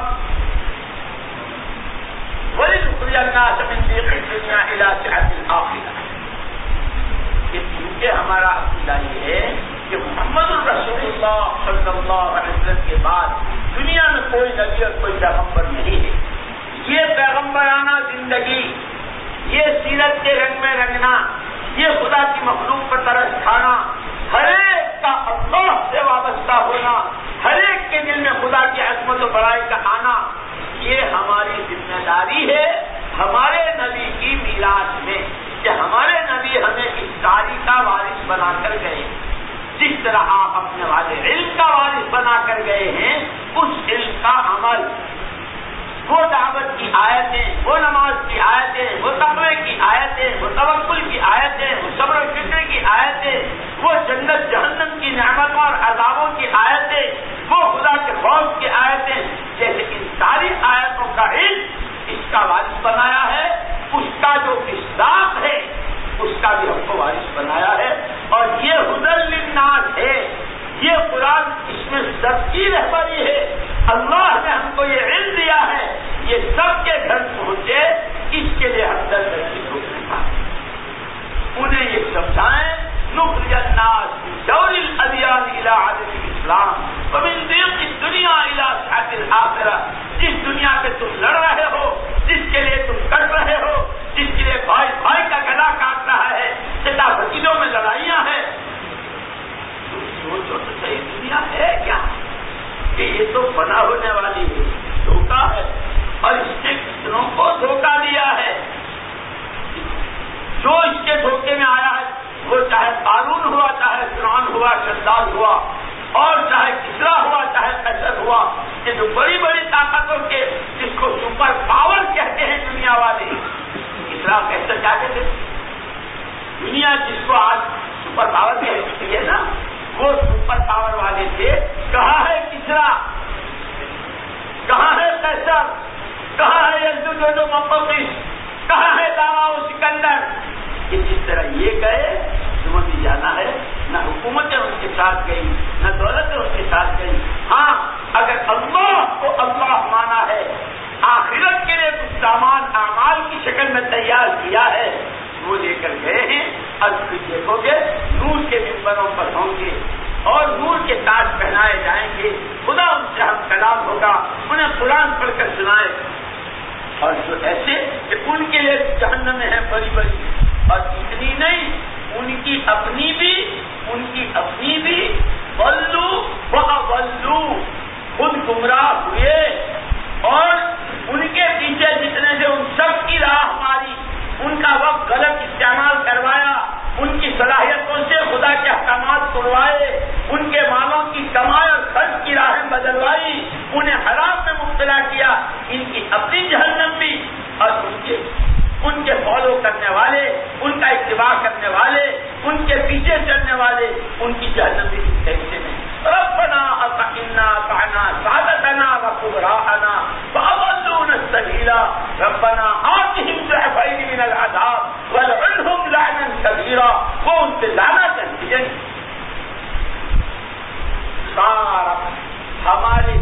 ولنخرج الناس من ضيق الدنيا الى سعة الاخرة۔ کیونکہ ہمارا عقیدہ یہ ہے کہ محمد الرسول اللہ صلی اللہ علیہ وسلم کے بعد دنیا میں کوئی نبی اور کوئی پیغمبر نہیں ہے۔ یہ پیغمبرانہ زندگی، یہ سیرت کے رنگ میں رنگنا، یہ خدا کی مخلوق پر ترس کھانا، ہر ایک کا اللہ سے وابستہ ہونا، ہر ایک کے دل میں خدا کی عظمت و بڑائی کا آنا، یہ ہماری ذمہ داری ہے ہمارے نبی کی میراث میں، کہ ہمارے نبی ہمیں اس تاریخ کا وارث بنا کر گئے، جس طرح آپ اپنے والے علم کا وارث بنا کر گئے ہیں، اس علم کا عمل، وہ دعوت کی آیتیں، وہ نماز کی آیتیں، وہ تقوی کی آیتیں، وہ توکل کی آیتیں، وہ صبر و شکر کی آیتیں، وہ جنت جہنم کی نعمتوں اور عذابوں کی آیتیں، وہ خدا کے خوف کی آیتیں، جیسے ان ساری آیتوں کا علم اس کا وارث بنایا ہے، اس کا جو مصداق ہے اس کا بھی ہم کو وارث بنایا ہے، اور یہ ہدی للناس ہے، یہ قرآن اس میں سب کی رہبری ہے، اللہ نے ہم کو یہ علم دیا ہے، یہ سب کے گھر پہنچے، اس کے لیے ہم در در کی ٹھوکریں کھائیں، انہیں یہ سمجھائیں نخرج الناس من جور الادیان الى عدل الاسلام ومن ضيق الدنيا الى سعة الاخرة۔ جس دنیا میں تم لڑ رہے ہو، جس کے لیے تم کٹ رہے ہو، جس کے لیے بھائی بھائی کا گلا کاٹ رہا ہے، سدا وکیلوں میں لڑائیاں ہیں، تم سوچو تو صحیح دنیا ہے کیا کہ یہ تو بنا ہونے والی ہے، دھوکہ ہے، اور اس نے کتنوں کو دھوکہ دیا ہے۔ جو اس کے دھوکے میں آیا ہے، وہ چاہے قارون ہوا، چاہے فرعون ہوا، شداد ہوا، اور چاہے کسرا ہوا، چاہے قیصر ہوا، کہ جو بڑی بڑی طاقتوں کے جس کو سپر پاور کہتے ہیں دنیا والے، کسرا قیصر کیا کہتے ہیں؟ دنیا جس کو آج سپر پاور کہتی ہے نا، وہ سپر پاور والے تھے۔ کہاں ہے کسرا، کہاں ہے قیصر، کہاں ہے یزدجرد و مقوقس، کہاں ہے دارا و سکندر، کہ جس طرح یہ گئے تمہیں بھی جانا ہے، نہ حکومتیں ان کے ساتھ گئی، نہ دولتیں ان کے ساتھ گئی۔ ہاں اگر اللہ کو اللہ مانا ہے، آخرت کے لیے کچھ سامان اعمال کی شکل میں تیار کیا ہے، وہ لے کر گئے ہیں، اور پھر دیکھو گے نور کے ممبروں پر ہوں گے اور نور کے تاج پہنائے جائیں گے، خدا ان سے ہم کلام ہوگا، انہیں قرآن پڑھ کر سنائے، اور جو ایسے کہ ان کے لیے جہنم ہے بڑی بڑی، اور اتنی نہیں، ان کی اپنی بھی ضلوا واضلوا، خود گمراہ ہوئے، اور ان کے پیچھے جتنے سے ان سب کی راہ ماری، ان کا وقت غلط استعمال کروایا، ان کی صلاحیتوں سے خدا کے احکامات توڑوائے، ان کے مالوں کی کمائی اور خرچ کی راہیں بدلوائی، انہیں حرام میں مبتلا کیا، ان کی اپنی جہنم بھی، اور ان کے فالو کرنے والے، ان کا اتباع کرنے والے، ان کے پیچھے چلنے والے، ان کی جہنم بھی ایسے نہیں۔ ربنا اطعنا اطعنا سادتنا وكبراءنا فأضلونا السبيل ربنا آتهم ضعفين من العذاب والعنهم لعنا كبيرا، وہ ان سے لعنت ہے۔ سارا ہمارے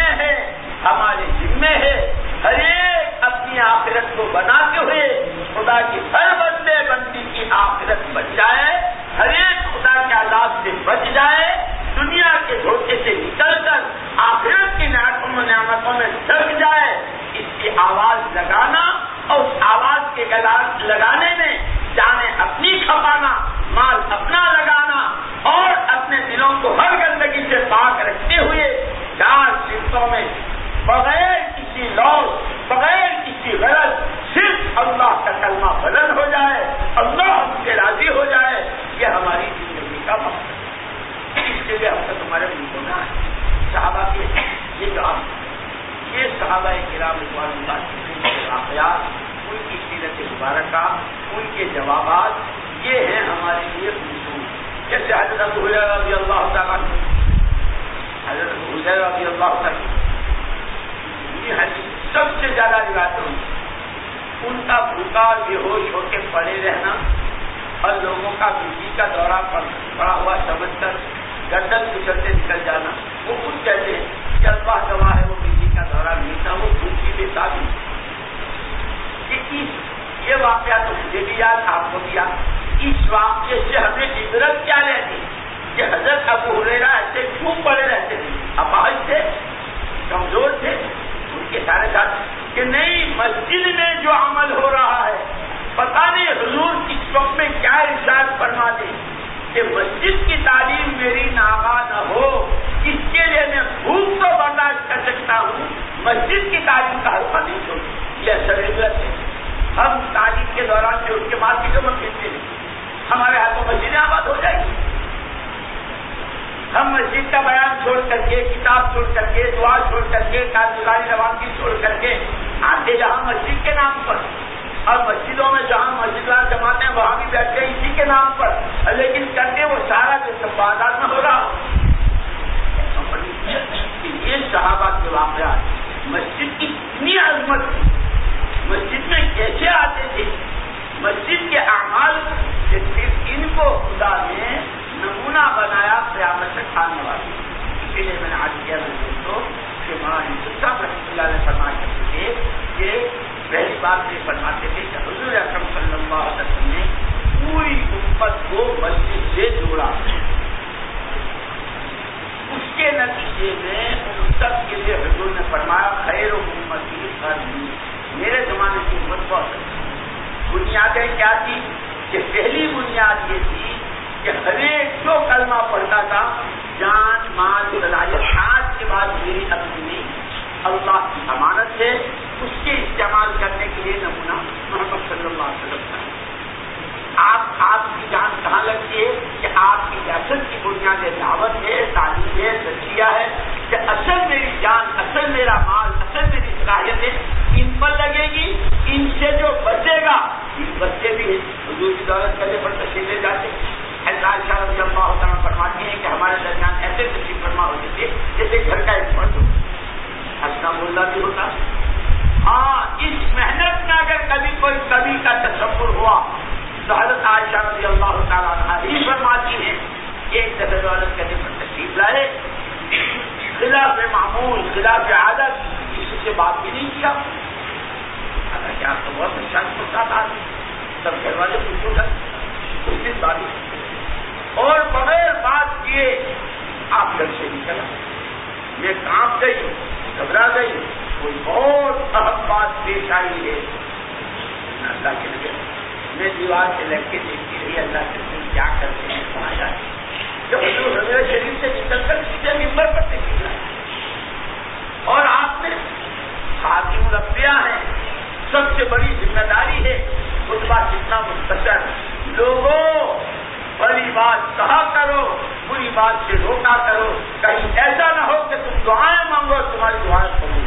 ذمے ہے ہر ایک اپنی آخرت کو بناتے ہوئے خدا کی ہر بندے بندی کی آخرت بچ جائے، ہر ایک خدا کے عذاب سے بچ جائے، جوابات یہ ہیں ہمارے لیے اصول. جیسے حضرت ابو ہریرہ رضی اللہ تعالیٰ یہ حدیث سب سے زیادہ روایت ہوئی. ان کا بھوکا بے ہوش ہو کے پڑے رہنا اور لوگوں کا بجلی کا دورہ پڑا ہوا سمجھ کر گردن کچلتے نکل جانا. وہ خود کہتے ہیں کہ اللہ گواہ ہے وہ بجلی کا دورہ نہیں تھا, وہ بھوکی بے تاب. یہ واقعہ تو مجھے بھی یاد, آپ کو بھی یاد. اس واقعے سے ہمیں عبرت کیا لیتی کہ حضرت ابو ہریرہ ایسے کیوں پڑے رہتے تھے؟ اپاہج تھے, کمزور تھے. ان کے سارے ساتھ کہ نہیں, مسجد میں جو عمل ہو رہا ہے پتہ نہیں حضور کس وقت میں کیا ارشاد فرما دے کہ مسجد کی تعلیم میری ناغا نہ ہو, اس کے لیے میں بھوک تو برداشت کر سکتا ہوں, مسجد کی تعلیم کا حلقہ نہیں چھوڑ. یہ اثر عبرت ہے. ہم تعلیم کے دوران سے اس کے بعد کی جو مسجد میں ہمارے ہاتھوں مسجدیں آباد ہو جائیں گی. ہم مسجد کا بیان چھوڑ کر کے, کتاب چھوڑ کر کے, دعا چھوڑ کر کے, کارگزاری روانگی چھوڑ کر کے آتے جہاں مسجد کے نام پر, اور مسجدوں میں جہاں مسجد جماعتیں وہاں بھی بیٹھتے اسی کے نام پر, لیکن کرتے وہ سارا جو سب آزاد نہ ہو رہا. یہ صحابہ کے واقعات, مسجد کی اتنی عظمت تھی, مسجد میں کیسے آتے تھے, مسجد کے اعمال سے صرف ان کو خدا نے نمونہ بنایا قیامت تک آنے والی. اسی لیے میں نے آج کیا دوستوں کہ مولانا صاحب رحمۃ اللہ علیہ فرمایا کرتے تھے کہ پہلی بات یہ فرماتے تھے کہ حضور اکرم صلی اللہ علیہ وسلم نے پوری امت کو مسجد سے جوڑا. اس کے نتیجے میں ان سب کے لیے حضور نے فرمایا خیر امتی قرنی, میرے زمانے کی امت بہت اچھی. بنیادیں کیا تھی کہ پہلی بنیاد یہ تھی کہ ہر ایک جو کلمہ پڑھتا تھا جان مال صلاحیت آج کے بعد میری اپنی نہیں, اللہ کی امانت ہے, اس کے استعمال کرنے کے لیے نمونہ محمد صلی اللہ علیہ وسلم کا. آپ کی جان کہاں لگتی ہے کہ آپ کی ریاست کی بنیاد دعوت ہے, تعلیم ہے, تجزیہ ہے, کہ اصل میری جان, اصل میرا مال, اصل میری صلاحیت ہے ان پر لگے گی. ان سے جو بچے گا, بچے بھی حضور کی دولت کرنے پر تشریف لے جاتے. عائشہ رضی اللہ تعالیٰ فرماتی ہیں کہ ہمارے درمیان ایسے تشریف فرما ہوتے تھے جیسے گھر کا ایک مرد ہو, ہنسنا بولنا بھی ہوتا. ہاں, اس محنت میں اگر کبھی کوئی کمی کا تصور ہوا تو حضرت عائشہ رضی اللہ تعالیٰ عنہ ہی فرماتی ہیں ایک دفعہ دولت کرنے پر تشریف لائے, خلاف معمول, خلاف عادت, کسی سے بات بھی نہیں کیا. کیا آپ تو بہت اچھا ساتھ آتے, سب گھر والے پوچھو گا کچھ دن بعد اور بغیر بات کیے آپ گھر سے نکلا. میں کانپ گئی, گھبرا گئی, کوئی بہت اہم بات پیش آئی ہے. اللہ کے لیے میں دیوار سے لگ کے دیکھتی رہی, اللہ کے لیے کیا کرتے ہیں کہاں جاتے. جب حضور حضرت شریف سے نکل کر سیدھے ممبر پر تشریف لائے اور آپ نے خاتم الانبیاء ہیں, سب سے بڑی ذمہ داری ہے, خطبہ کتنا مختصر, لوگوں بڑی بات کہا کرو, بری بات سے روکا کرو, کہیں ایسا نہ ہو کہ تم دعائیں مانگو تمہاری دعائیں قبول.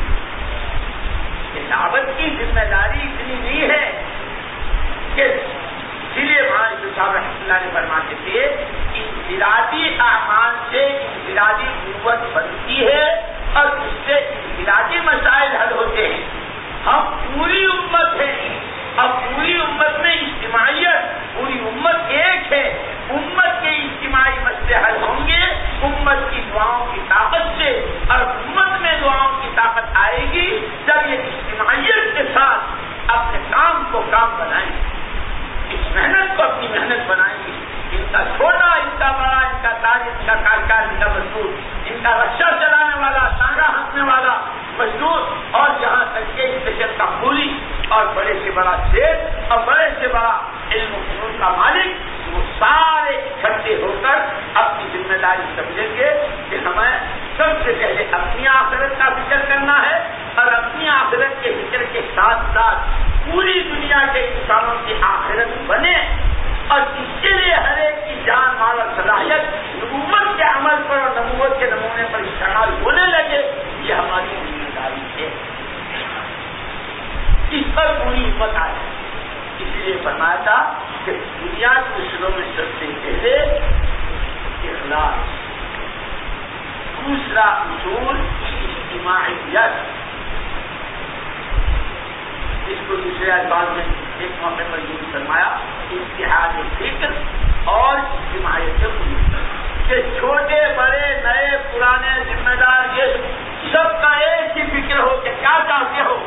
دعوت کی ذمہ داری اتنی نہیں ہے کہ اسی لیے مولانا صاحب رحمۃ اللہ نے فرماتے تھے انفرادی اعمال سے انفرادی قوت بنتی ہے اور اس سے انفرادی مسائل حل ہوتے ہیں. ہم پوری امت ہیں, اب پوری امت میں اجتماعیت, پوری امت ایک ہے, امت کے اجتماعی مسئلے حل ہوں گے امت کی دعاؤں کی طاقت سے, اور امت میں دعاؤں کی طاقت آئے گی جب یہ اجتماعیت کے ساتھ اپنے کام کو کام بنائیں گے, اس محنت کو اپنی محنت بنائیں گے. ان کا چھوٹا, ان کا بڑا, ان کا تاج, ان کا کارکار, ان کا مزدور, ان کا رکشہ چلانے والا, ٹانگا ہنسنے والا مزدور, اور جہاں تک کہ اسٹیشن کا پولی, اور بڑے سے بڑا شیخ اور بڑے سے بڑا علم و فنون کا مالک, وہ سارے اکٹھے ہو کر اپنی ذمہ داری سمجھیں گے کہ ہمیں سب سے پہلے اپنی آخرت کا فکر کرنا ہے, اور اپنی آخرت کے فکر کے ساتھ ساتھ پوری دنیا کے انسانوں کی آخرت بنے, اور اس کے لیے ہر ایک کی جان, مال اور صلاحیت نبوت کے عمل پر اور نبوت کے نمونے پر استعمال ہونے لگے. یہ ہماری ذمہ داری ہے, اس پر پوری ہمت آئے. اس لیے فرمایا تھا کہ دنیا کے اصولوں میں سب سے پہلے اخلاص، دوسرا اصول اجتماعیت. اس کو دوسرے الفاظ میں ایک موقع پر یوں فرمایا اتحاد فکر اور اجتماعیت کہ چھوٹے بڑے نئے پرانے ذمہ دار یہ سب کا ایک ہی فکر ہو کہ کیا چاہتے ہو.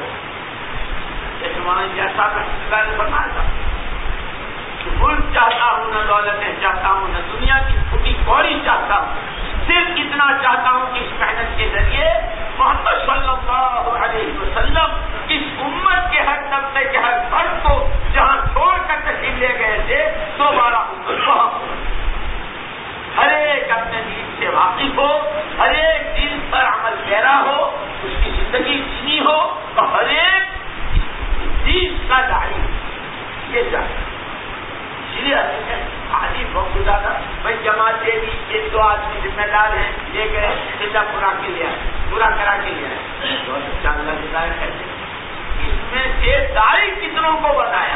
جیسا نے فرمایا تھا کہ ملک چاہتا ہوں نہ دولتیں چاہتا ہوں نہ دنیا کی پھوٹی کوڑی چاہتا ہوں، صرف اتنا چاہتا ہوں کہ اس محنت کے ذریعے محمد صلی اللہ علیہ وسلم اس امت کے ہر طبقے کے ہر فرد کو جہاں چھوڑ کر تشریف لے گئے تھے دوبارہ امت وہاں ہر ایک اپنے دین سے واقف ہو، ہر ایک دین پر عمل پیرا ہو، اس کی زندگی جینی ہو اور ہر ایک دین کا داعی یہ چاہتا. اس لیے عالی وقت گزارا بھائی جماعت دے دی، ایک دو آدمی ذمہ دار ہیں، لے گئے سیدھا پورا کرا کے لیا ہے. بہت اچھا اللہ گزارا کہتے اس میں سے داعی کتنوں کو بنایا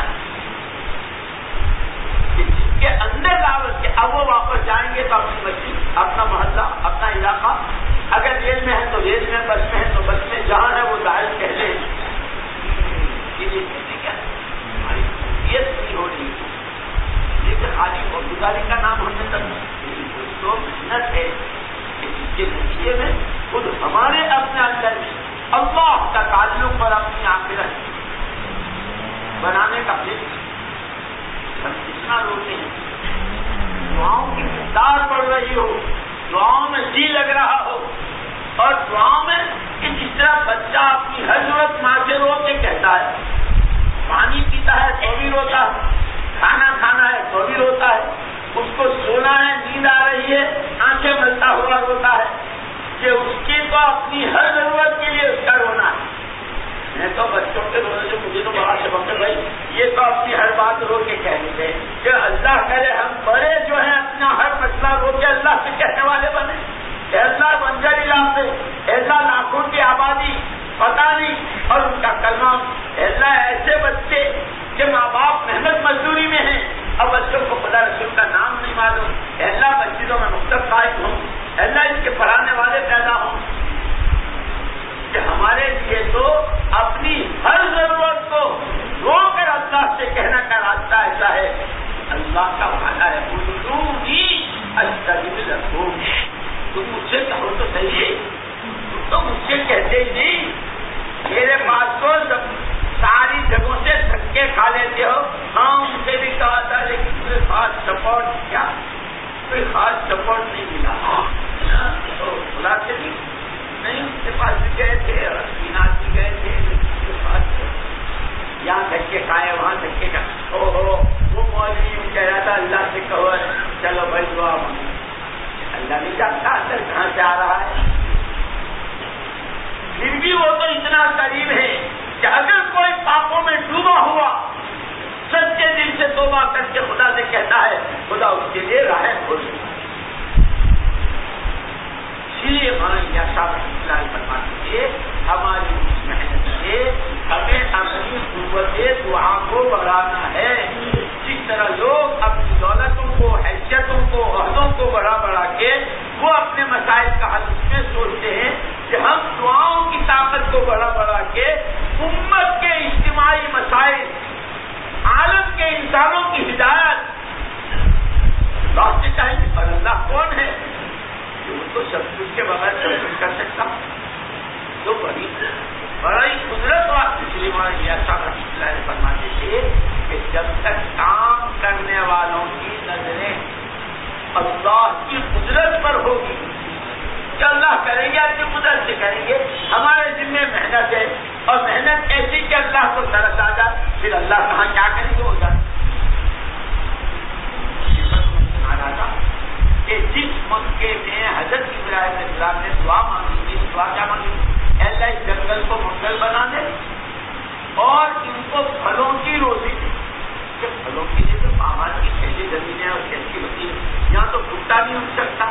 کہ جس کے اندر دعوت کے اب وہ واپس جائیں گے تو اپنی مسجد، اپنا محلہ، اپنا علاقہ، اگر ریل میں ہے تو ریل میں، بس میں ہے تو بس میں، جہاں ہے وہ داعی کہہ لیں. یہ نہیں ہو رہی لیکن خالی وفاداری کا نام ہم نے تو محنت ہے کہ جس کے نتیجے میں خود ہمارے اپنے اندر میں اللہ کا تعلق اور اپنی آخرت بنانے کا فکر ہم اتنا روتے ہیں. دعاؤں کی مقدار بڑھ رہی ہو، دعاؤں میں جی لگ رہا ہو، اور دعاؤں میں کہ جس طرح بچہ اپنی ہر ضرورت ماں سے رو کے کہتا ہے، پانی پیتا ہے تو بھی روتا ہے، کھانا کھانا ہے تو بھی روتا ہے، اس کو سونا ہے، نیند آ رہی ہے، آنکھیں ملتا ہوا روتا ہے، کہ اس کی تو اپنی ہر ضرورت کے لیے اس کا رونا ہے. میں تو بچوں کے رونے سے مجھے تو بڑا سبق ہے بھائی، یہ تو اپنی ہر بات رو کے کہہ دیتے ہیں کہ اللہ کرے ہم بڑے جو ہیں اپنا ہر مسئلہ رو کے اللہ سے کہنے والے بنے. ایسا بنجر علاقے، ایسا لاکھوں کی آبادی پتہ نہیں، اور ان کا کلمہ ایسا ایسے بچے کہ ماں باپ محنت مزدوری میں ہیں، اب بچوں کو خدا رسول کا نام نہیں معلوم، ایسا مسجدوں میں مختلف قائم ہوں، ایسا ان کے پڑھانے والے پیدا ہوں کہ ہمارے لیے تو اپنی ہر ضرورت کو رو کر اللہ سے کہنا کا راستہ ایسا ہے. اللہ کا وعدہ ہے ادعونی استجب لکم، تم مجھ سے کہو تو صحیح ہے، تم تو مجھ سے کہتے ہی نہیں. میرے پاس تو ساری جگہوں سے دھکے کھا لیتے ہو. ہاں ان سے بھی کہا تھا لیکن کوئی خاص سپورٹ کیا، کوئی خاص سپورٹ نہیں ملا. تو بلا کے نہیں ان کے پاس بھی گئے تھے اور مینار بھی گئے تھے، لیکن کے پاس یہاں دھکے کھائے وہاں دھکے کھائے. او ہو وہ مولوی یوں کہہ رہا تھا اللہ سے کہو چلو بھائی دعا مانگو. اللہ نہیں جانتا اندر کہاں سے آ رہا ہے. پھر بھی وہ تو اتنا قریب ہے کہ اگر کوئی پاپوں میں ڈوبا ہوا سچے دل سے توبہ کر کے خدا سے کہتا ہے خدا اس کے لیے راہ کھول دے. اس لیے مولانا صاحب رحمۃ اللہ فرماتے تھے ہماری اس محنت سے ہمیں اپنی قوت دعا کو بڑھانا ہے. جس طرح لوگ اپنی دولتوں کو، حیثیتوں کو، عہدوں کو بڑھا کے وہ اپنے مسائل کا حل اس میں سوچتے ہیں کہ ہم دعاؤں کی طاقت کو بڑھا کے امت کے اجتماعی مسائل، عالم کے انسانوں کی ہدایت اللہ سے چاہیں گے. اور اللہ کون ہے جو ان کو سب کچھ کے بغیر سب کچھ کر سکتا؟ تو بڑی قدرت اور مسلمان ایسا فرماتے تھے کہ جب تک کام کرنے والوں کی نظریں اللہ کی قدرت پر ہوگی کہ اللہ کریں گے اپنی قدرت سے کریں گے، ہمارے ذمہ محنت ہے اور محنت ایسی کہ اللہ کو ترس آ جائے، پھر اللہ کہاں کیا کریں گے ہو جائے. کہ جس مکے میں حضرت ابراہیم علیہ السلام نے دعا مانگی تھی، دعا کیا مانگی؟ اللہ اس جنگل کو منگل بنا دے اور ان کو پھلوں کی روزی دے. کہ پھلوں کے لیے تو باغات کی کھیتی زمینیں اور کھیتی ہوتی ہے، یہاں تو بھٹا نہیں اٹھ سکتا.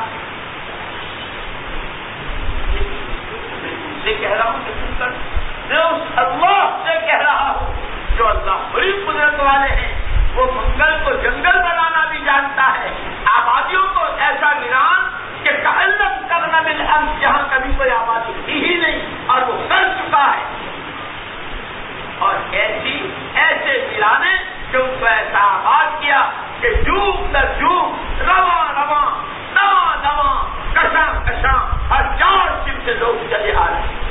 سے کہہ رہا ہوں کہ تم کر، میں اس اللہ سے کہہ رہا ہوں جو اللہ بڑی قدرت والے ہیں وہ منگل کو جنگل بنانا بھی جانتا ہے، آبادیوں کو ایسا ویران کہ کعلم کرنا بالامس، جہاں کبھی کوئی آبادی تھی ہی نہیں اور وہ کر چکا ہے، اور ایسے ویرانے کہ ان کو ایسا آباد کیا کہ جوگ در جوگ، رواں رواں، دواں دواں، کشاں کشاں، ہر چار سمت سے لوگ چلے آ رہے ہیں۔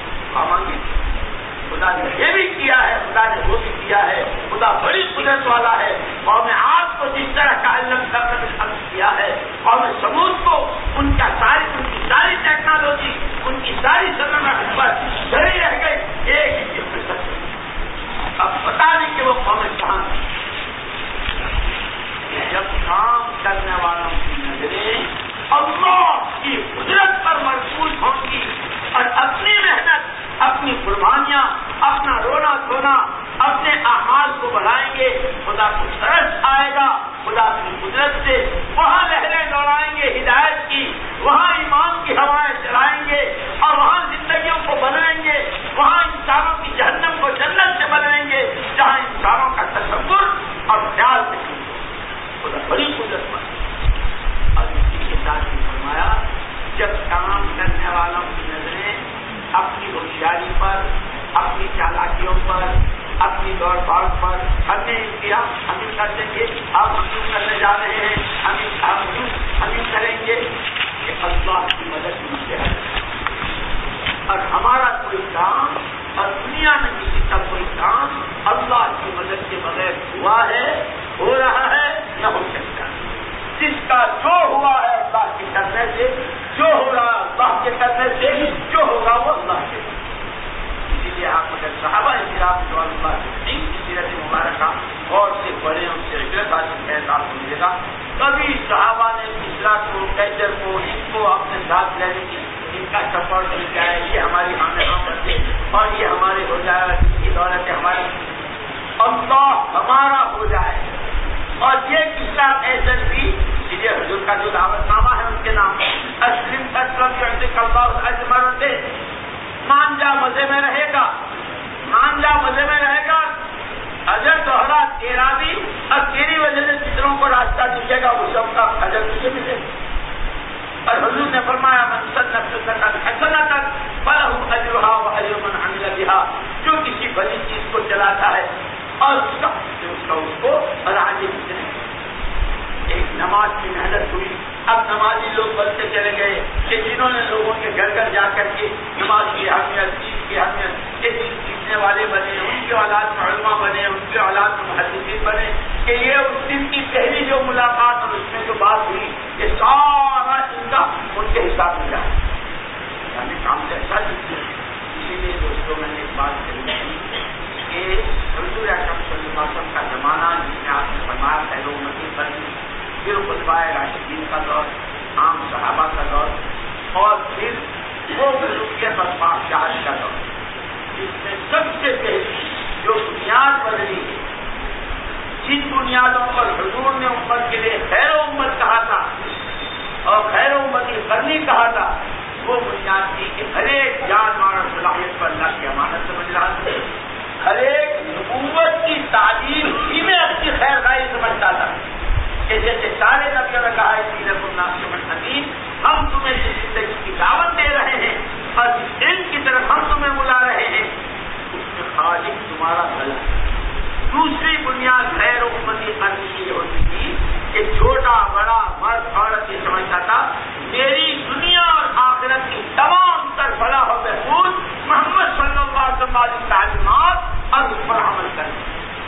خدا نے یہ بھی کیا ہے، خدا نے وہ بھی کیا ہے، خدا بڑی قدرت والا ہے۔ قوم عاد کو جس طرح کا علم کرنے میں حق کیا ہے، قوم سمود کو ان کی ساری ٹیکنالوجی، ان کی ساری سرمایہ پر ڈری رہ گئی، ایک ہی چیز میں سب اب پتا نہیں کہ وہ قوم کہاں جب کام کرنے والوں کی نظریں اللہ کی قدرت پر مرکوز ہوں گی اور اپنی محنت، اپنی قربانیاں، اپنا رونا دھونا، اپنے اعمال کو بڑھائیں گے، خدا کو ترس آئے گا، خدا اپنی قدرت سے وہاں لہریں دوڑائیں گے ہدایت کی، وہاں ایمان کی ہوائیں چلائیں گے اور وہاں زندگیوں کو بدلیں گے، وہاں انسانوں کی جہنم کو جنت سے بدلیں گے، جہاں انسانوں کا تصور اور خیال نہیں۔ خدا بڑی قدرت پر اور اسی کے ساتھ ہی فرمایا جب کام کرنے والوں کی نظریں اپنی ہوشیاری پر، اپنی چالاکیوں پر، اپنی دوڑ بھاگ پر، ہم نے کیا، ہم بھی کر دیں گے، اب ہم کیوں کرنے جا رہے ہیں، ہم بھی کریں گے، کہ اللہ کی مدد ملتے ہے اور ہمارا کوئی کام اور دنیا میں کسی کا کوئی کام اللہ کی مدد کے بغیر ہوا ہے، ہو رہا ہے، نہ ہو سکتا۔ جس کا جو ہوا ہے اللہ کے کرنے سے، جو ہو رہا ہے اللہ کے کرنے سے، جو ہوگا وہ اللہ کے کرنے سے۔ اسی لیے آپ اگر صحابہ کرام جو اللہ کی سیرت مبارکہ اور سے پڑھیں، ان سے عبرت حاصل کریں، آپ کو ملے گا کبھی صحابہ نے کسرا کو، کیسر کو، ان کو اپنے ساتھ لینے کی ان کا سپورٹ نہیں کیا ہے، یہ ہماری آمد ہے اور یہ ہمارے ہو جائے گا، جس کی دولت ہے ہماری، اللہ ہمارا ہو جائے۔ اور یہ کسرا کیسر بھی یہ حضور کا جو دعوت نامہ ہے ان کے نام اسلم اللہ اجمر سے، مان جا مزے میں رہے گا، مان جا مزے میں رہے گا، اجر دوہرا تیرا بھی، اور تیری وجہ سے جتنوں کو راستہ دکھے گا وہ سب کا اجر تجھے ملے گا۔ اور حضور نے فرمایا من سن سنۃ حسنۃ فلہ اجرھا واجر من عمل بها، جو کسی بڑی چیز کو چلاتا ہے اور اس کو راضی ملے۔ ایک نماز کی محنت ہوئی، اب نمازی لوگ بنتے چلے گئے کہ جنہوں نے لوگوں کے گھر گھر جا کر کے نماز کی اہمیت، چیز کی اہمیت، یہ چیز سیکھنے والے بنے، ان کے اولاد میں علماء بنے، ان کے اولاد میں محدثین بنے، کہ یہ اس دن کی پہلی جو ملاقات اور اس میں جو بات ہوئی یہ سارا ان کا ان کے حساب میں جائے، یعنی کام سے اچھا چیز ہے۔ اسی لیے دوستوں میں نے ایک بات کہی کہ حضور اکرم صلی اللہ علیہ وسلم کا زمانہ جس میں آپ نے فرمایا خیر امتی قرنی، پھر خلفائے راشدین کا دور، عام صحابہ کا دور، اور پھر وہ ملوکیت اور بادشاہت کا دور، جس میں سب سے پہلی جو بنیاد بدلی ہے، جن بنیادوں پر حضور نے امت کے لیے خیر امت کہا تھا اور خیر امتی قرنی کہا تھا، وہ بنیاد تھی کہ ہر ایک جان مال اور صلاحیت پر اللہ کی امانت سمجھ رہا تھا، ہر ایک نبوت کی تعلیم ہی میں اپنی خیر خواہی سمجھتا تھا، کہ جیسے سارے نبیوں نے کہا ہے سیرت الناس حکیم، ہم تمہیں جس زندگی کی دعوت دے رہے ہیں اور جس علم کی طرف ہم تمہیں بلا رہے ہیں اس میں خالق تمہارا بھلا ہے۔ دوسری بنیاد خیر امتی قرنی یہ ہوتی تھی کہ چھوٹا بڑا مرد عورت یہ سمجھتا تھا میری دنیا اور آخرت کی تمام تر فلاح و بہبود محمد صلی اللہ علیہ وسلم کی تعلیمات اور اس پر عمل کرنا۔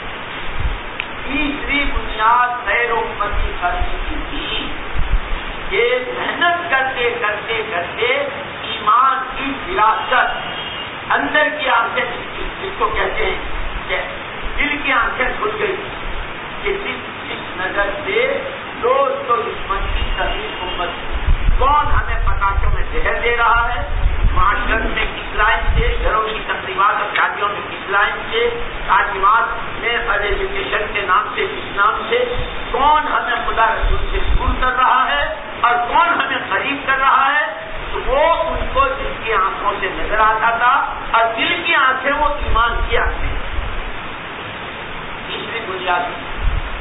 تیسری بنیاد خیر امتی قرنی کی تھی کہ محنت کرتے کرتے کرتے ایمان کی فراست، اندر کی آنکھیں جس کو کہتے ہیں کہ دل کی آنکھیں کھل گئی کہ جس نظر سے دوست و دشمن کی تمیز امت، کون ہمیں پتاشوں میں زہر دے رہا ہے، معاشرت میں کس لائن سے، گھروں کی تقریبات اور شادیوں میں کس لائن سے، تعلیمات میں ایجوکیشن کے نام سے کس نام سے، کون ہمیں خدا رسول سے دور کر رہا ہے اور کون ہمیں قریب کر رہا ہے، تو وہ ان کو دل کی آنکھوں سے نظر آتا تھا اور دل کی آنکھیں وہ ایمان کی آنکھیں۔ تیسری بنیاد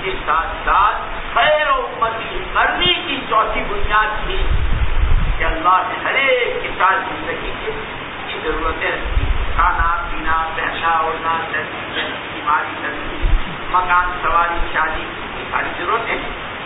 کے ساتھ ساتھ خیر و امتی کرنی کی چوتھی بنیاد تھی کہ اللہ نے ہر ایک کے ساتھ زندگی کی ضرورتیں رکھی. کھانا پینا, پہننا اوڑھنا, بیماری کرنی, مکان سواری, شادی کی ساری ضرورتیں.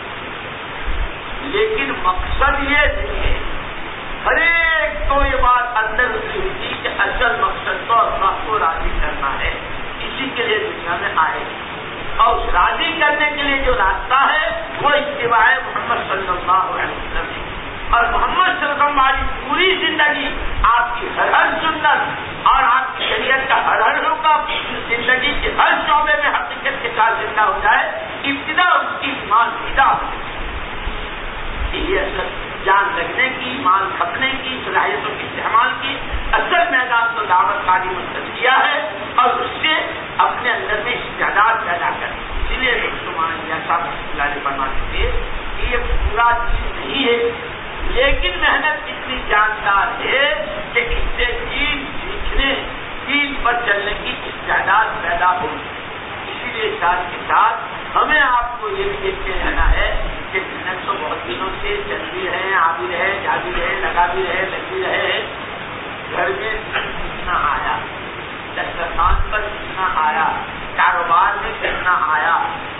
لیکن مقصد یہ نہیں ہے. ہر ایک کو یہ بات اندر اتری ہوئی تھی کہ اصل مقصد تو اللہ کو راضی کرنا ہے, اسی کے لیے دنیا میں آئے. اور اس راضی کرنے کے لیے جو راستہ ہے وہ اتباع محمد صلی اللہ علیہ وسلم. اور محمد صلی اللہ علیہ وسلم والی پوری زندگی, آپ کی ہر ہر سنت اور آپ کی شریعت کا ہر ہر حکم زندگی کے ہر شعبے میں حقیقت کے ساتھ زندہ ہو جائے. ابتدا اس کی ایمان پیدا ہو, یہ اصل جان لگنے کی, مال کھپنے کی, صلاحیتوں کے استعمال کی اصل میدان تو دعوت تعلیم و تزکیہ ہے, اور اس سے اپنے اندر میں استعداد پیدا کریں. اسی لیے صاحب فرماتے تھے کہ یہ پورا چیز نہیں ہے, لیکن محنت اتنی جاندار ہے کہ اس سے دین سیکھنے, دین پر چلنے کی استعداد پیدا ہو. اسی لیے ساتھ کے ساتھ ہمیں آپ کو یہ بھی دیکھتے رہنا ہے کہ محنت تو بہت دنوں سے چل بھی رہے, آ بھی رہے, جا بھی رہے, لگا بھی رہے, لگ بھی رہے. گھر میں کتنا آیا, دسترخوان پر کتنا آیا, کاروبار میں کتنا آیا,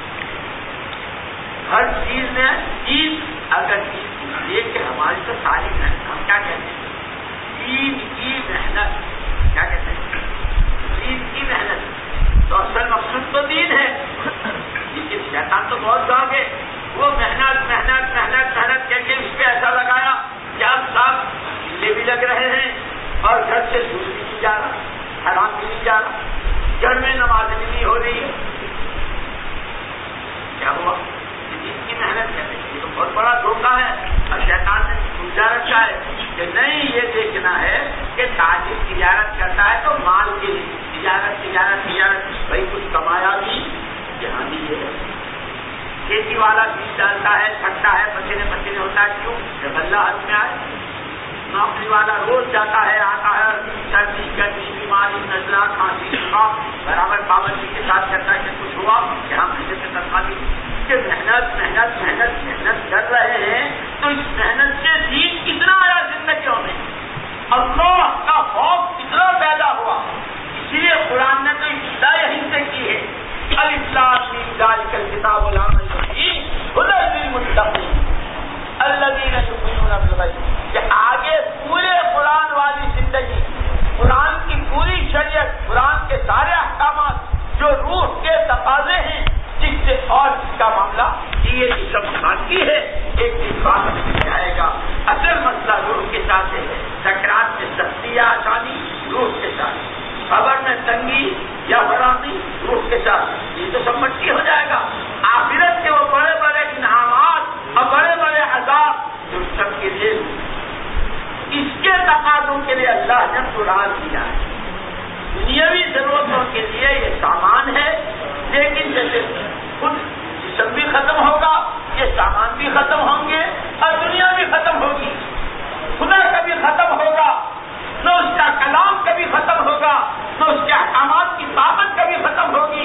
ہر چیز میں چیز. اگر یہ کہ ہماری تو ساری محنت, ہم کیا کہتے ہیں, دین کی محنت, کیا کہتے ہیں, دین کی محنت. تو اصل مقصود تو دین ہے, لیکن شیطان تو بہت جاگ ہے. وہ محنت محنت محنت محنت کر کے اس پہ ایسا لگایا کہ اب صاحب چلے بھی لگ رہے ہیں اور گھر سے سود بھی نہیں جا رہا, حرام بھی نہیں جا رہا, گھر میں نماز بھی نہیں ہو رہی ہے. کیا ہوا؟ دین کی محنت کرنے کی یہ تو بہت بڑا دھوکہ ہے. اور شیطان نے سمجھا رکھا ہے کہ نہیں, یہ دیکھنا ہے کہ تاجر تجارت کرتا ہے تو مال کے لیے تجارت تجارت تجارت, بھائی کچھ کمایا بھی یہاں بھی ہے. کھیتی والا بیج ڈالتا ہے, تھکتا ہے, پسینے پسینے ہوتا ہے, کیوں؟ جب اللہ ہاتھ میں آئے. نوکری والا روز جاتا ہے, آتا ہے, سردی گرمی بیماری نزلہ کھانسی زکام برابر پابندی کے ساتھ کرتا ہے کہ کچھ ہوا کہ ہم مہینے سے تنخواہ دی. کہ محنت محنت محنت محنت کر رہے ہیں تو اس محنت سے دین کتنا آیا زندگیوں میں, اللہ کا خوف کتنا پیدا ہوا. اسی لیے قرآن نے تو ابتدا یہیں سے کی ہے, ذالک الکتاب لا ریب فیہ ھدی للمتقین الذین یؤمنون بالغیب. کہ آگے پورے قرآن والی زندگی, قرآن کی پوری شریعت, قرآن کے سارے احکامات جو روح کے تقاضے ہیں, جس سے اور جس کا معاملہ یہ سب باقی ہے, ایک دن بعد جائے گا. اصل مسئلہ روح کے ساتھ ہے. سکرات میں سختی یا آسانی روح کے ساتھ, قبر میں تنگی یا فراخی روح کے ساتھ, یہ تو سب مٹی ہو جائے گا. آخرت کے وہ بڑے بڑے انعامات اور بڑے بڑے عذاب جو سب کے لیے, اس کے تقاضوں کے لیے اللہ نے قرآن دیا ہے. دنیاوی ضرورتوں کے لیے یہ سامان ہے, لیکن جیسے خود جسم بھی ختم ہوگا, یہ سامان بھی ختم ہوں گے اور دنیا بھی ختم ہوگی. خدا کبھی ختم ہوگا, نہ اس کا کلام کبھی ختم ہوگا, نہ اس کے احکامات کی طاقت کبھی ختم ہوگی.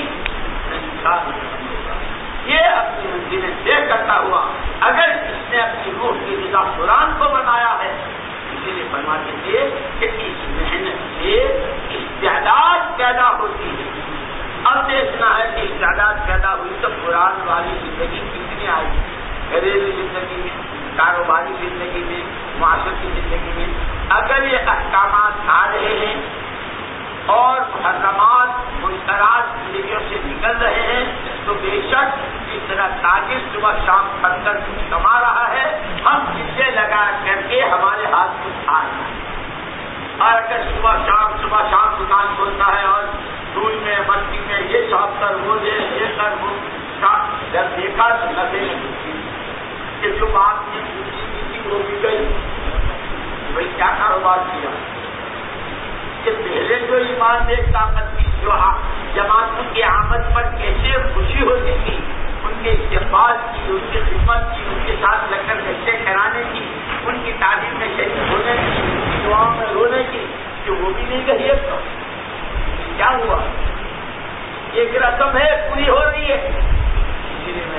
یہ اپنی منزلیں طے کرتا ہوا اگر اس نے اپنی روح کی غذا قرآن کو بنایا ہے, اسی لیے فرماتے تھے کہ اس محنت سے استعداد پیدا ہوتی ہے. اب دیکھنا ہے کہ استعداد پیدا ہوئی تو قرآن والی زندگی کتنی آئی, گھریلو زندگی میں, کاروباری زندگی میں, معاشرتی زندگی میں. اگر یہ احکامات آ رہے ہیں اور محرمات منکرات زندگیوں سے نکل رہے ہیں تو بے شک جس طرح تاجر صبح شام کر کر کچھ کما رہا ہے, ہم اسے لگا کر کے ہمارے ہاتھ کچھ آ رہا ہے. اور اگر صبح شام دکان کھولتا ہے اور دھول میں مٹی میں یہ صاف کر وہ دے, یہ کر وہ صاف, جب دیکھا تو لگے کہ جو بات نے پوچھی تھی وہ بھی گئی. بھائی کیا کاروبار کیا کہ پہلے جو ایمان ایک طاقت کی, جو جماعتوں کی آمد پر کیسے خوشی ہوتی تھی, ان کے استقبال کی, ان کی خدمت کی, ان کے ساتھ لگ کر گشتیں کرانے کی, ان کی تعلیم میں شریک ہونے کی, ان کی دعاؤں میں رونے کی, کہ وہ بھی نہیں گئی ہے. تو کیا ہوا؟ ایک رسم ہے, پوری ہو رہی ہے. اسی لیے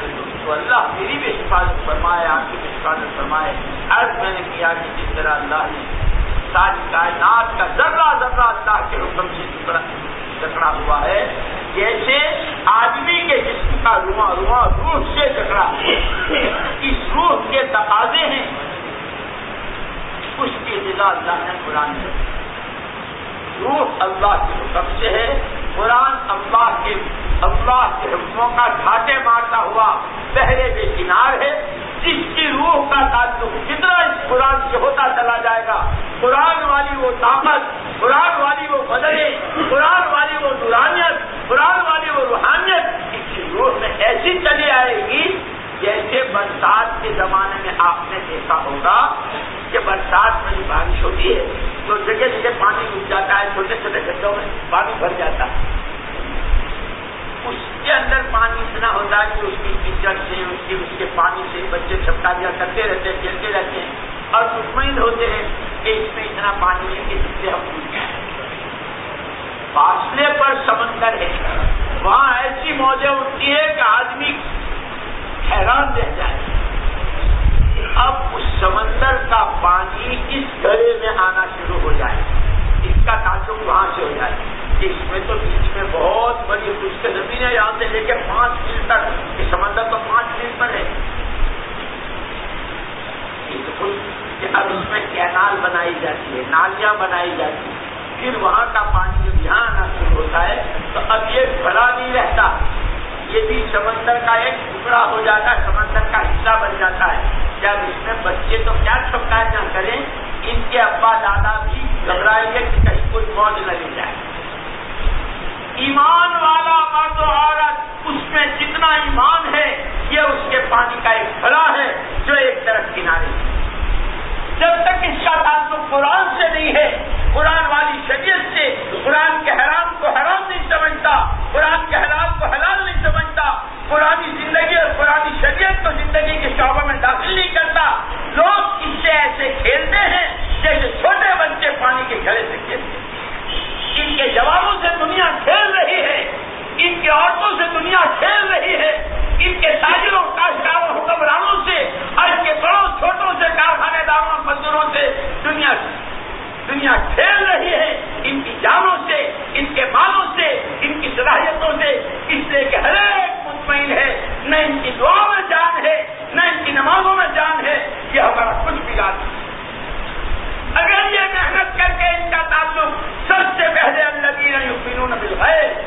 تو اللہ میری بھی حفاظت فرمائے، آپ کی بھی حفاظت فرمائے۔ عرض میں نے کیا کہ جس طرح اللہ نے ساری کائنات کا ذرہ ذرہ اللہ کے حکم سے جکڑا ہوا ہے، جیسے آدمی کے جسم کا رواں رواں روح سے جکڑا ہوا، اس روح کے تقاضے ہیں، اس کی غذا اللہ نے قرآن میں، روح اللہ کے حکم سے ہے، قرآن اللہ کے حکموں کا گھاٹے مارتا ہوا بحرے بے کنار ہے، جس کی روح کا تعلق جتنا اس قرآن سے ہوتا چلا جائے گا، قرآن والی وہ طاقت، قرآن والی وہ بدلے، قرآن والی وہ نورانیت، قرآن والی وہ روحانیت اس کی روح میں ایسی چلی آئے گی جیسے برسات کے زمانے میں آپ نے دیکھا ہوگا کہ برسات میں بارش ہوتی ہے تو جگہ جگہ پانی رک جاتا ہے، چھوٹے چھوٹے گڈھوں میں پانی بھر جاتا ہے، اس کے اندر پانی اتنا ہوتا ہے کہ اس کی کیچڑ سے اس کے پانی سے بچے چھپکاریاں کرتے رہتے ہیں، کھیلتے رہتے ہیں اور مطمئن ہوتے ہیں کہ اس میں اتنا پانی ہے کہ جس سے ہم ڈوب جائیں۔ فاصلے پر سمندر ہے، وہاں ایسی موجیں اٹھتی ہے کہ آدمی حیران رہ جائے۔ اب اس سمندر کا پانی اس گھڑے میں آنا شروع ہو جائے، اس کا تعلق وہاں سے ہو جائے کہ اس میں تو بیچ میں بہت بڑی خشک زمین ہے، یہاں سے لے کے 5 میل تک، یہ سمندر تو 5 میل پر ہے، کہ اب اس میں کینال بنائی جاتی ہے، نالیاں بنائی جاتی ہیں، پھر وہاں کا پانی جب یہاں آنا شروع ہوتا ہے تو اب یہ کھڑا نہیں رہتا، یہ بھی سمندر کا ایک ٹکڑا ہو جاتا ہے، سمندر کا حصہ بن جاتا ہے۔ جب اس میں بچے تو کیا چھپکاریاں کریں، ان کے ابا دادا بھی گھبرائیں گے کہ کہیں کوئی موج نہ لے جائے۔ ایمان والا مرد و عورت، اس میں جتنا ایمان ہے یہ اس کے پانی کا ایک کھڑا ہے جو ایک طرف کنارے ہے۔ جب تک اس کا تعلق قرآن سے نہیں ہے، قرآن والی شریعت سے، قرآن کے حرام کو حرام نہیں سمجھتا، قرآن کے حلال کو حلال نہیں سمجھتا، قرآنی زندگی اور قرآنی شریعت کو زندگی کے شعبے میں داخل نہیں کرتا، لوگ اس سے ایسے کھیلتے ہیں جیسے چھوٹے بچے پانی کے گھڑے سے کھیلتے ہیں۔ ان کے جوابوں سے دنیا کھیل رہی ہے، ان کی عورتوں سے دنیا کھیل رہی ہے، ان کے تاجروں، کاشتکاروں، حکمرانوں سے اور ان کے بڑوں چھوٹوں سے، کارخانے داروں، مزدوروں سے دنیا کھیل رہی ہے، ان کی جانوں سے، ان کے مالوں سے، ان کی صلاحیتوں سے، اس لیے کہ ہر ایک مطمئن ہے، نہ ان کی دعا میں جان ہے، نہ ان کی نمازوں میں جان ہے، یہ ہمارا کچھ بگاڑ نہیں۔ اگر یہ محنت کر کے ان کا تعلق سب سے پہلے الذین یؤمنون بالغیب،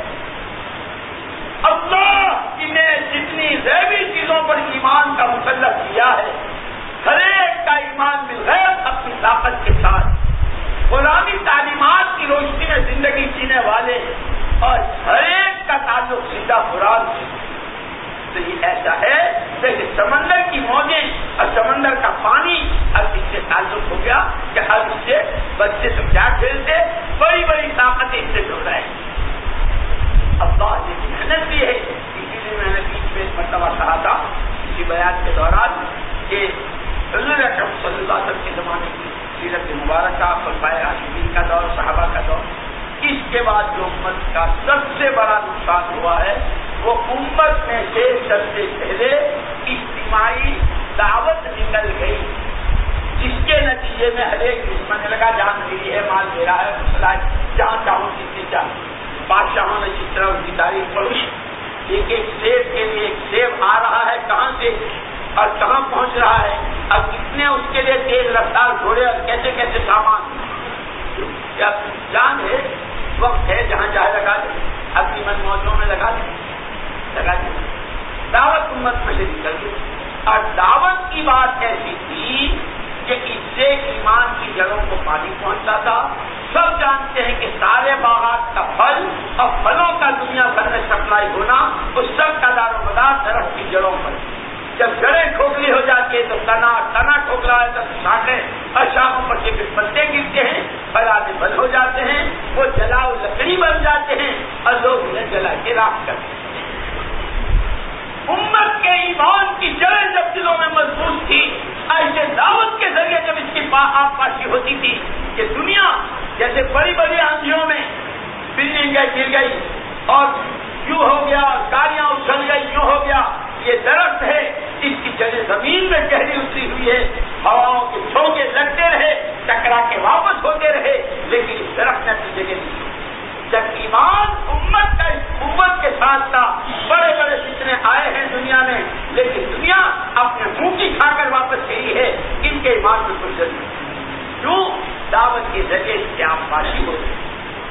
اللہ نے جتنی غیبی چیزوں پر ایمان کا مکلف کیا ہے، ہر ایک کا ایمان بالغیب اپنی طاقت کے ساتھ قرآنی تعلیمات کی روشنی میں زندگی جینے والے، اور ہر ایک کا تعلق سیدھا قرآن سے، تو یہ ایسا ہے جیسے سمندر کی موجیں اور سمندر کا پانی اب اس سے تعلق ہو گیا کہ اب اس سے بچے تو کیا کھیلتے، بڑی بڑی طاقتیں اس سے جڑ رہے ہیں۔ اللہ نے محنت بھی ہے، اسی لیے میں نے بیچ میں ایک مرتبہ کہا تھا اسی بیان کے دوران کہ حضور اکرم صلی اللہ علیہ وسلم کے زمانے کی سیرت مبارکہ، خلفائے راشدین کا دور، صحابہ کا دور، اس کے بعد جو امت کا سب سے بڑا نقصان ہوا ہے وہ امت میں سے سب سے پہلے اجتماعی دعوت نکل گئی، جس کے نتیجے میں ہر ایک دشمن لگا جان میری ہے، مال میرا ہے، مسئلہ جہاں چاہوں جتنی چاہوں۔ بادشاہوں نے جس طرح ان کی تاریخ پڑھی، ایک ایک سیب کے لیے ایک سیب آ رہا ہے کہاں سے اور کہاں پہنچ رہا ہے، اب کتنے اس کے لیے تیز رفتار گھوڑے اور کیسے کیسے سامان، کیا جان ہے، وقت ہے جہاں چاہے لگا دیں، اپنی من موجوں میں لگا دیں۔ دعوت امت میں سے نکل گئی، اور دعوت کی بات ایسی تھی کہ اس سے ایمان کی جڑوں کو پانی پہنچتا تھا۔ سب جانتے ہیں کہ سارے باغات کا پھل اور پھلوں کا دنیا بھر میں سپلائی ہونا، اس سب کا دار و مدار درخت کی جڑوں پر۔ جب جڑیں کھوکھلی ہو جاتی ہے تو تنا کھوکھلا ہے تو شاخیں اور شاخوں پر سے کچھ پتے گرتے ہیں، پھل بند ہو جاتے ہیں، وہ جلاؤ لکڑی بن جاتے ہیں اور لوگ انہیں جلا کے راکھ کرتے ہیں۔ امت کے ایمان کی جڑیں جب دلوں میں مضبوط تھی، ایسے دعوت کے ذریعے جب اس کی آپ پاشی ہوتی تھی کہ دنیا جیسے بڑی بڑی آندھیوں میں بلڈنگیں گر گئی اور یوں ہو گیا، گاڑیاں اچھل گئی، یوں ہو گیا، یہ درخت ہے، اس کی جڑیں زمین میں گہری اتری ہوئی ہے، ہواؤں کے جھونکے لگتے رہے، ٹکرا کے واپس ہوتے رہے، لیکن اس درخت نے اپنی جگہ نہیں چھوڑی۔ جب ایمان امت کا اس قوت کے ساتھ تھا، بڑے بڑے فتنے آئے ہیں دنیا میں، لیکن دنیا اپنے منہ کی کھا کر واپس گئی ہے، ان کے ایمان میں کوئی ضرور نہیں۔ کیوں؟ دعوت کے ذریعے سے آپ پاشی ہو گئے۔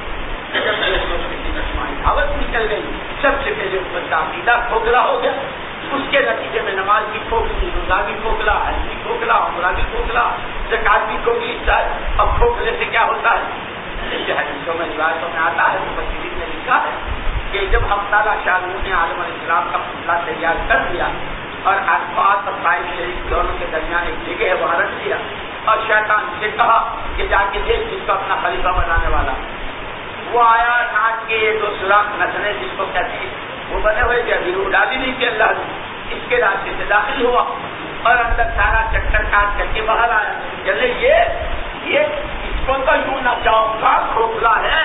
دعوت نکل گئی، سب سے پہلے امت کا عقیدہ کھوکھلا ہو گیا، اس کے نتیجے میں نماز بھی کھوکھلی، روزہ بھی کھوکھلا، حج بھی کھوکھلا، عمرہ بھی کھوکھلا، زکات بھی کھوکھلی۔ اب کھوکھلے سے کیا ہوتا ہے؟ جیسے حدیثوں میں روایتوں میں آتا ہے، مفسرین نے لکھا ہے کہ جب ہم تعالیٰ شاہ نے عالم الاسلام کا پتلا تیار کر دیا اور عرفات اور طائف شریف دونوں کے درمیان ایک جگہ ہے وہاں رکھ دیا، اور شیطان سے کہا کہ جا کے دیکھ جس کو اپنا خلیفہ بنانے والا۔ وہ آیا، ناک کے یہ 2 سوراخ نسلیں جس کو کہتے ہیں وہ بنے ہوئے تھے، ابھی روح ڈالی نہیں تھی اللہ نے، اس کے راستے سے داخل ہوا اور اندر سارا چکر کاٹ کر کے باہر آیا۔ چلے یہ اس کو تو یوں نہ چاہوں گا، کھوکھلا ہے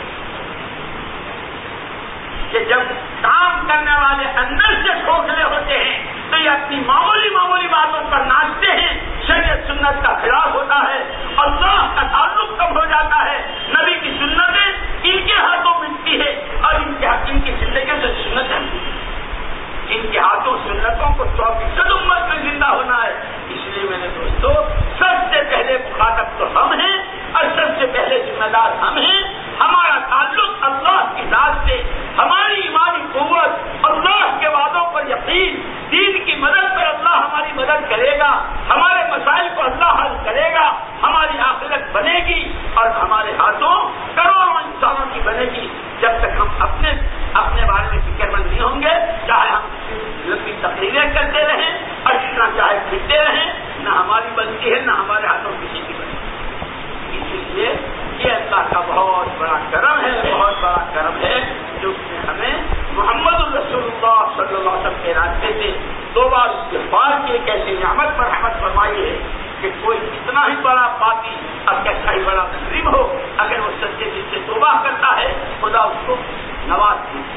کہ جب کام کرنے والے اندر سے کھوکھلے ہوتے ہیں تو یہ اپنی معمولی باتوں پر ناچتے ہیں، شریعت سنت کا خلاف ہوتا ہے، اللہ کا تعلق کم ہو جاتا ہے، نبی کی سنتیں ان کے ہاتھوں ملتی ہے اور ان کی زندگیوں سے سنتیں ان کے ہاتھوں سنتوں کو 100% امت میں زندہ ہونا ہے۔ اس لیے میرے دوستو، سب سے پہلے مخاطب تو ہم ہیں اور سب سے پہلے ذمہ دار ہم ہیں۔ ہمارا تعلق اللہ کی ذات سے، ہماری ایمانی قوت، اللہ کے وعدوں پر یقین، دین کی مدد پر اللہ ہماری مدد کرے گا، ہمارے مسائل کو اللہ حل کرے گا، ہماری آخرت بنے گی اور ہمارے ہاتھوں کروڑوں انسانوں کی بنے گی۔ جب تک ہم اپنے بارے میں فکر مند نہیں ہوں گے، چاہے ہم لمبی تقریریں کرتے رہیں اور جتنا چاہے پھرتے رہیں، نہ ہماری بنتی ہے نہ ہمارے ہاتھوں کسی کی بنتی ہے۔ اسی لیے یہ اللہ کا بہت بڑا کرم ہے، بہت بڑا کرم ہے جو اس نے ہمیں محمد الرسول اللہ صلی اللہ علیہ وسلم کے راستے سے 2 بار استغفار کی ایک ایسی نعمت پر رحمت فرمائی ہے کہ کوئی کتنا ہی بڑا پاپی اور کیسا ہی بڑا مجرم ہو، اگر وہ سچے دل سے توبہ کرتا ہے خدا اس کو نواز دے۔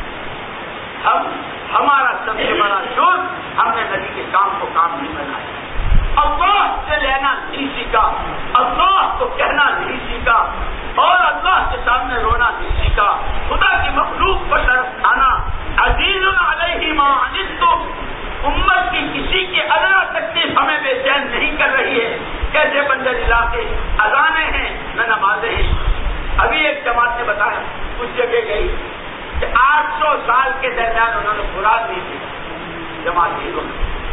ہمارا سب سے بڑا جرم، ہم نے نبی کے کام کو کام نہیں بنایا، اللہ سے لینا نہیں سیکھا، اللہ کو کہنا نہیں سیکھا اور اللہ کے سامنے رونا نہیں سیکھا، خدا کی مخلوق پر طرف کھانا۔ عزیز علیہ ما عنتم، امت کی کسی کی ادنا تکلیف ہمیں بے چین نہیں کر رہی ہے۔ کیسے بندر علاقے اذانیں ہیں نہ نمازیں ہیں۔ ابھی ایک جماعت نے بتایا اس جگہ گئی کہ 800 سال کے درمیان انہوں نے خوراک نہیں دی، جماعتی لوگ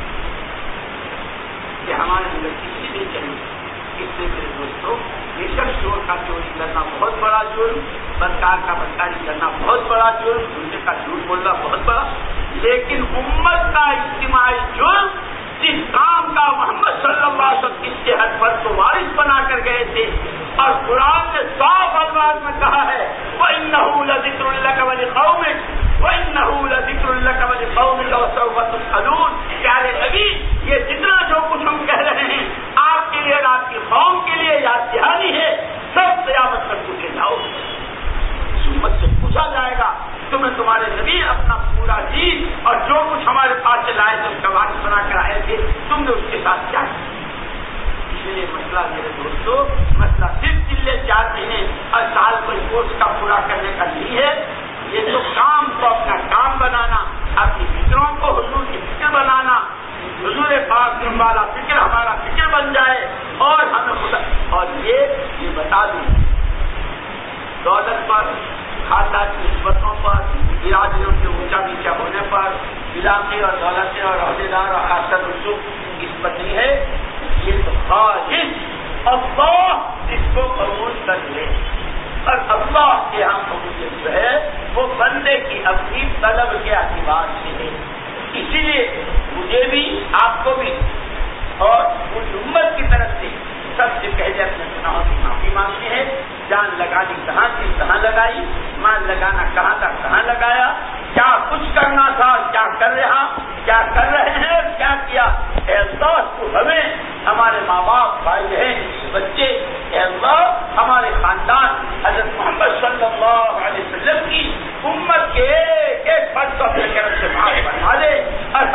کہ ہمارے اندر کسی نہیں چاہیے۔ اس سے میرے دوستوں، بے شک چور کا چوری کرنا بہت بڑا جرم، بدکار کا بدکاری کرنا بہت بڑا جرم، دوسرے کا جھوٹ بولنا بہت بڑا، لیکن امت کا اجتماعی جرم جس کام کا محمد صلی اللہ علیہ وسلم اس کے حد پر کو وارث بنا کر گئے تھے اور قرآن نے صاف الفاظ میں کہا ہے وَإِنَّهُ لَذِكْرٌ لَكَ وَلِقَوْمِكَ وَإِنَّهُ لَذِكْرٌ لَكَ وَلِقَوْمِكَ وَسَوْفَ تُسْأَلُونَ۔ پیارے نبی، یہ جتنا جو کچھ ہم کہہ رہے ہیں آپ کے لیے اور آپ کی قوم کے لیے یاد دہانی ہے، سب قیامت تک پوچھے جاؤ، امت سے پوچھا جائے گا تمہیں تمہارے نبی اپنا پورا دین اور جو کچھ ہمارے پاس سے لائے تھے اس کا وارث بنا کر آئے تھے، تم نے اس کے ساتھ کیا کیا؟ اس لیے مسئلہ میرے دوستوں، مسئلہ صرف چلے 4 مہینے اور سال کوئی کورس کا پورا کرنے کا نہیں ہے۔ یہ تو کام کو اپنا کام بنانا، اپنی فکروں کو حضور کی فکر بنانا، حضور پاک والا فکر ہمارا فکر بن جائے اور ہمیں خدا اور یہ بتا دوں، دولت پر، خاندان کی نسبتوں پر، برادریوں کے اونچا نیچا ہونے پر، علاقے اور دولتیں اور عہدیدار اور خاصر رسوخ نسبت نہیں ہے، یہ تو خالص اللہ اس کو قبول کر لے اور اللہ کے یہاں قبولیت جو ہے وہ بندے کی اپنی طلب کے اعتبار سے ہے۔ اسی لیے مجھے بھی آپ کو بھی اور پوری امت کی طرف سے سب سے پہلے اپنے گناہوں کی معافی مانگتے ہیں۔ جان لگانی کہاں تھی کہاں لگائی، مان لگانا کہاں تھا کہاں لگایا، کیا کچھ کرنا تھا کیا کر رہے ہیں اور کیا کیا۔ اے اللہ تو ہمیں، ہمارے ماں باپ، بھائی بہن، بچے، اے اللہ ہمارے خاندان حضرت محمد صلی اللہ علیہ وسلم کی امت کے ایک فرد کو اپنے کرم سے معاف فرما دے اور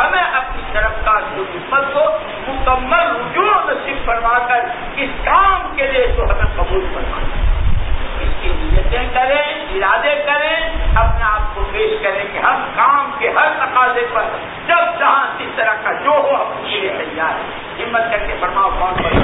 قبول فرمائے. اس کی نیتیں کریں, ارادے کریں, اپنے آپ کو پیش کریں کہ ہر کام کے ہر تقاضے پر جب جہاں جس طرح کا جو ہو ہم اس کے لیے تیار ہیں. ہمت کر کے فرماؤ کون